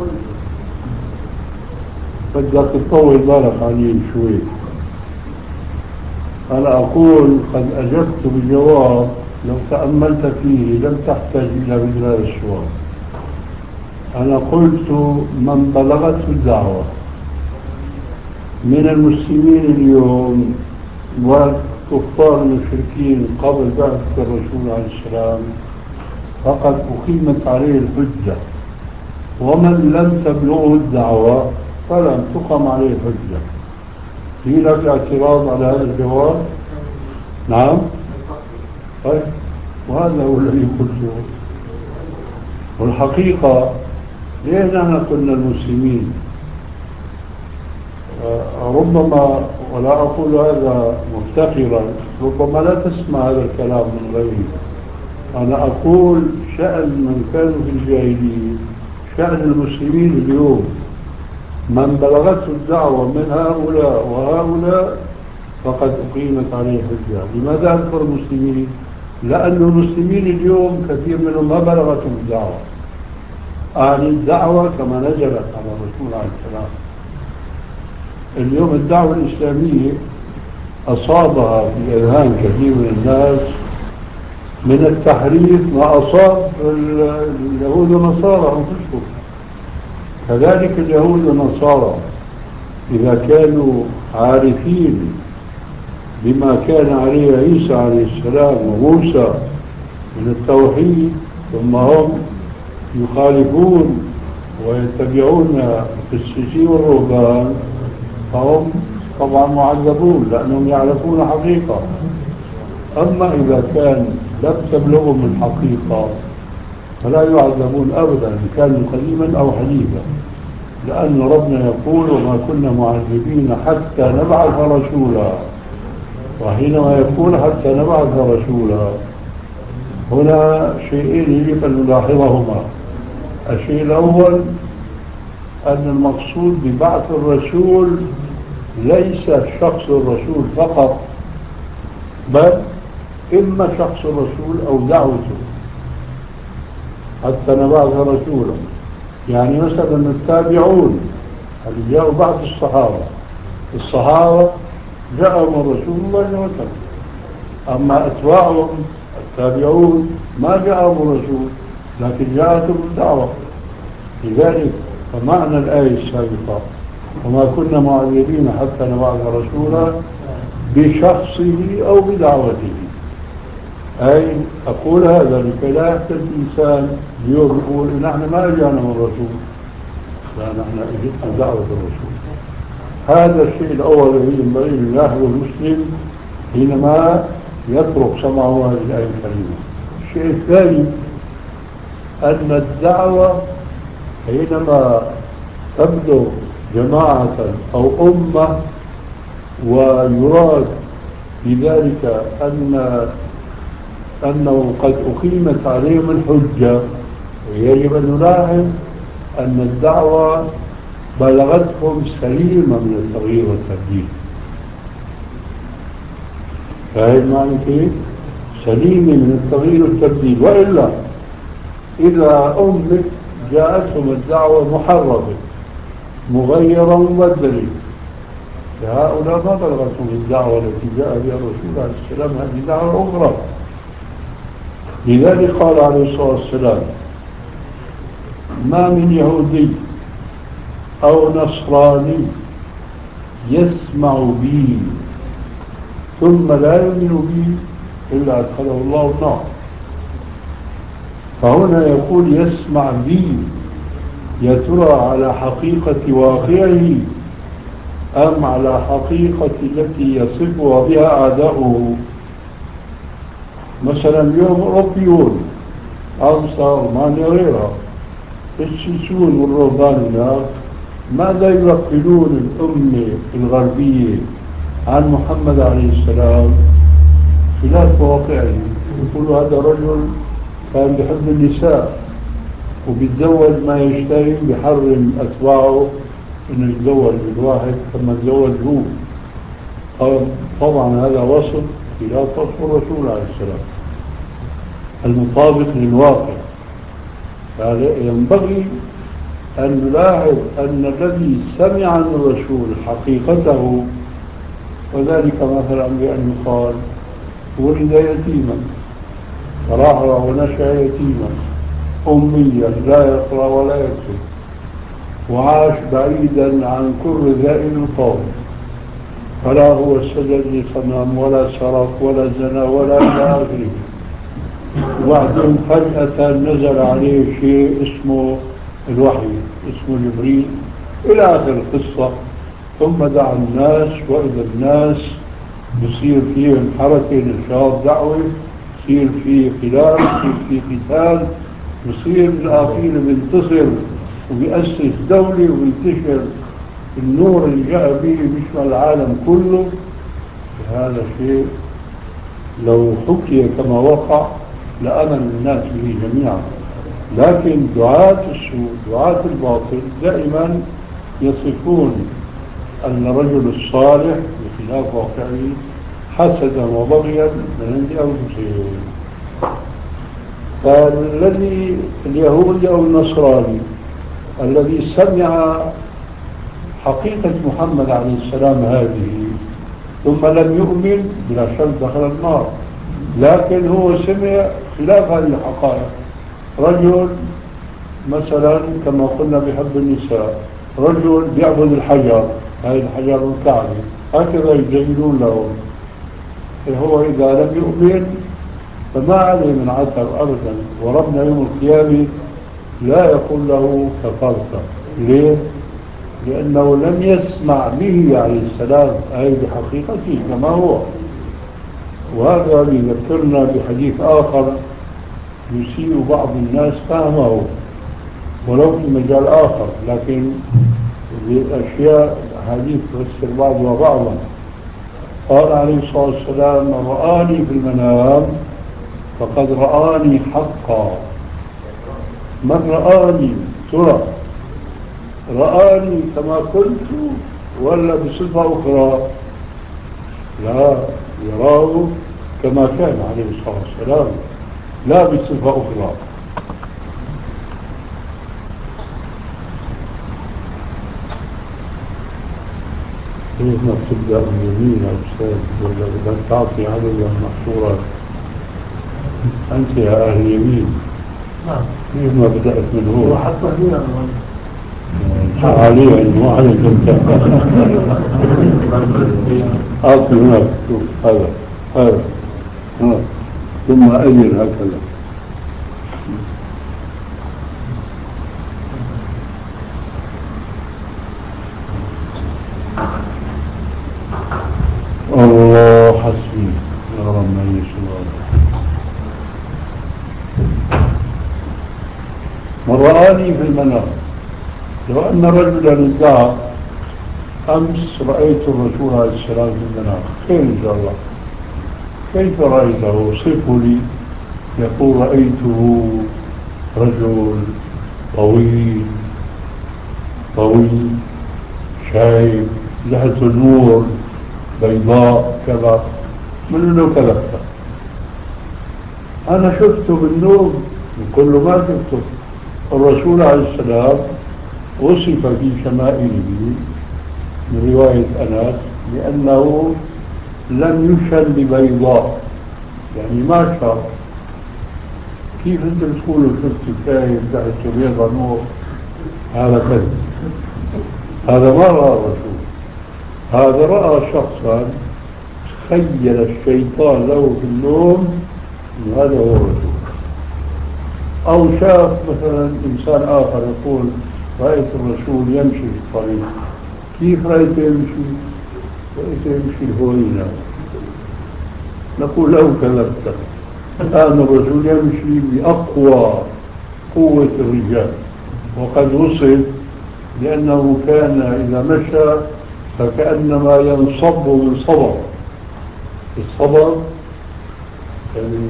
بدك تطول بالك عليه شوي. أنا أقول قد أجبت بالجواب لو تأملت فيه لم تحتاج إلى مثل هذا السؤال. أنا قلت من بلغته الدعوة من المسلمين اليوم والكفار المشركين قبل بعثة الرسول عليه السلام فقد أقيمت عليه الحجة، ومن لم تبلغه الدعوة فلم تقم عليه حجة. في لك اعتراض على هذا الجواب؟ نعم. طيب، وهذا هو الذي قلته. والحقيقة ليه نحن قلنا المسلمين؟ ربما، ولا أقول هذا مفتخرا، ربما لا تسمع هذا الكلام من غيري. أنا أقول شأن من كانوا في الجاهلية، شأن المسلمين اليوم، من بلغته الدعوة من هؤلاء وهؤلاء فقد أقيمت عليه حجة. لماذا أذكر المسلمين؟ لأن المسلمين اليوم كثير منهم ما بلغتهم الدعوة. أهل الدعوة كما نزلت على الرسول عليه السلام. اليوم الدعوة الإسلامية أصابها في أذهان كثير من الناس من التحريف ما أصاب اليهود والنصارى أنفسهم. كذلك اليهود والنصارى إذا كانوا عارفين بما كان عليه عيسى عليه السلام وموسى من التوحيد، ثم هم يخالفون ويتبعون في السجي والرهبان، فهم طبعا معذبون لأنهم يعرفون حقيقة. أما إذا كان لم تبلغهم الحقيقة فلا يعذبون أبدا، إن كانوا قديما أو حديثا، لأن ربنا يقول: وما كنا معذبين حتى نبعث رسولا. وحينما يقول حتى نبعث رسولا، هنا شيئين يجب أن نلاحظهما. الشيء الأول أن المقصود ببعث الرسول ليس شخص الرسول فقط، بل إما شخص الرسول أو دعوته حتى نبعث رسولا. يعني مثلا التابعون اللي جاءوا بعد الصحابة، الصحابة جاءهم الرسول الله وسلم، أما أتباعهم التابعون ما جاءهم الرسول لكن جاءتهم الدعوة. لذلك فمعنى الآية السابقة: وما كنا معذبين حتى نبعث رسولا، بشخصه أو بدعوته. أي أقول هذا لكي لا يحتج الإنسان اليوم يقول نحن ما أجانا من الرسول، لا، نحن أجتنا دعوة الرسول. هذا الشيء الأول الذي ينبغي أن يلاحظه المسلم حينما يترك سمعه هذه الآية الكريمة. الشيء الثاني أن الدعوة حينما تبدو جماعة أو أمة ويراد بذلك أن أنه قد أقيمت عليهم الحجة، ويجب أن نلاحظ أن الدعوة بلغتهم سليمة من التغيير والتبديل. فاهم معنى كيف؟ سليمة من التغيير والتبديل. وإلا إذا أمك جاءتهم الدعوة محرفة مغيرة مبدلة، فهؤلاء ما بلغتهم الدعوة التي جاء بها الرسول عليه السلام، هذه دعوة أخرى. لذلك قال عليه الصلاة والسلام: ما من يهودي أو نصراني يسمع بي ثم لا يؤمن بي إلا أدخله الله النار. فهنا يقول يسمع بي، يا ترى على حقيقة واقعه أم على حقيقة التي يصفها بها أعداؤه؟ مثلا اليوم أوروبيون، فرنسا، ألمانيا وغيرها، السيسون والرهبان هناك ماذا ينقلون الأمة الغربية عن محمد عليه السلام خلاف واقعه؟ يقولوا هذا رجل كان بحب النساء وبيتزوج ما يشتهي، بحرم أتباعه إنه يتزوج بالواحد كما تزوج هو. طبعا هذا وصف خلاف وصف الرسول عليه السلام المطابق للواقع. ينبغي أن نلاحظ أن الذي سمع عن الرسول حقيقته، وذلك مثلا بأن يقال ولد يتيما، ترعرع ونشأ يتيما أميا لا يقرأ ولا يكتب، وعاش بعيدا عن كل ذائل القوم، فلا هو سجد لصنم ولا سرق ولا زنا ولا إلى آخره. وبعدين فجأة نزل عليه شيء اسمه الوحي، اسمه جبريل، إلى آخر القصة. ثم دعا الناس، وإذا الناس بصير فيهم حركة نشاط دعوي، بصير في خلاف، بصير في قتال، بصير بالأخير بينتصر وبيأسس دولة وبينتشر النور اللي جاء به بيشمل العالم كله. هذا شيء لو حكي كما وقع لآمن الناس به جميعا. لكن دعاة السوء، دعاة الباطل دائما يصفون أن الرجل الصالح بخلاف واقعه حسدا وبغيا من عند أنفسهم. فالذي اليهودي أو النصراني الذي سمع حقيقة محمد عليه السلام هذه ثم لم يؤمن بلا شك دخل النار. لكن هو سمع خلاف هذه الحقائق. رجل مثلا كما قلنا بحب النساء، رجل بيعبد الحجر، هذه الحجر الكعبة، هكذا يجيلون له. هو إذا لم يؤمن فما عليه من عذاب أبدا، وربنا يوم القيامة لا يقول له كفرت. ليه؟ لأنه لم يسمع به عليه السلام أي بحقيقته كما هو. وهذا يذكرنا بحديث آخر يسيء بعض الناس فهمه ولو في مجال آخر، لكن الأشياء حديث تفسر بعضها بعضا. قال عليه الصلاة والسلام: من رآني في المنام فقد رآني حقا. من رآني ترى رآني كما كنت ولا بصفة أخرى؟ لا، يراه كما كان عليه الصلاة والسلام لا بصفة أخرى. كيف ما بتبدأ من يمين يا أستاذ؟ ولا بدك تعطي عددا محصورا؟ أنت يا أهل اليمين. نعم. كيف ما بدأت من هو؟ وحتى هنا عليه مو عليك أنت. أعطي هناك، شوف هذا هذا ها. ثم أجل هكذا. الله حسبي يا رب ما يشاء. من رآني في المنام. لو أن رجلا ادعى أمس رأيت الرسول عليه السلام في المنام، خير إن شاء الله. كيف رأيته؟ صفه لي. يقول: رأيته رجل طويل طويل شايب، لحيته النور بيضاء كذا، من انه كذا. انا شفته بالنور وكل ما شفته. الرسول عليه السلام وصف في شمائله من رواية أنس لأنه لم يشن ببيضاء، يعني ما شاء. كيف انت تقولوا شفت شايب لحيته بيضاء نور؟ هذا كذب، هذا ما رأى الرسول. هذا رأى شخصا خيل الشيطان له في النوم هذا هو الرسول. أو شاف مثلا إنسان آخر يقول: رأيت الرسول يمشي في الطريق. كيف رأيته يمشي؟ رأيته يمشي الهوينة. نقول له: كذبت. الآن الرسول يمشي بأقوى قوة الرجال، وقد وصف لأنه كان إذا مشى فكأنما ينصب من صبر. الصبر يعني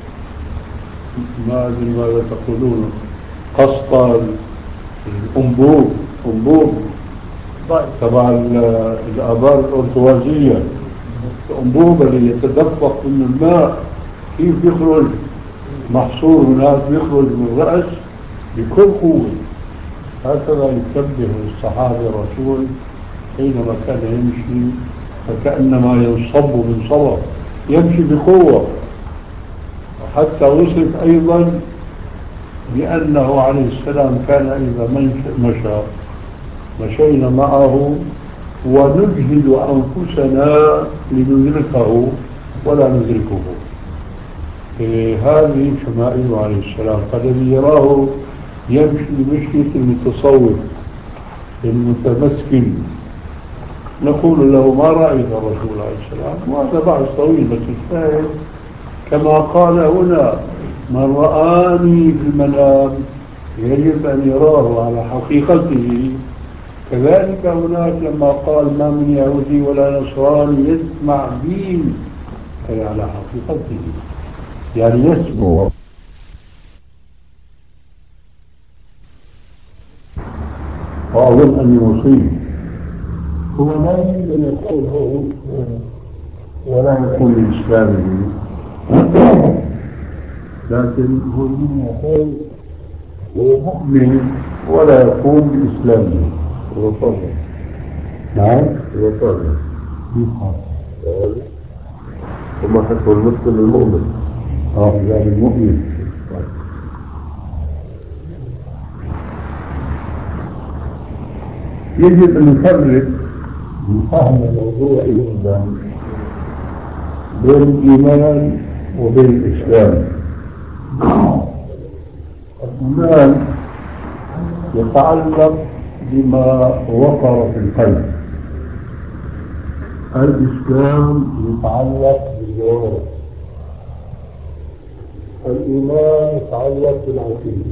ما أدري ماذا تقولون، قسط الأنبوب، أنبوب تبع الآبار الأرتوازية، الأنبوب اللي يتدفق من الماء كيف يخرج محصور هناك، يخرج من الرأس بكل قوة. هكذا يشبه الصحابة الرسول حينما كان يمشي فكأنما ينصب من صبر، يمشي بقوة. وحتى وصف أيضا بأنه عليه السلام كان إذا مشى مشينا معه ونجهد أنفسنا لندركه ولا ندركه. هذه شمائله عليه السلام. فالذي يراه يمشي بمشية المتصوف المتمسكن نقول له ما رأيك الرسول عليه السلام؟ وهذا بحث طويل، بس الشاهد كما قال هنا: من رآني في المنام يجب أن يراه على حقيقته. كذلك هناك لما قال: ما من يهودي ولا نصراني يسمع دين، أي على حقيقته، يعني يسمع. وأظن أن يصيب هو لا يريد أن يقول هو ولا يكون إسلامي، لكن هو يقول هو مؤمن ولا يقوم بإسلامه. وطنه. نعم. وطنه. وما حسب المسلم المؤمن. اه يعني المؤمن. يجب أن نفرق بفهم الموضوع جدا بين الإيمان وبين الإسلام. الإيمان يتعلق بما وقر في القلب، الإسلام يتعلق بالجوارح. الإيمان يتعلق بالعقيدة،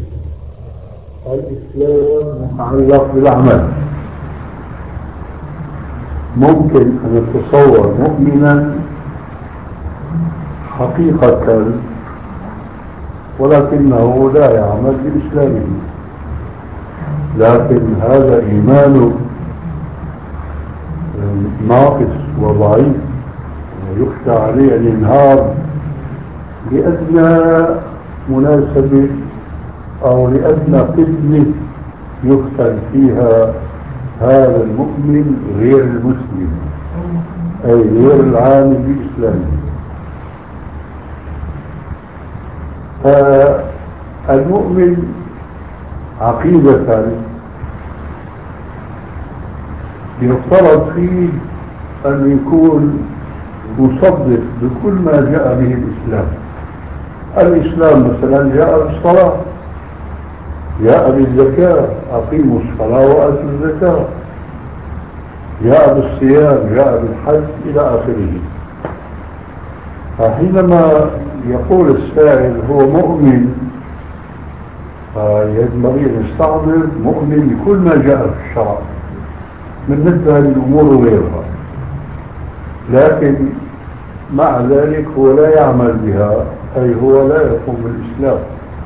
الإسلام يتعلق بالأعمال. ممكن أن نتصور مؤمنا حقيقة ولكنه لا يعمل بإسلامه، لكن هذا إيمانه ناقص وضعيف ويخشى عليه الانهار لأدنى مناسبة أو لأدنى فتنة يفتن فيها هذا المؤمن غير المسلم، أي غير العامل بإسلامه. فالمؤمن عقيدة يفترض فيه أن يكون مصدق بكل ما جاء به الإسلام. الإسلام مثلا جاء بالصلاة، جاء بالزكاة، أقيموا الصلاة وآتوا الزكاة، جاء بالصيام، جاء بالحج إلى آخره. فحينما يقول السائل هو مؤمن، فينبغي أن يستعمل مؤمن بكل ما جاء في الشرع من مثل هذه الأمور وغيرها، لكن مع ذلك هو لا يعمل بها، أي هو لا يقوم بالإسلام.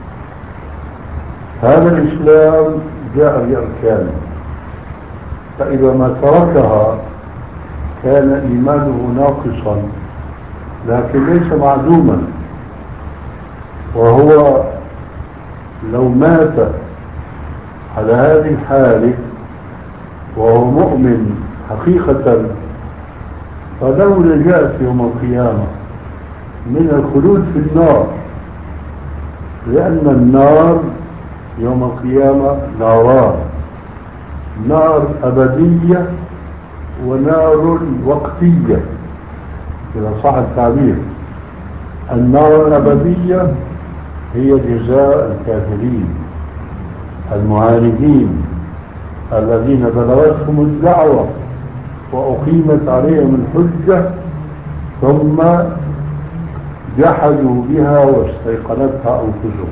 هذا الإسلام جاء بأركانه، فإذا ما تركها كان إيمانه ناقصا لكن ليس معدوما. وهو لو مات على هذه الحالة وهو مؤمن حقيقة فله نجاة يوم القيامة من الخلود في النار، لأن النار يوم القيامة ناران: نار أبدية ونار وقتية إذا صح التعبير. النار الأبدية هي جزاء الكافرين المعاندين الذين بلغتهم الدعوة وأقيمت عليهم الحجة ثم جحدوا بها واستيقنتها أنفسهم.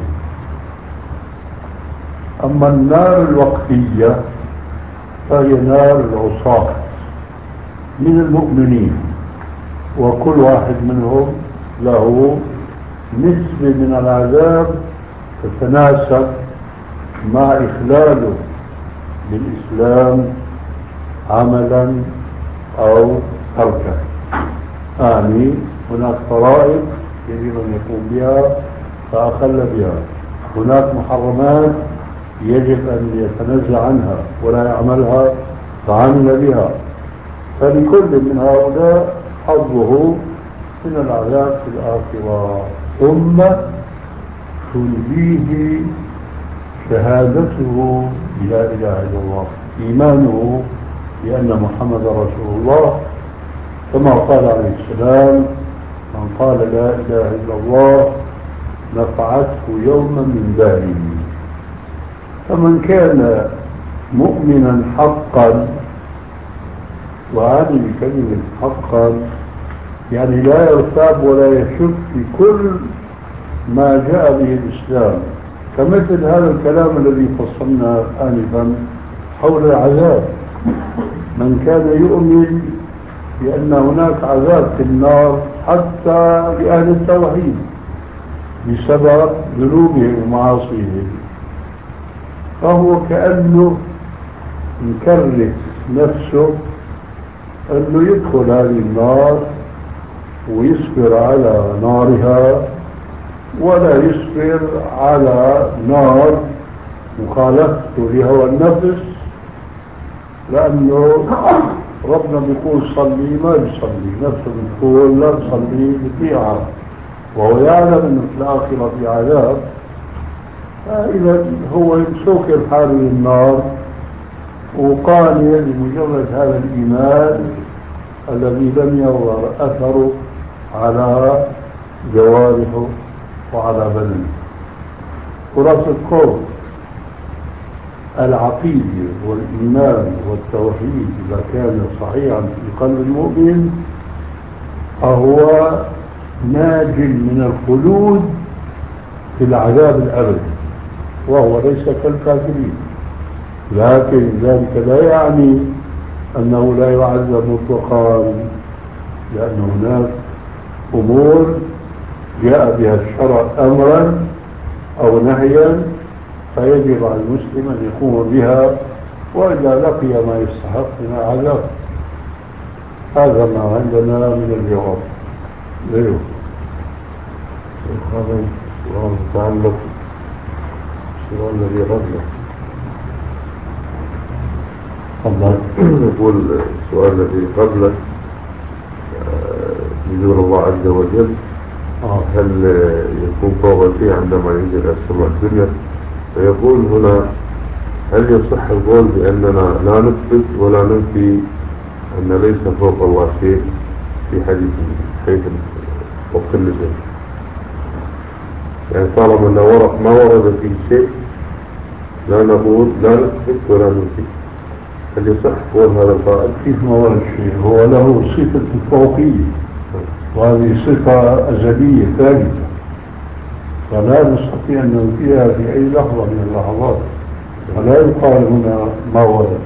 أما النار الوقتية فهي نار العصاة من المؤمنين، وكل واحد منهم له نسبة من العذاب تتناسب مع إخلاله بالإسلام عملا أو تركا. يعني هناك فرائض يجب أن يقوم بها فأخل بها، هناك محرمات يجب أن يتنزه عنها ولا يعملها فعمل بها. فلكل من هؤلاء حظه من العذاب في الآخرة، ثم تنجيه شهادته لا إله إلا الله، إيمانه بأن محمد رسول الله، كما قال عليه السلام: من قال لا إله إلا الله نفعته يوما من داره. فمن كان مؤمنا حقا، وهذه كلمة حقا يعني لا يرتاب ولا يشك في كل ما جاء به الإسلام، كمثل هذا الكلام الذي فصلنا آنفا حول العذاب. من كان يؤمن بأن هناك عذاب في النار حتى لأهل التوحيد بسبب ذنوبهم ومعاصيهم، فهو كأنه مكرس نفسه أنه يدخل هذه النار ويصبر على نارها، ولا يصبر على نار مخالفته لهوى النفس، لأنه ربنا بيقول صلي ما بيصلي، نفسه بتقول لا تصلي بطيعة، وهو يعلم أنه في الآخرة في عذاب. فإذا هو سوكر حاله للنار وقانع لمجرد هذا الإيمان الذي لم يظهر أثره على جوارحه وعلى بدنه. خلاصة القول العقيدة والإيمان والتوحيد إذا كان صحيحا في قلب المؤمن فهو ناج من الخلود في العذاب الأبدي، وهو ليس كالكافرين. لكن ذلك لا يعني أنه لا يعذب مطلقا، لأن هناك أمور جاء بها الشرع أمرا أو نهيا فيجب على المسلم أن يقوم بها، وإذا لقي ما يستحق من العذاب. هذا ما عندنا من الجواب. غيره هذا السؤال متعلق بالسؤال الذي قبله. يقول السؤال الذي قبله نزول الله عز وجل هل يكون فوق شيء عندما ينزل السماء الدنيا؟ فيقول هنا هل يصح القول بأننا لا نثبت ولا ننفي أن ليس فوق الله شيء في حديث حيث وقت النزول؟ يعني طالما ما ورد فيه شيء لا نقول لا نثبت ولا ننفي، هل يصح قول هذا القائل؟ كيف ما ورد شيء؟ هو له صفة الفوقية، وهذه صفة أزلية ثابتة، فلا نستطيع أن ننفيها في أي لحظة من اللحظات، ولا يقال هنا ما ورد.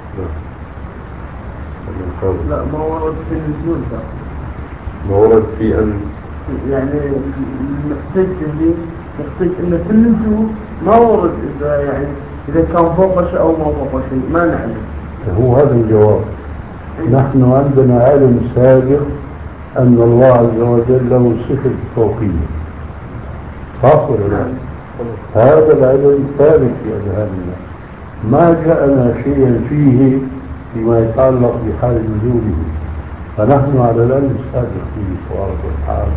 لا ما ورد في النزول ده، ما ورد في أن يعني محتاج اللي محتاج إن في النزول ما ورد إذا يعني إذا كان فوق شيء أو ما فوق شيء ما نعلم. هو هذا الجواب. نحن عندنا علم سابق أن الله عز وجل له صفة فوقية، صح ولا لا؟ هذا العلم ثابت في أذهاننا، ما جاءنا شيئا فيه فيما يتعلق بحال نزوله، فنحن على العلم السابق فيه تبارك وتعالى.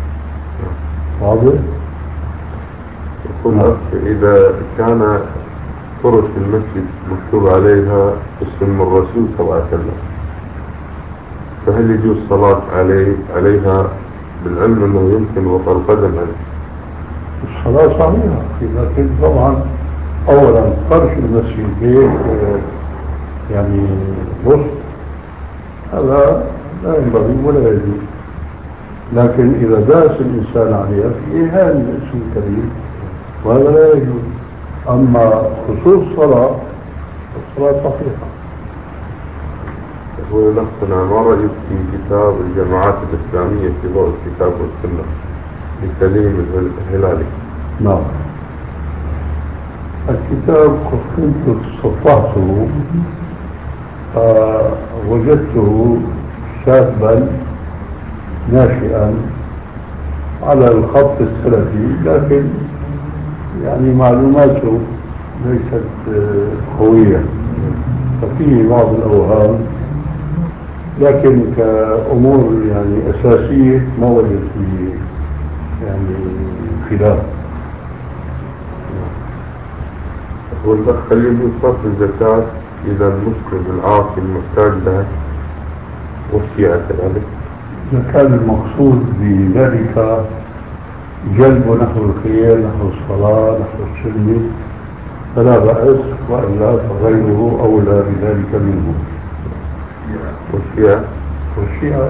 واضح؟ يقول إذا كان فرش المسجد مكتوب عليها اسم الرسول صلى الله عليه وسلم، فهل يجوز الصلاة عليه عليها بالعلم أنه يمكن وقع القدم عليه؟ الصلاة صحيحة، لكن طبعا أولا فرش المسجد بيت يعني بص هذا لا ينبغي ولا يجوز، لكن إذا داس الإنسان عليها في إهانة الاسم الكريم وهذا لا يجوز. أما خصوص الصلاة الصلاة صحيحة. يقول نفسنا ما رأيك في كتاب الجماعات الإسلامية في ضوء الكتاب والسنة لسليم الهلالي؟ نعم، الكتاب كنت صفحته وجدته شابا ناشئا على الخط السلفي، لكن يعني معلوماته ليست قوية، ففيه بعض الأوهام، لكن كأمور يعني أساسية ما وجد فيه يعني خلاف. والأخ هل يجوز صرف الزكاة إذا المسلم العاصي المحتاج لها وصية كذلك؟ إذا كان المقصود بذلك جلب نحو الخير نحو الصلاة نحو السنة فلا بأس، وإلا فغيره أولى بذلك منه. والشيعة والشيعة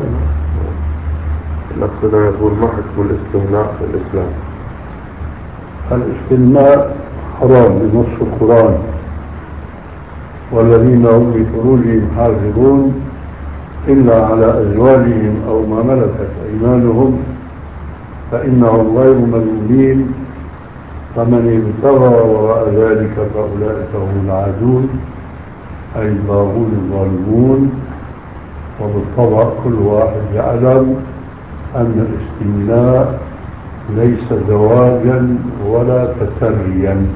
الأخ يقول ما حكم الاستغناء في الإسلام؟ الاستغناء حرام بنص القرآن، والذين هم لفروجهم حافظون إلا على أزواجهم أو ما ملكت أيمانهم فإنهم غير ملومين، فمن ابتغى وراء ذلك فأولئك هم العادون أي الباغون الظالمون. وبالطبع كل واحد يعلم أن الاستمناء ليس زواجا ولا تسريا.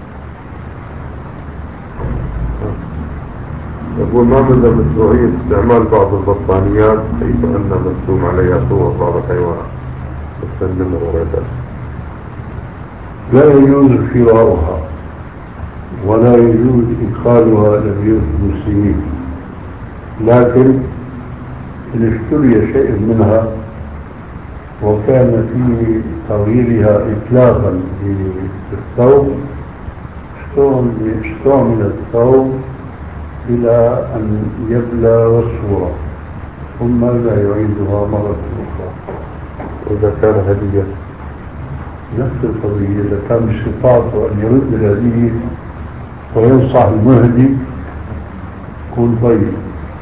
يقول ما مدى مشروعية استعمال بعض البطانيات حيث أن مرسوم عليها صور بعض الحيوانات والسلم وغير ذلك؟ لا يجوز شراؤها ولا يجوز إدخالها إلى بيوت المسلمين، لكن إن اشتري شيء منها وكان في تغييرها إتلافا للثوب استعمل الثوب إلى أن يبلى الصورة ثم لا يعيدها مرة أخرى. وإذا كان هدية نفس القضية، إذا كان بصفاته أن يرد الهدية وينصح المهدي يكون طيب.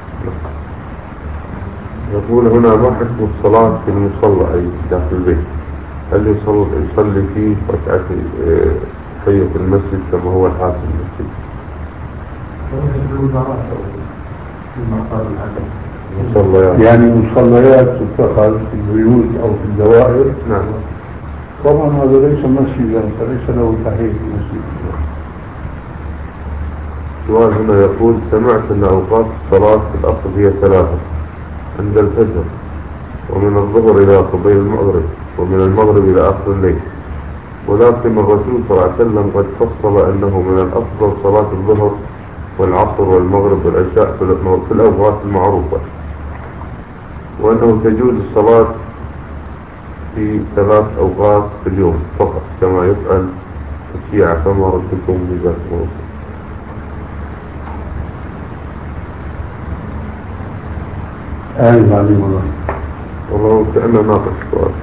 يقول هنا ما حكم الصلاة في المصلى أي داخل البيت؟ هل يصلي, يصلي فيه ركعة تحية المسجد كما هو الحاصل المسجد؟ مصليات يعني مصليات تتخذ في البيوت أو في الدوائر؟ نعم. طبعا هذا ليس مسجدا فليس له تحية المسجد. سؤال هنا يقول سمعت أن أوقات الصلاة في الأصل هي ثلاثة: عند الفجر، ومن الظهر إلى قبيل المغرب، ومن المغرب إلى آخر الليل، ولكن الرسول صلى الله عليه وسلم قد فصل أنه من الأفضل صلاة الظهر والعصر والمغرب والعشاء في الأوقات المعروفة، وأنه تجوز الصلاة في ثلاث أوقات في اليوم فقط كما يفعل الشيعة، فما ردكم بذلك؟ آه عليم الله. والله كأنه ناقص السؤال.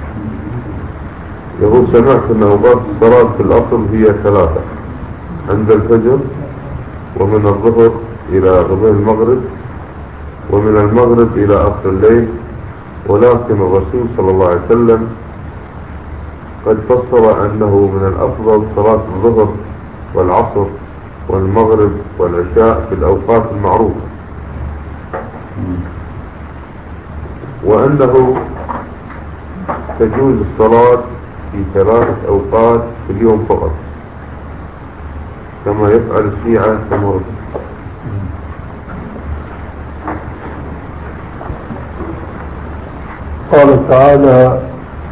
يقول سمعت أن أوقات الصلاة في الأصل هي ثلاثة: عند الفجر، ومن الظهر إلى قبيل المغرب، ومن المغرب إلى آخر الليل، ولكن الرسول صلى الله عليه وسلم قد فصل أنه من الأفضل صلاة الظهر والعصر والمغرب والعشاء في الأوقات المعروفة، وأنه تجوز الصلاة في ثلاثة أوقات في اليوم فقط كما يفعل الشيعة كما قال تعالى: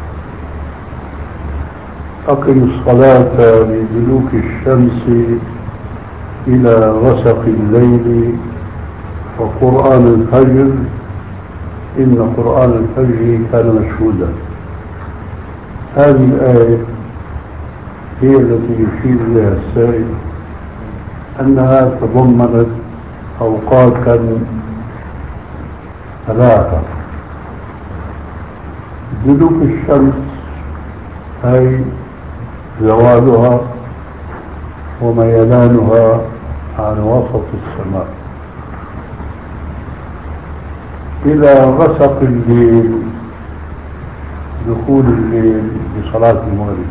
أقم الصلاة من دلوك الشمس إلى غسق الليل وقرآن الفجر إن قرآن الفجر كان مشهودا. هذه الآية هي التي يشير إليها السائل أنها تضمنت أوقاتا ثلاثة: دلوك الشمس أي زوالها وميلانها عن وسط السماء، إلى غسق الليل دخول الليل بصلاة المغرب،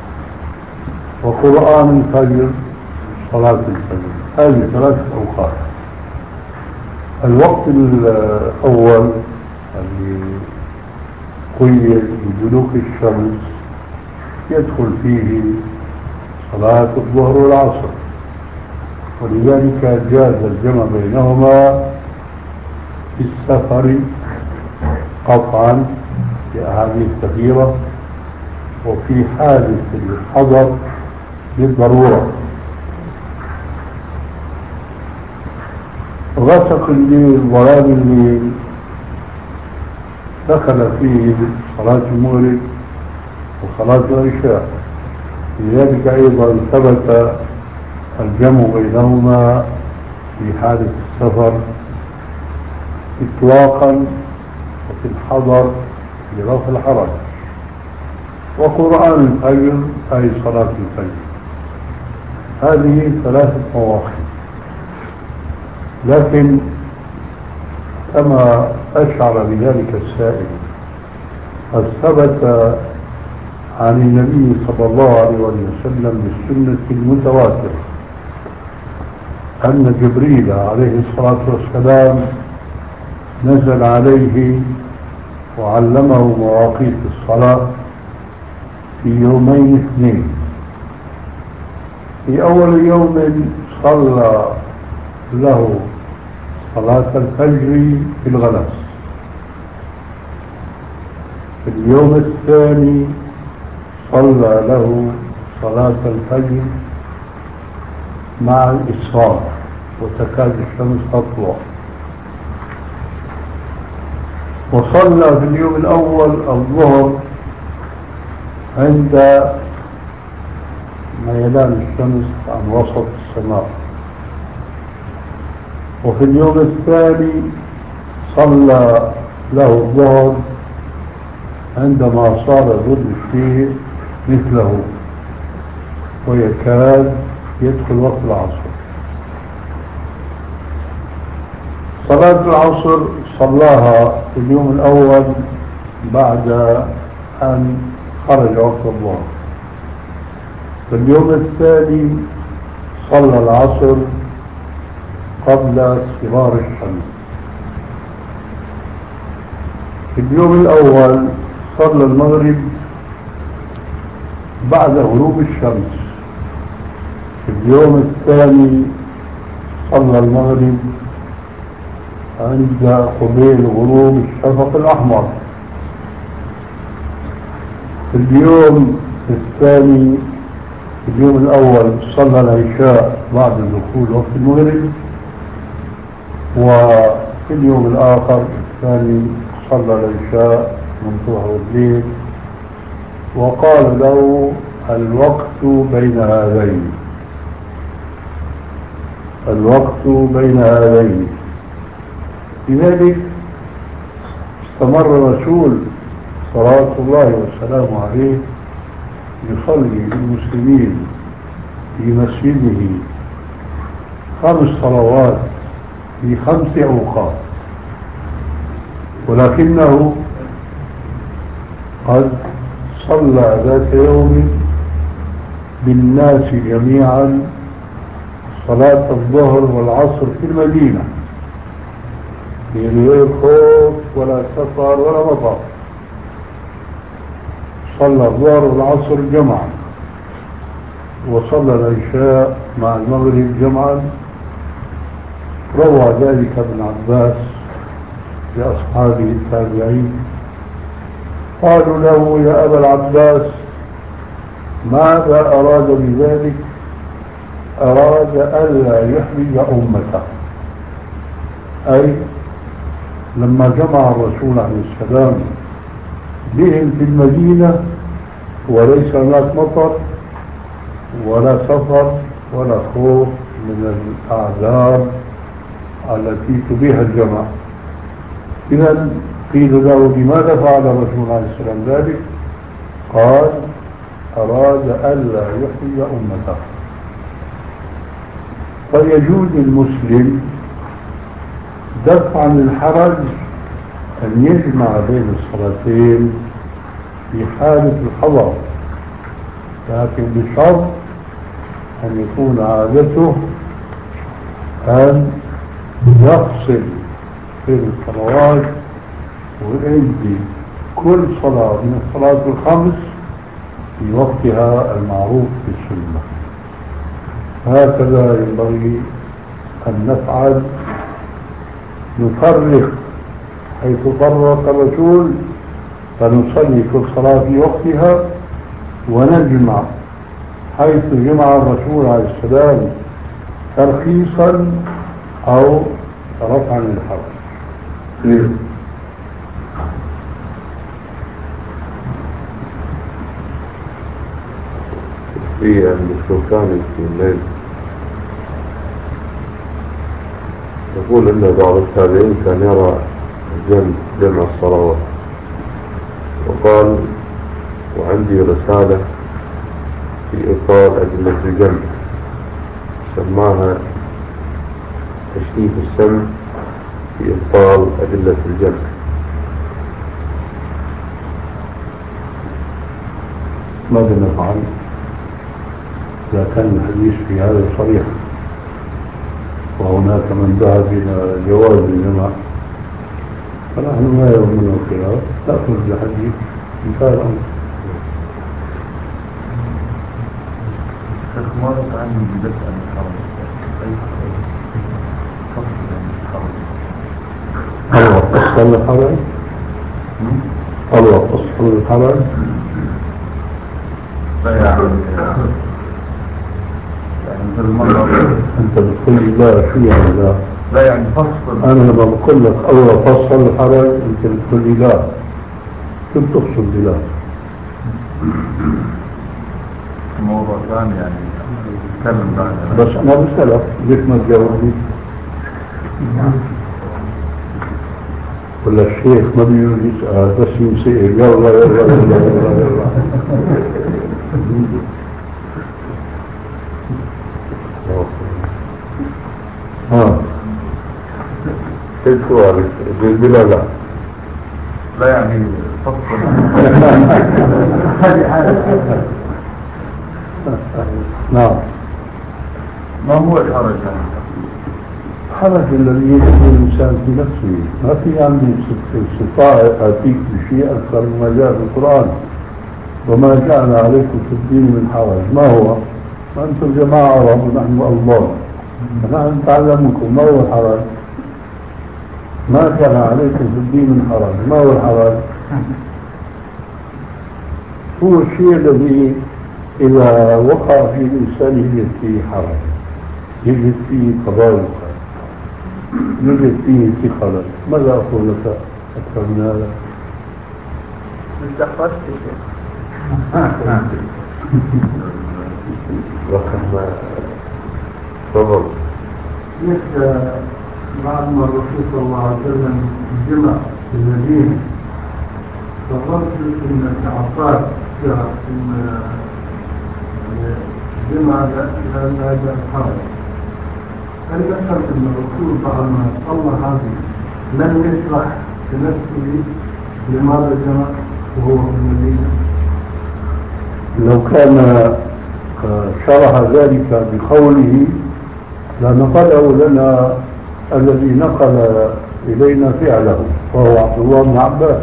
وقرآن الفجر صلاة الفجر. هذه ثلاثة أوقات. الوقت الأول اللي قيد بدلوك الشمس يدخل فيه صلاة الظهر والعصر، ولذلك جاز الجمع بينهما في السفر قطعا في أحاديث كثيرة، وفي حادث الحضر بالضرورة. غسق الليل ظلام الليل دخل فيه صلاة المغرب وصلاة العشاء، لذلك أيضا ثبت الجمع بينهما في حالة السفر إطلاقا وفي الحضر لرفع الحرج. وقرآن الفجر أي صلاة الفجر. هذه ثلاثة مواقف، لكن كما أشعر بذلك السائل قد ثبت عن النبي صلى الله عليه وسلم بالسنة المتواترة أن جبريل عليه الصلاة والسلام نزل عليه وعلمه مواقيت الصلاة في يومين اثنين. في أول يوم صلى له صلاة الفجر في الغلس. في اليوم الثاني صلى له صلاة الفجر مع الإسفار وتكاد الشمس تطلع. وصلى في اليوم الأول الظهر عند ميلان الشمس عن وسط السماء. وفي اليوم الثاني صلى له الظهر عندما صار ظل الشيء مثله ويكاد يدخل وقت العصر. صلاة العصر صلاها في اليوم الأول بعد أن خرج وقت الظهر. في اليوم الثاني صلى العصر قبل اصفرار الشمس. في اليوم الأول صلى المغرب بعد غروب الشمس. في اليوم الثاني صلى المغرب عند قبيل غروب الشفق الأحمر. في اليوم الثاني في اليوم الأول صلى العشاء بعد دخول وقت المغرب. وفي اليوم الآخر الثاني صلى العشاء من ظهر الليل. وقال له الوقت بين هذين الوقت بين هذين. لذلك استمر الرسول صلوات الله وسلامه عليه يصلي للمسلمين في مسجده خمس صلوات في خمس أوقات، ولكنه قد صلى ذات يوم بالناس جميعا صلاة الظهر والعصر في المدينة في غير خوف ولا سفر ولا مطر. صلى الظهر والعصر جمعا، وصلى العشاء مع المغرب جمعا. روى ذلك ابن عباس لأصحابه التابعين. قالوا له يا أبا العباس ماذا أراد بذلك؟ أراد ألا يحرج أمته، أي لما جمع الرسول عليه السلام بهم في المدينة وليس هناك مطر ولا سفر ولا خوف من الأعذار التي تبيح الجمع. إذا قيل له لماذا فعل الرسول عليه السلام ذلك؟ قال أراد ألا يحرج أمته. فيجوز المسلم دفعا للحرج أن يجمع بين الصلاتين في حالة الحضر، لكن بشرط أن يكون عادته أن يفصل بين الصلوات ويؤدي كل صلاة من الصلاة الخمس في وقتها المعروف في السنة. هكذا ينبغي أن نفعل، نفرق حيث فرق الرسول فنصلي كل صلاة في وقتها، ونجمع حيث جمع الرسول عليه السلام ترخيصا أو رفعا للحرج. في الشوكاني في الليل يقول إن بعض التابعين كان يرى جمع جمع الصلوات، وقال وعندي رسالة في إطار أدلة الجمع سماها تشريف السمع في إطار أدلة الجمع. ماذا نفعل إذا كان الحديث في هذا صريح وهناك من ذهب إلى جواز الجمع؟ فنحن ما يهمنا الخلاف، نأخذ الحديث انتهى الأمر. شيخ ما يتعلم بدفع الحرم أي فصل عن الحرم؟ الله فصل الحرم؟ الله فصل الحرم؟ لا يعني يعني مثل مرة أنت بتقول لي لا، شو يعني لا؟ لا يعني فصل. أنا لما بقول لك الله فصل الحرم أنت بتقول لي لا، شو بتقصد بلا؟ موضوع ثاني يعني نتكلم بعد. بس أنا بسألك ليش ما تجاوبني؟ ولا الشيخ ما بيقول يسأل بس يسأل يلا يلا يلا يلا يلا. ها كيف سؤالك؟ بلا لا لا يعني فصل. نعم. ما هو الحرج يعني؟ الحرج الذي يجد الإنسان في نفسه، ما في عندي استطاعة آتيك بشيء أكثر مما جاء في القرآن. وما جعل عليكم في الدين من حرج، ما هو؟ أنتم جماعة عرب ونحن الله، فنحن نتعلمكم ما هو الحرج؟ ما كان عليكم في الدين من حرج، ما هو الحرج؟ هو الشيء الذي إذا وقع في الإنسان يجد فيه حرج، يجد فيه تضايق، يجد فيه ثقلا. ماذا أقول لك أكثر من هذا؟ استخرجت الشيخ. تفضل. مثل بعد ما الرسول صلى الله عليه وسلم جمع في المدينة، فظنت ان عباس جمع لان هذا الحرج. هل يفهم ان الرسول بعد ما صلى هذه لم يشرح بنفسه لماذا جمع وهو في المدينة؟ لو كان شرح ذلك بقوله لنقله لنا الذي نقل إلينا فعله وهو عبد الله بن عباس،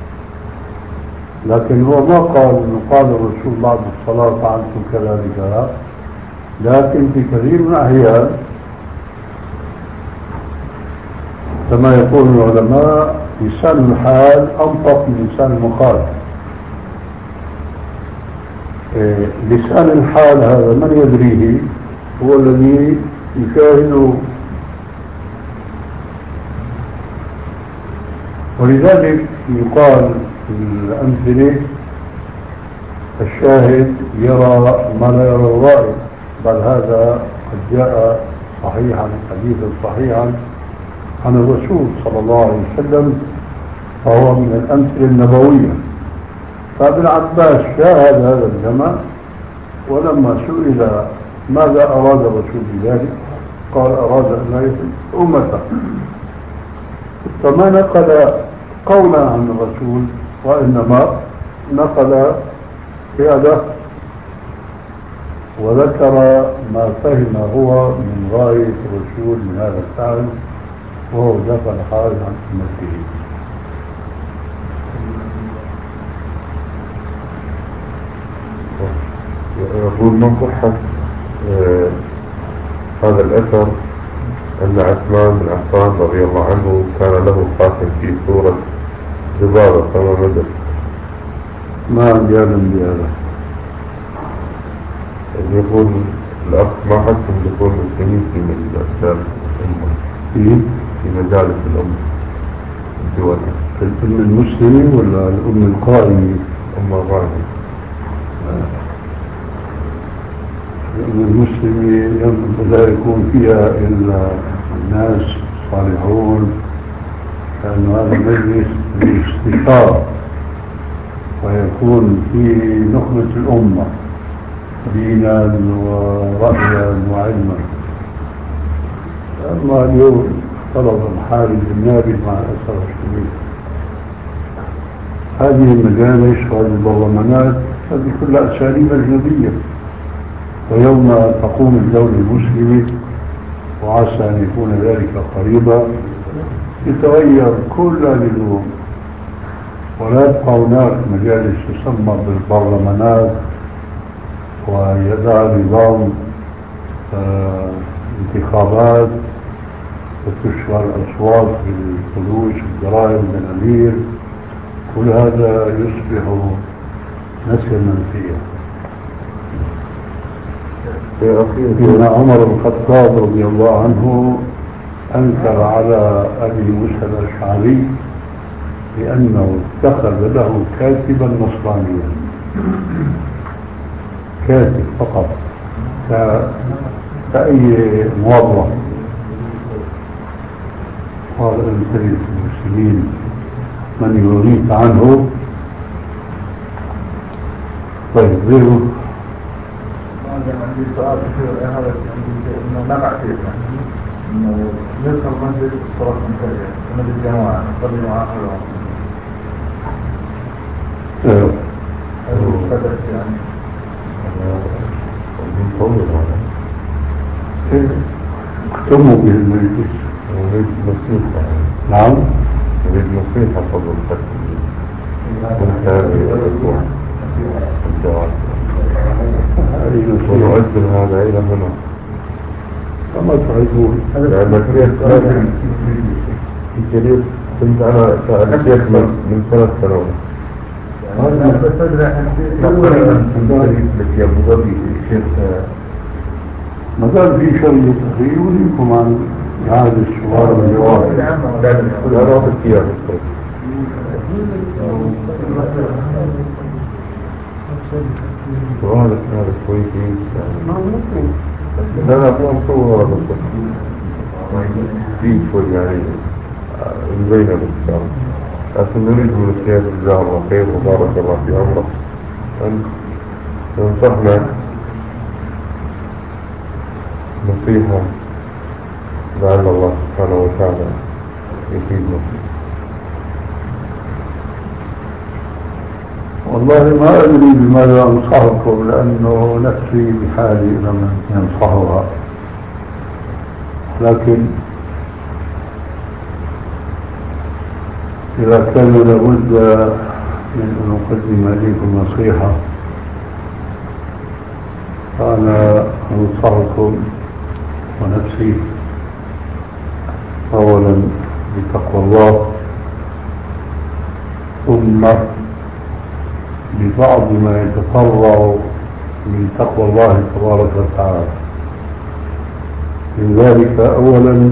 لكن هو ما قال إنه قال الرسول بعد الصلاة فعلتم كذلك، لكن في كثير من الأحيان كما يقول العلماء لسان الحال أنطق من لسان المقال. إيه لسان الحال هذا من يدريه؟ هو الذي يشاهد، ولذلك يقال في الأمثلة الشاهد يرى ما لا يرى الرائي، بل هذا قد جاء صحيحا حديثا صحيحا عن الرسول صلى الله عليه وسلم، فهو من الأمثلة النبوية. فابن عباس شاهد هذا الجمع، ولما سئل ماذا أراد الرسول بذلك قال أراد أن لا يفعل أمته، فما نقل قولا عن الرسول وإنما نقل فعله وذكر ما فهم هو من غاية الرسول من هذا الفعل، وهو دفع الحرج عن أمته. يقول من صحة آه هذا الأثر أن عثمان بن عفان رضي الله عنه كان له خاتم في سورة جبارة فما مدى؟ ما عندي علم بهذا. يقول الأخ ما حكم دخول المسلمين في مجالس الأمة في في مجالس الأمة الدول، الأم المسلمة ولا الأم القائمة؟ أمة الغانية. الأم المسلمة لا يكون فيها إلا الناس الصالحون، لأن هذا مجلس للاستشارة ويكون فيه نخبة الأمة دينا ورأيا وعلما. أما اليوم طلب الحال النابي مع الأسف الشديد، هذه المجالس وهذه البرلمانات هذه كلها أساليب أجنبية، ويوم تقوم الدولة المسلمة وعسى أن يكون ذلك قريبا يتغير كل هذه الأمور، ولا تبقى هناك مجالس تسمى بالبرلمانات ويدعى نظام آه انتخابات وتشغل الأصوات بالفلوس الضرائب بالأمير، كل هذا يصبح نسيا منسيا. إن عمر بن الخطاب رضي الله عنه أنكر على أبي موسى الأشعري لأنه اتخذ له كاتبا نصرانيا، كاتب فقط كأي موظف. قال أن سيد المسلمين من يغنيك عنه طيب غيره. عندي سؤال كثير هذا انه ما بعتقد انه يذكر مسجد الصلاة المنتهية مسجد الجماعة نصلي معاه كلهم. ايوه. هذا يعني مطول هذا. اختموا به المجلس. نريد نصيحة. نعم. نريد نصيحة فضل الفتح. ونتابع الأسبوع. الجواب. ونؤجل هذا إلى هنا. فما تعيدون؟ لأن الشريف كنت أنا كأشيخ من ثلاث سنوات. أنا بستدرع لك يا أبو ظبي الشيخ ما زال في شيء تغيير وليكم عن إعادة السؤال والجواب. لا نعطي فيها سؤال هذا كويس يعني لا لا مو مصور هذا في شوي يعني مبينة بالكلام، لكن نريد من الشيخ جزاه الله خير وبارك الله في عمره أن ينصحنا نصيحة لعل الله سبحانه وتعالى يفيدنا. والله ما أدري بماذا أنصحكم، لأنه نفسي بحالي لمن ينصحها، لكن إذا كان لابد من أن أقدم إليكم نصيحة فأنا أنصحكم ونفسي أولا بتقوى الله، ثم ببعض ما يتفرع من تقوى الله تبارك وتعالى. من ذلك أولا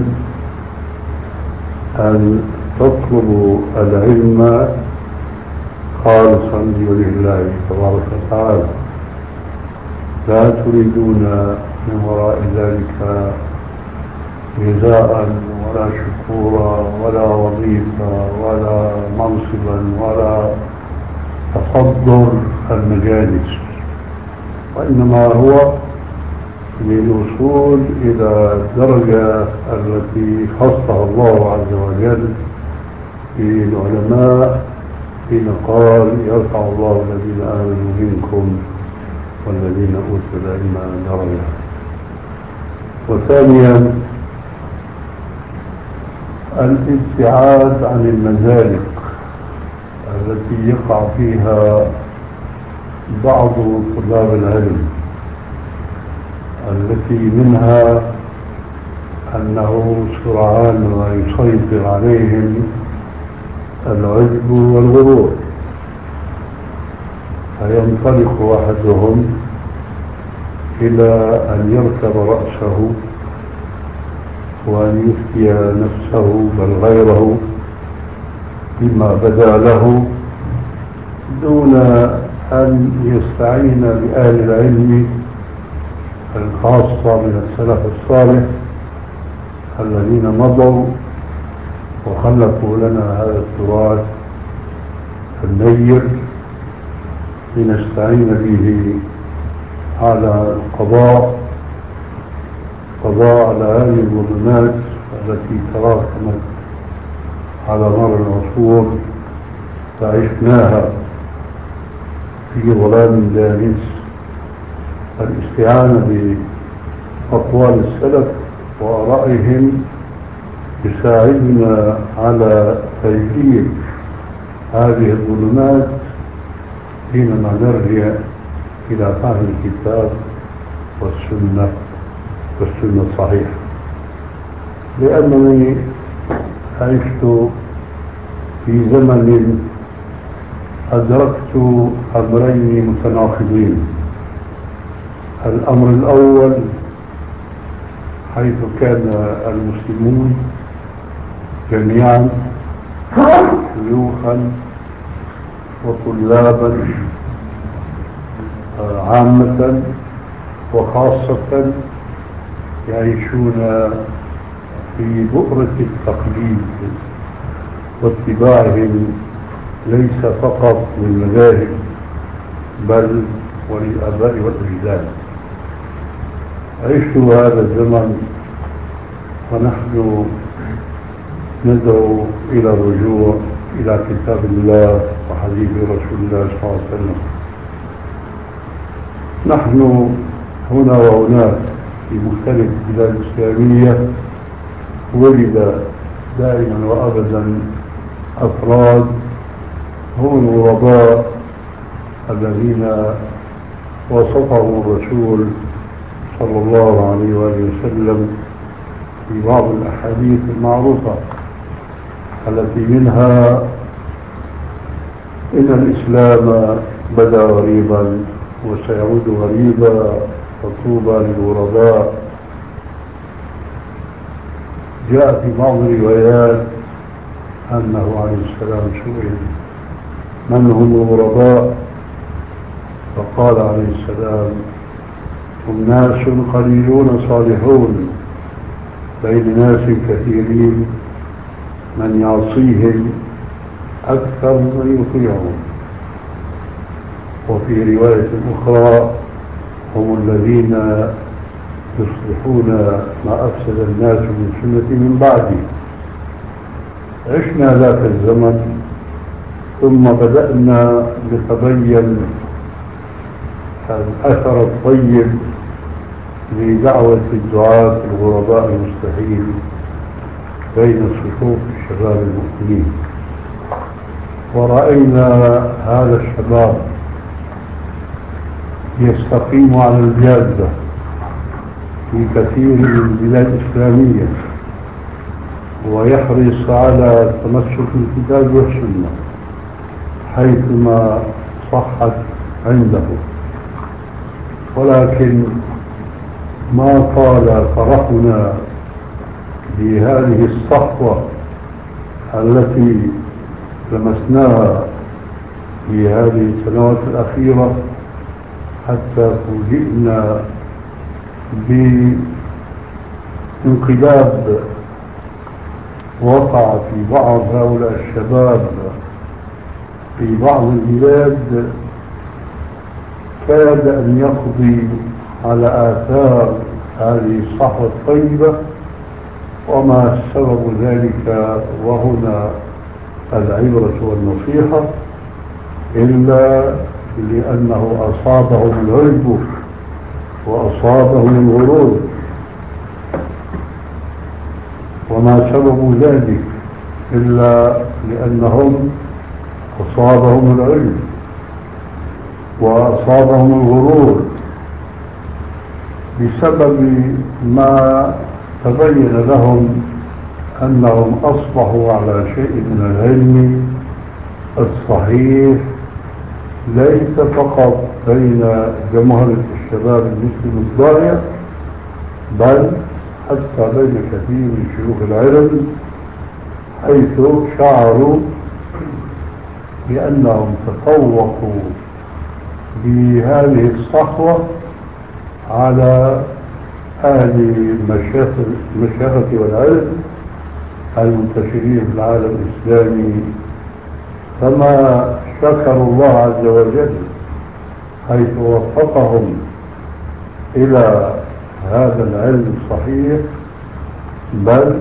أن تطلبوا العلم خالصا لوجه الله تبارك وتعالى، لا تريدون من وراء ذلك جزاء ولا شكورا ولا وظيفة ولا منصبا ولا تصدر المجالس، وإنما هو للوصول إلى الدرجة التي خصها الله عز وجل بالعلماء حين قال يرفع الله الذين آمنوا منكم والذين أوتوا العلم درجة. وثانيا الابتعاد عن المزالق التي يقع فيها بعض طلاب العلم، التي منها أنه سرعان ما يسيطر عليهم العجب والغرور، فينطلق أحدهم إلى أن يركب رأسه وأن يفتي نفسه بل غيره بما بدا له دون أن يستعين بأهل العلم الخاصة من السلف الصالح الذين مضوا وخلقوا لنا هذا التراث النير لنستعين به على القضاء قضاء على هذه الظلمات التي تراكمت على مر العصور فعشناها في ظلام دامس. الاستعانة بأقوال السلف وآرائهم يساعدنا على تجريد هذه الظلمات حينما نرجع إلى فهم الكتاب والسنة والسنة الصحيحة. لأنني عشت في زمن أدركت أمرين متناقضين. الأمر الأول حيث كان المسلمون جميعا شيوخا وطلابا عامة وخاصة يعيشون في بؤرة التقليد واتباعهم ليس فقط للمذاهب بل وللآباء والأجداد. عشت هذا الزمن ونحن ندعو إلى الرجوع إلى كتاب الله وحديث رسول الله صلى الله عليه وسلم. نحن هنا وهناك في مختلف البلاد الإسلامية ولد دائما وأبدا أفراد هم الغرباء الذين وصفهم الرسول صلى الله عليه وآله وسلم في بعض الأحاديث المعروفة التي منها إن الإسلام بدأ غريبا وسيعود غريبا فطوبى للغرباء. جاء في بعض الروايات أنه عليه السلام سئل من هم الغرباء فقال عليه السلام هم ناس قليلون صالحون بين ناس كثيرين من يعصيهم أكثر من يطيعهم. وفي رواية أخرى هم الذين يصلحون ما أفسد الناس من سنة من بعدي. عشنا ذاك الزمن ثم بدأنا نتبين الأثر الطيب لدعوة الدعاة الغرباء المستحيل بين صفوف الشباب المسلمين. ورأينا هذا الشباب يستقيم على الجادة في كثير من البلاد الإسلامية ويحرص على تمسك الكتاب والسنة حيثما صحت عنده. ولكن ما طال فرحنا بهذه الصحوة التي لمسناها في هذه السنوات الأخيرة حتى فوجئنا بانقلاب وقع في بعض هؤلاء الشباب في بعض البلاد كاد أن يقضي على آثار هذه الصحوة الطيبة. وما سبب ذلك وهنا العبرة والنصيحة إلا لأنه أصابهم العجب وأصابهم الغرور. وما سبب ذلك إلا لأنهم أصابهم العجب وأصابهم الغرور بسبب ما تبين لهم أنهم أصبحوا على شيء من العلم الصحيح ليس فقط بين جمهرة الشباب المسلم الضائع بل حتى بين كثير من شيوخ العلم، حيث شعروا بأنهم تفوقوا بهذه الصحوة على أهل المشيخة والعلم المنتشرين في العالم الإسلامي، فما شكروا الله عز وجل حيث وفقهم إلى هذا العلم الصحيح، بل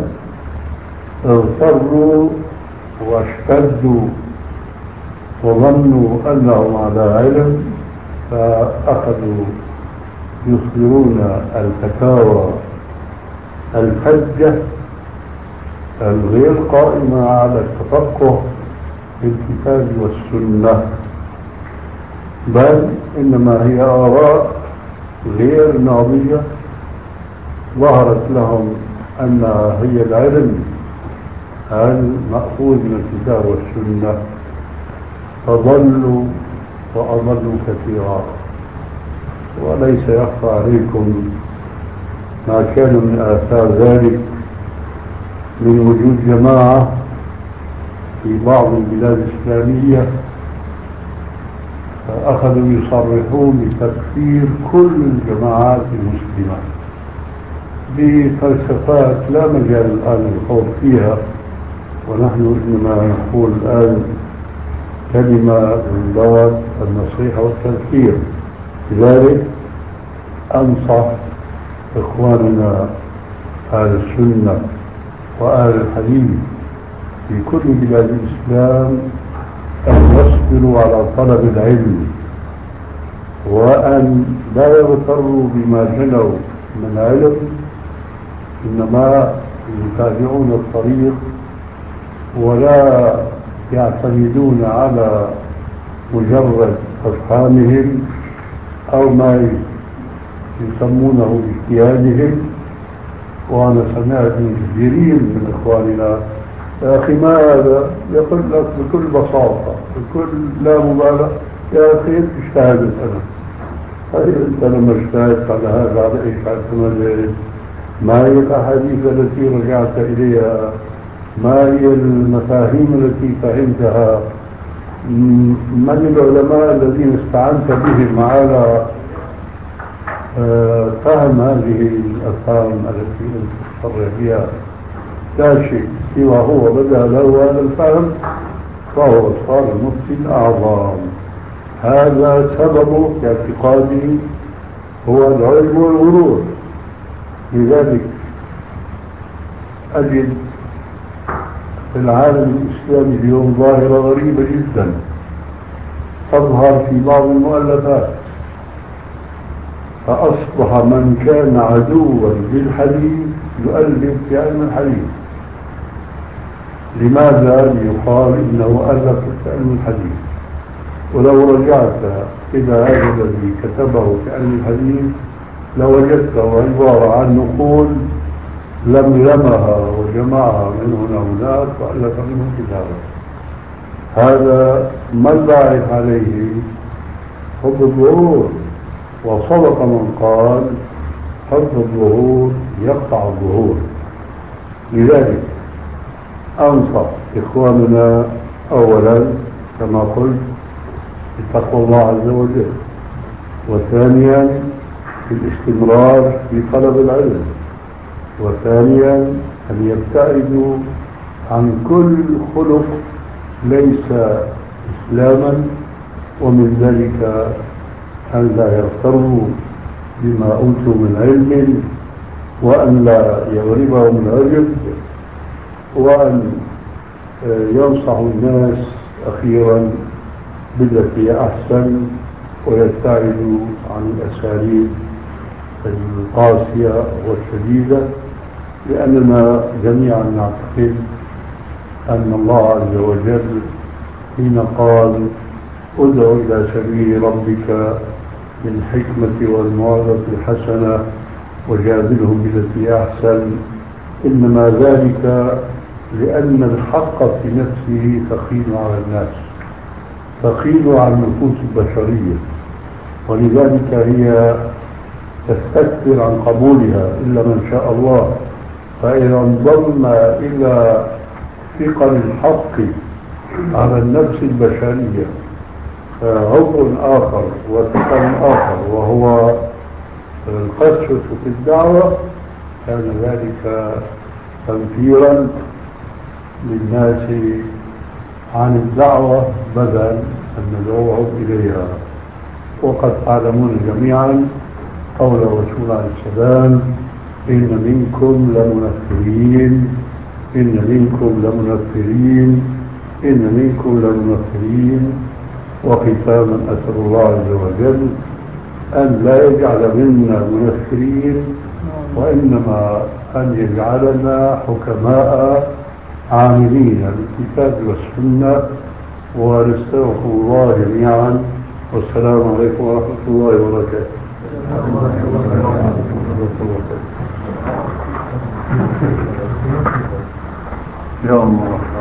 اغتروا واشتدوا وظنوا أنهم على علم، فأخذوا يصدرون الفتاوى الفجة الغير قائمة على التفقه في الكتاب والسنة، بل إنما هي آراء غير ناضجة ظهرت لهم أنها هي العلم المأخوذ من الكتاب والسنة، فضلوا وأضلوا كثيرا. وليس يخفى عليكم ما كان من آثار ذلك من وجود جماعة في بعض البلاد الإسلامية أخذوا يصرحون بتكفير كل الجماعات المسلمة بفلسفات لا مجال الآن للخوض فيها، ونحن إنما نقول الآن كلمة من ذوات النصيحة والتذكير. لذلك أنصح إخواننا أهل السنة وأهل الحديث في كل بلاد الإسلام أن يصبروا على طلب العلم، وأن لا يغتروا بما جنوا من علم، إنما يتابعون الطريق ولا يعتمدون على مجرد أفهامهم أو ما يسمونه باجتهادهم. وأنا سمعت من كثيرين من إخواننا يا أخي ما هذا، يقول لك بكل بساطة بكل لا مبالغة يا أخي اجتهدت أنا. طيب أنت لما اجتهدت على هذا على إيش اعتمدت؟ ما هي الأحاديث التي رجعت إليها؟ ما هي المفاهيم التي فهمتها؟ من العلماء الذين استعنت بهم على فهم هذه الأفهام التي أنت تصرح بها؟ لا شيء سوى هو بدأ له هذا الفهم فهو صار المفتي الأعظم. هذا سببه في اعتقادي هو العلم والغرور. لذلك أجد في العالم الإسلامي اليوم ظاهرة غريبة جدا تظهر في بعض المؤلفات، فأصبح من كان عدوا للحديث يؤلف في علم الحديث. لماذا؟ ليقال إنه ألف في علم الحديث. ولو رجعت إلى هذا الذي كتبه في علم الحديث لوجدته عبارة عن نقول لملمها وجمعها من هنا هناك وألف منه كتابا. هذا ما الباعث عليه؟ حب الظهور. وصدق من قال حب الظهور يقطع الظهور. لذلك أنصح إخواننا أولا كما قلت بتقوى الله عز وجل، وثانيا في الاستمرار في طلب العلم، وثانيا أن يبتعدوا عن كل خلق ليس إسلاما، ومن ذلك أن لا يغتروا بما أوتوا من علم، وأن لا يغربهم العجب، وأن ينصحوا الناس أخيرا بالتي أحسن، ويبتعدوا عن الأساليب القاسية والشديدة، لأننا جميعا نعتقد أن الله عز وجل حين قال ادع إلى سبيل ربك بالحكمة والموعظة الحسنة وجادلهم بالتي أحسن، إنما ذلك لأن الحق في نفسه ثقيل على الناس، ثقيل على النفوس البشرية، ولذلك هي تستكثر عن قبولها إلا من شاء الله. فإذا انضم إلى ثقل الحق على النفس البشرية عبء آخر وثقل آخر وهو القسوة في الدعوة، كان ذلك تنفيرا للناس عن الدعوة بدل أن ندعوهم إليها. وقد تعلمون جميعا قول الرسول عليه السلام: إن منكم لمنفرين إن منكم لمنفرين إن منكم لمنفرين. وختاما أسأل الله عز وجل أن لا يجعل منا منفرين، وإنما أن يجعلنا حكماء عاملين بالكتاب والسنة. ونستغفر الله جميعا، والسلام عليكم ورحمة الله وبركاته. يا الله.